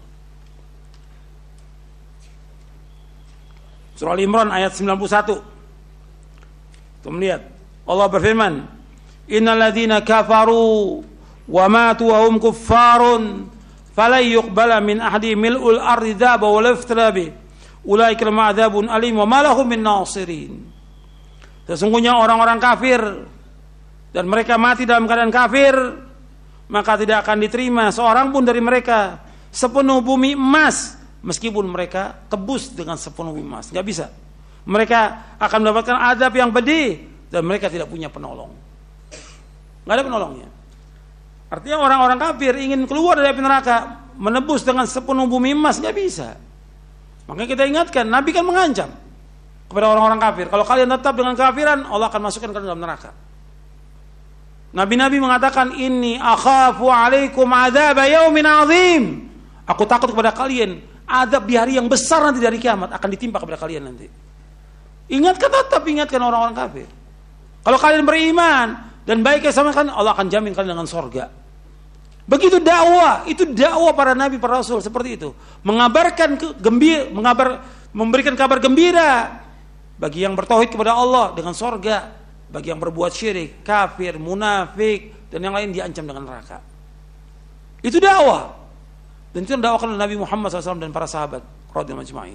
Surah Al-Imran ayat sembilan puluh satu. Kita melihat Allah berfirman, "Innal ladzina kafaru wa matu wa hum kuffarun falan yuqbala min ahadi mil'ul ardi dzaba wa laftirabi ulaika ma'adzabun alim wa ma lahum min nasirin." Sesungguhnya orang-orang kafir dan mereka mati dalam keadaan kafir, maka tidak akan diterima seorang pun dari mereka sepenuh bumi emas, meskipun mereka tebus dengan sepenuh bumi emas. Nggak bisa. Mereka akan mendapatkan azab yang pedih dan mereka tidak punya penolong. Nggak ada penolongnya. Artinya orang-orang kafir ingin keluar dari api neraka, menebus dengan sepenuh bumi emas, nggak bisa. Makanya kita ingatkan, Nabi kan mengancam kepada orang-orang kafir, kalau kalian tetap dengan kafiran, Allah akan masukkan kalian dalam neraka. Nabi-nabi mengatakan, "Inni akhafu alaikum adzab yaumin azim." Aku takut kepada kalian azab di hari yang besar nanti dari kiamat akan ditimpa kepada kalian nanti. Ingatkan, tetap ingatkan orang-orang kafir. Kalau kalian beriman dan baiknya sama kalian, Allah akan jamin kalian dengan surga. Begitu dakwah, itu dakwah para nabi, para rasul seperti itu. Mengabarkan gembira, mengabar, memberikan kabar gembira bagi yang bertauhid kepada Allah dengan surga, bagi yang berbuat syirik, kafir, munafik dan yang lain diancam dengan neraka. Itu dakwah. Dan itu yang dakwakan oleh Nabi Muhammad shallallahu alaihi wasallam dan para sahabat radhiyallahu ajma'in.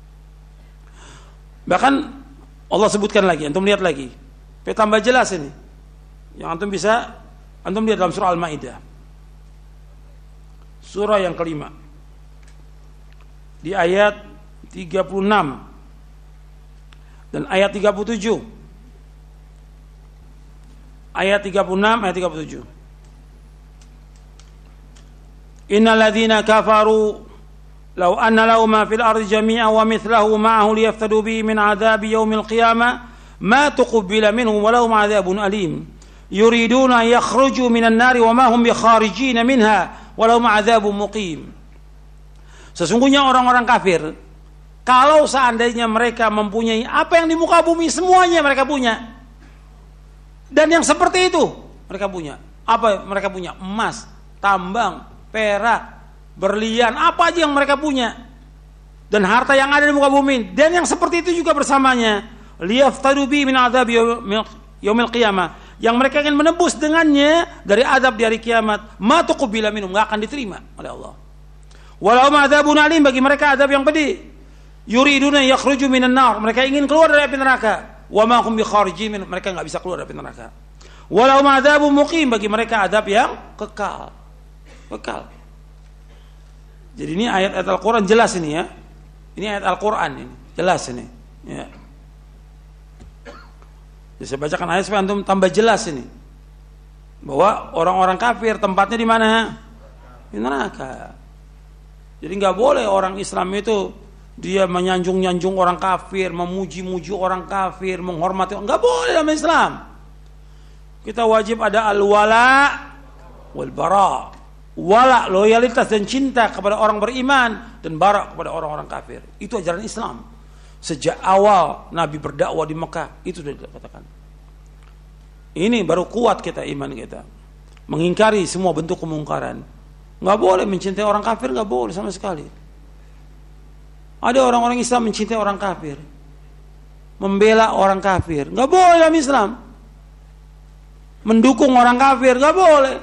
Bahkan Allah sebutkan lagi, antum lihat lagi, supaya tambah jelas ini. Yang antum bisa, antum lihat dalam surah Al-Maidah. Surah yang kelima. Di ayat tiga puluh enam dan ayat tiga puluh tujuh. Ayat tiga puluh enam, ayat tiga puluh tujuh. Innal ladzina kafaru law anna lahum ma fil ardi jami'an wa mithluhu ma'ahu liyaftadu bihi min 'adzabi yaumil qiyamah ma tuqbila minhum wa lahum 'adzabun alim yuriduna yakhruju minan nari wa ma hum bikharijin minha wa lahum 'adzabun muqim. Sesungguhnya orang-orang kafir Kalau seandainya mereka mempunyai apa yang di muka bumi, semuanya mereka punya. Dan yang seperti itu mereka punya. Apa mereka punya? Emas, tambang, perak, berlian, apa aja yang mereka punya. Dan harta yang ada di muka bumi. Dan yang seperti itu juga bersamanya. Liyaftadu bi min adab yaumil qiyamah. Yang mereka ingin menebus dengannya dari adab di hari kiamat. Ma tuqbila minhum, enggak akan diterima oleh Allah. Walau ma'adzabun alim, bagi mereka adab yang pedih. Yuriduna yakhruju minan nar, mereka ingin keluar dari api neraka. Wa ma hum bikharijin min, mereka enggak bisa keluar dari api neraka. Walau ma'adzabun muqim, bagi mereka adab yang kekal. Kekal. Jadi ini ayat-ayat Al-Qur'an jelas ini ya. Ini ayat Al-Qur'an ini, jelas ini. Ya. Jadi saya bacakan ayat supaya antum tambah jelas ini. Bahwa orang-orang kafir tempatnya di mana? Di neraka. Jadi enggak boleh orang Islam itu dia menyanjung-nyanjung orang kafir, memuji-muji orang kafir, menghormati, enggak boleh dalam Islam. Kita wajib ada al-wala wal bara. Wala, loyalitas dan cinta kepada orang beriman, dan bara kepada orang-orang kafir. Itu ajaran Islam. Sejak awal Nabi berdakwah di Mekah, itu sudah dikatakan. Ini baru kuat kita iman kita. Mengingkari semua bentuk kemungkaran. Enggak boleh mencintai orang kafir, enggak boleh sama sekali. Ada orang-orang Islam mencintai orang kafir, membela orang kafir, nggak boleh dalam Islam. Mendukung orang kafir nggak boleh.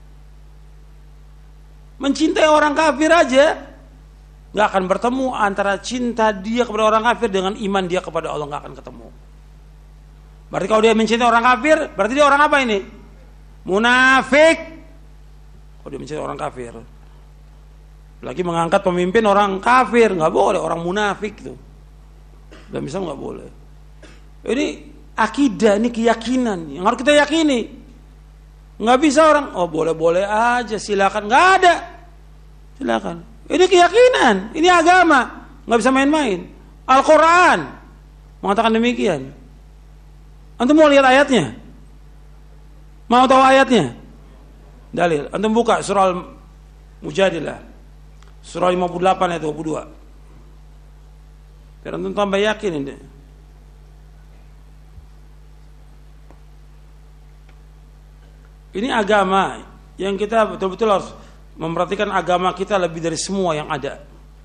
Mencintai orang kafir aja nggak akan bertemu antara cinta dia kepada orang kafir dengan iman dia kepada Allah, nggak akan ketemu. Berarti kalau dia mencintai orang kafir, berarti dia orang apa ini? Munafik. Kalau dia mencintai orang kafir. Lagi mengangkat pemimpin orang kafir, nggak boleh, orang munafik tuh. Dan bisa nggak boleh. Ini akidah, ini keyakinan yang harus kita yakini. Nggak bisa orang, oh boleh-boleh aja, silakan, nggak ada. Silakan. Ini keyakinan, ini agama, nggak bisa main-main. Al-Quran mengatakan demikian. Antum mau lihat ayatnya? Mau tahu ayatnya? Dalil. Antum buka surah Al-Mujadilah. Surah lima puluh delapan ayat dua puluh dua. Biar antum tambah yakin ini. Ini agama yang kita betul-betul harus memperhatikan agama kita lebih dari semua yang ada.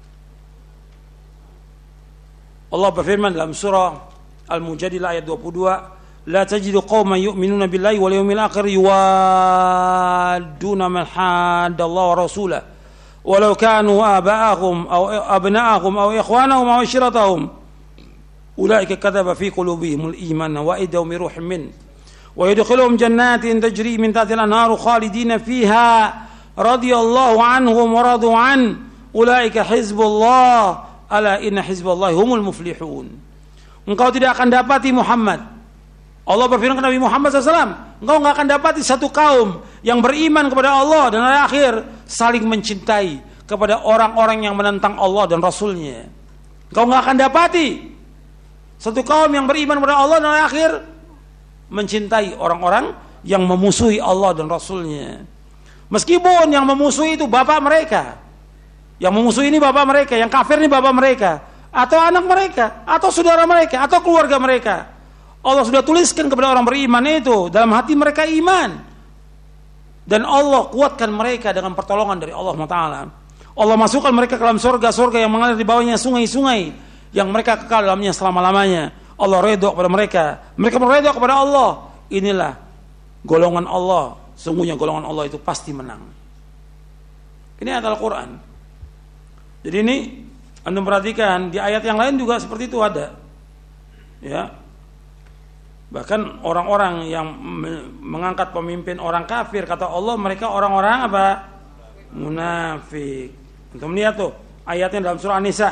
Allah berfirman dalam surah Al-Mujadilah ayat dua puluh dua, "La tajidu qauman yu'minuna billahi wal yawmil akhir yuwadduna man haddallaha wa rasulahu walau kanu aba'ahum aw abna'ahum aw ikhwanahum aw ashiratahum ulaika kadzaba fi qulubihimul iman wa idahum ruhun min wa yadkhuluhum jannatin tajri min tahtiha al-anharu khalidina fiha radhiyallahu anhum wa radu an ulaika hizbullah ala inna hizballahi humul muflihun." Engkau tidak akan dapati Muhammad, Allah berfirman kepada Nabi Muhammad shallallahu alaihi wasallam, engkau enggak akan dapati satu kaum yang beriman kepada Allah dan hari akhir saling mencintai kepada orang-orang yang menentang Allah dan Rasulnya. Engkau enggak akan dapati satu kaum yang beriman kepada Allah dan hari akhir mencintai orang-orang yang memusuhi Allah dan Rasulnya. Meskipun yang memusuhi itu bapak mereka, yang memusuhi ini bapak mereka, yang kafir ini bapak mereka, atau anak mereka, atau saudara mereka, atau keluarga mereka. Allah sudah tuliskan kepada orang beriman itu dalam hati mereka iman, dan Allah kuatkan mereka dengan pertolongan dari Allah Taala. Allah masukkan mereka ke dalam surga-surga yang mengalir di bawahnya sungai-sungai yang mereka kekal dalamnya selama-lamanya. Allah redha kepada mereka, mereka meredha kepada Allah. Inilah golongan Allah. Sungguhnya golongan Allah itu pasti menang. Ini ayat Al-Quran. Jadi ini antum perhatikan di ayat yang lain juga seperti itu ada. Ya. Bahkan orang-orang yang mengangkat pemimpin orang kafir, kata Allah mereka orang-orang apa? Munafik. Untuk melihat tuh ayatnya dalam surah An-Nisa.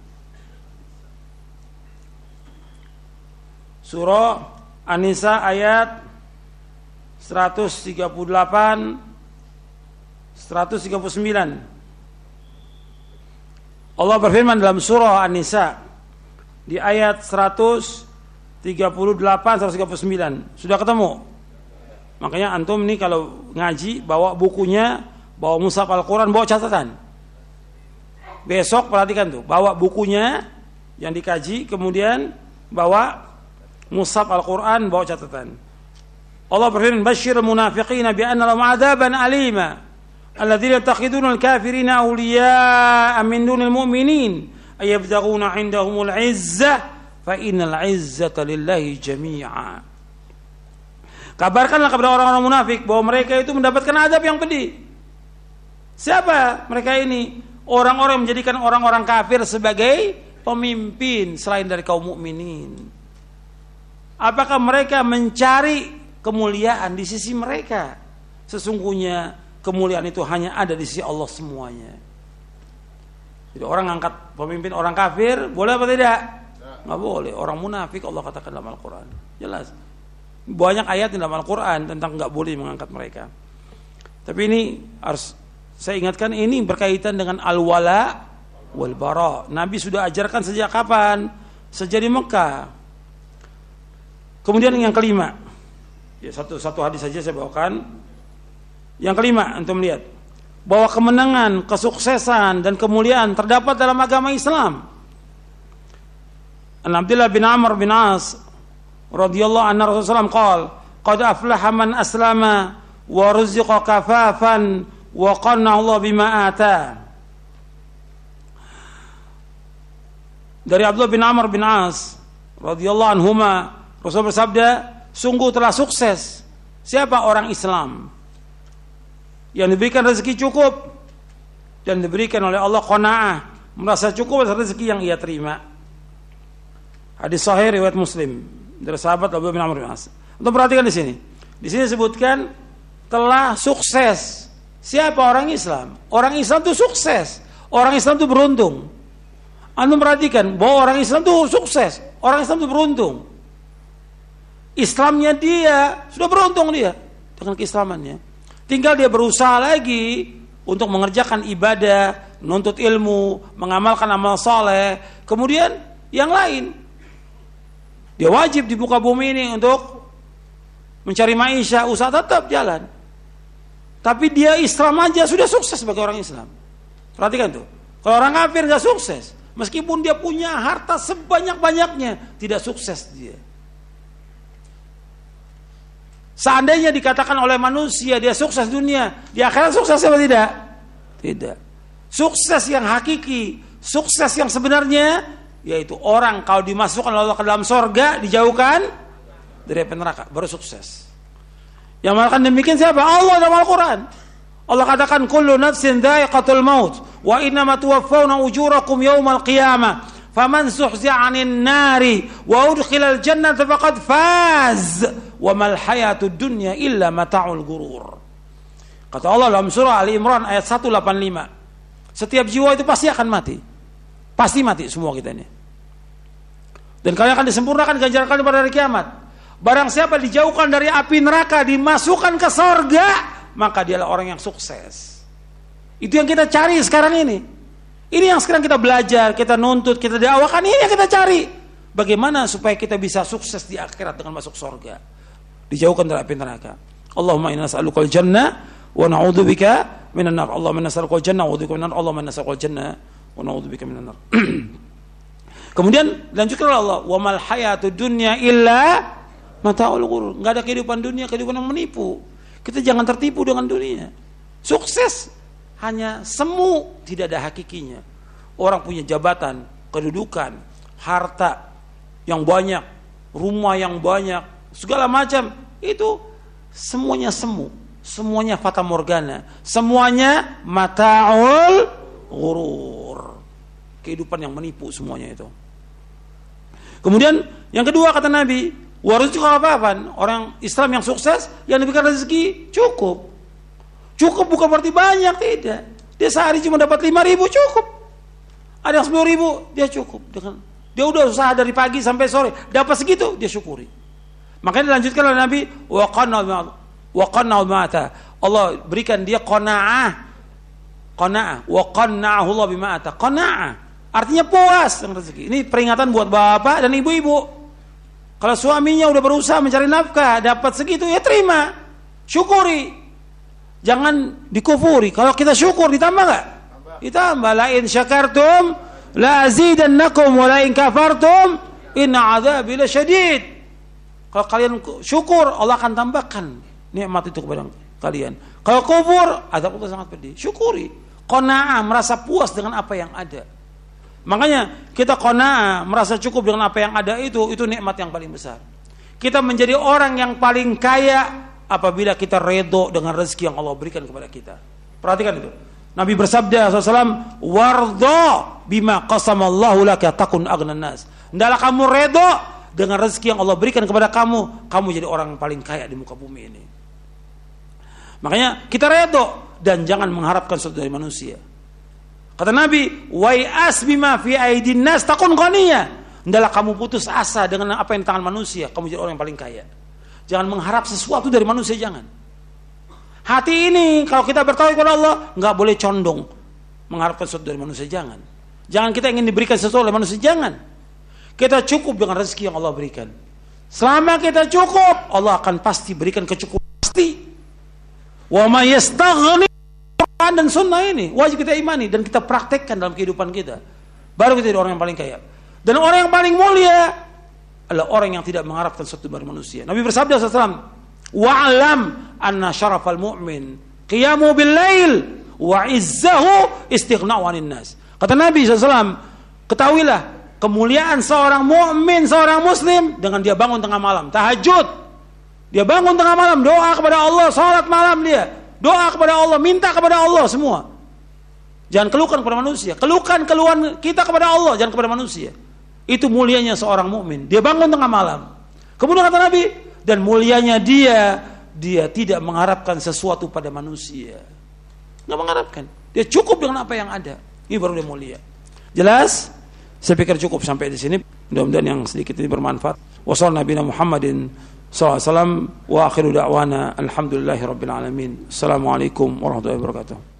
Surah An-Nisa ayat seratus tiga puluh delapan seratus tiga puluh sembilan. Allah berfirman dalam surah An-Nisa di ayat seratus tiga puluh delapan sampai tiga puluh sembilan. Sudah ketemu? Makanya antum nih kalau ngaji bawa bukunya, bawa mushaf Al-Quran, bawa catatan. Besok perhatikan tuh, bawa bukunya, yang dikaji, kemudian bawa mushaf Al-Quran, bawa catatan. Allah berfirman, "Basyiril munafiqina bi anna lahum 'adzaban alima, alladzina yattakhiduna al-kafirina awliya'a min dunil mu'minin, ayabtaghuna 'indahumul 'izzah, fa innal 'izzata lillahi jami'a." Kabarkanlah kepada orang-orang munafik bahwa mereka itu mendapatkan azab yang pedih. Siapa mereka ini? Orang-orang yang menjadikan orang-orang kafir sebagai pemimpin selain dari kaum mukminin. Apakah mereka mencari kemuliaan di sisi mereka? Sesungguhnya kemuliaan itu hanya ada di sisi Allah semuanya. Jadi orang angkat pemimpin orang kafir boleh apa tidak? Nggak boleh. Orang munafik Allah katakan dalam Al-Quran. Jelas. Banyak ayat dalam Al-Quran tentang nggak boleh mengangkat mereka. Tapi ini harus saya ingatkan, ini berkaitan dengan al-wala wal bara. Nabi sudah ajarkan sejak kapan? Sejak di Mekah. Kemudian yang kelima, ya satu satu hadis saja saya bawakan. Yang kelima, antum lihat bahwa kemenangan, kesuksesan dan kemuliaan terdapat dalam agama Islam. An Abdullah bin Amr bin As radhiyallahu anhu Rasulullah qala, "Qad aflaha man aslama wa ruziqa kafafan wa qanna Allah bima ata." Dari Abdullah bin Amr bin As radhiyallahu anhuma, Rasul bersabda, sungguh telah sukses siapa orang Islam yang diberikan rezeki cukup dan diberikan oleh Allah qanaah, merasa cukup atas rezeki yang ia terima. Hadis sahih riwayat Muslim dari sahabat Abdullah bin Amr bin As. Untuk perhatikan di sini. Di sini disebutkan telah sukses siapa orang Islam. Orang Islam itu sukses. Orang Islam itu beruntung. Anda perhatikan bahwa orang Islam itu sukses. Orang Islam itu beruntung. Islamnya dia sudah beruntung dia dengan keislamannya. Tinggal dia berusaha lagi untuk mengerjakan ibadah, menuntut ilmu, mengamalkan amal saleh. Kemudian yang lain, dia wajib di muka bumi ini untuk mencari maisha, usaha tetap jalan. Tapi dia Islam aja sudah sukses sebagai orang Islam. Perhatikan tuh. Kalau orang kafir gak sukses, meskipun dia punya harta sebanyak-banyaknya, tidak sukses dia. Seandainya dikatakan oleh manusia dia sukses dunia, di akhirat sukses apa tidak? Tidak. Sukses yang hakiki, sukses yang sebenarnya, yaitu orang kalau dimasukkan Allah ke dalam sorga, dijauhkan dari api neraka, baru sukses. Yang melakukan demikian siapa? Allah dalam Al-Quran. Allah katakan, kullu nafsin dha'iqatul maut, wa innama tuwaffawna ujurakum yawmal qiyamah, faman zuhzi'a 'anil nari wa udkhilal jannata faqad faz, wa mal hayatud dunya illa mata'ul gurur. Kata Allah dalam surah Ali Imran ayat seratus delapan puluh lima, setiap jiwa itu pasti akan mati. Pasti mati semua kita ini. Dan kalian akan disempurnakan ganjaran kalian pada hari kiamat. Barang siapa dijauhkan dari api neraka, dimasukkan ke sorga, maka dialah orang yang sukses. Itu yang kita cari sekarang ini. Ini yang sekarang kita belajar, kita nuntut, kita dakwakan, ini yang kita cari. Bagaimana supaya kita bisa sukses di akhirat dengan masuk sorga, dijauhkan dari api neraka. Allahumma inna nas'alukal jannah wa na'udzubika minan nar. Allahumma inna nas'alukal jannah wa na'udzubika minan nar. Allahumma inna nas'alukal jannah wa na'udzubika minan nar. Kemudian lanjutkan Allah, wa mal hayatud dunya illa mata'ul ghurur. Enggak ada kehidupan dunia, kehidupan yang menipu. Kita jangan tertipu dengan dunia. Sukses hanya semu, tidak ada hakikinya. Orang punya jabatan, kedudukan, harta yang banyak, rumah yang banyak, segala macam, itu semuanya semu, semuanya fata morgana, semuanya mata'ul ghurur. Kehidupan yang menipu semuanya itu. Kemudian yang kedua kata Nabi, warizqu kafafan, orang Islam yang sukses yang diberikan rezeki cukup. Cukup bukan berarti banyak, tidak. Dia sehari cuma dapat lima ribu cukup. Ada yang sepuluh ribu dia cukup. Dengan dia udah usaha dari pagi sampai sore, dapat segitu dia syukuri. Makanya dilanjutkan oleh Nabi, wa qanna wa qanna ma'ata. Allah berikan dia qanaah. Qanaah, wa qanna'ahu Allah bima ata. Qanaah artinya puas dengan rezeki. Ini peringatan buat bapak dan ibu-ibu. Kalau suaminya udah berusaha mencari nafkah, dapat segitu, ya terima, syukuri. Jangan dikufuri. Kalau kita syukur ditambah nggak? Ditambah. La in syakartum la azidannakum wa la in kafartum inna adzabi lasyadid. Kalau kalian syukur, Allah akan tambahkan nikmat itu kepada kalian. Kalau kufur, azab itu sangat pedih. Syukuri. Qanaah, merasa puas dengan apa yang ada. Makanya kita qanaah, merasa cukup dengan apa yang ada itu, itu nikmat yang paling besar. Kita menjadi orang yang paling kaya apabila kita redho dengan rezeki yang Allah berikan kepada kita. Perhatikan itu. Nabi bersabda shallallahu alaihi wasallam, "Wardha bima qasamallahu laka takun aghnan nas." Hendaklah kamu redho dengan rezeki yang Allah berikan kepada kamu, kamu jadi orang yang paling kaya di muka bumi ini. Makanya kita redho dan jangan mengharapkan sesuatu dari manusia. Kata Nabi, "Wai'as bima fi aidin nas takun ghaniyya." Hendaklah kamu putus asa dengan apa yang di tangan manusia, kamu jadi orang yang paling kaya. Jangan mengharap sesuatu dari manusia, jangan. Hati ini kalau kita bertauhid kepada Allah, enggak boleh condong mengharapkan sesuatu dari manusia, jangan. Jangan kita ingin diberikan sesuatu oleh manusia, jangan. Kita cukup dengan rezeki yang Allah berikan. Selama kita cukup, Allah akan pasti berikan kecukupan pasti. Wa may yastaghni, Quran dan sunnah ini wajib kita imani dan kita praktekkan dalam kehidupan kita. Baru kita jadi orang yang paling kaya. Dan orang yang paling mulia adalah orang yang tidak mengharapkan sesuatu dari manusia. Nabi bersabda shallallahu alaihi wasallam, "Wa'lam anna syarafal mu'min qiyamu bil lail wa izzahu istighna'u 'anil nas." Kata Nabi shallallahu alaihi wasallam, ketahuilah kemuliaan seorang mukmin, seorang muslim dengan dia bangun tengah malam, tahajud. Dia bangun tengah malam, doa kepada Allah, salat malam dia, doa kepada Allah, minta kepada Allah semua. Jangan keluhkan kepada manusia, keluhkan keluhan kita kepada Allah, jangan kepada manusia. Itu mulianya seorang mukmin. Dia bangun tengah malam. Kemudian kata Nabi, dan mulianya dia, dia tidak mengharapkan sesuatu pada manusia. Nggak mengharapkan. Dia cukup dengan apa yang ada. Ini baru dia mulia. Jelas? Saya pikir cukup sampai di sini. Mudah-mudahan yang sedikit ini bermanfaat. Wassallallahu nabiyana Muhammadin sallallahu alaihi wasallam wa akhiru da'wana alhamdulillahi rabbil alamin. Assalamualaikum warahmatullahi wabarakatuh.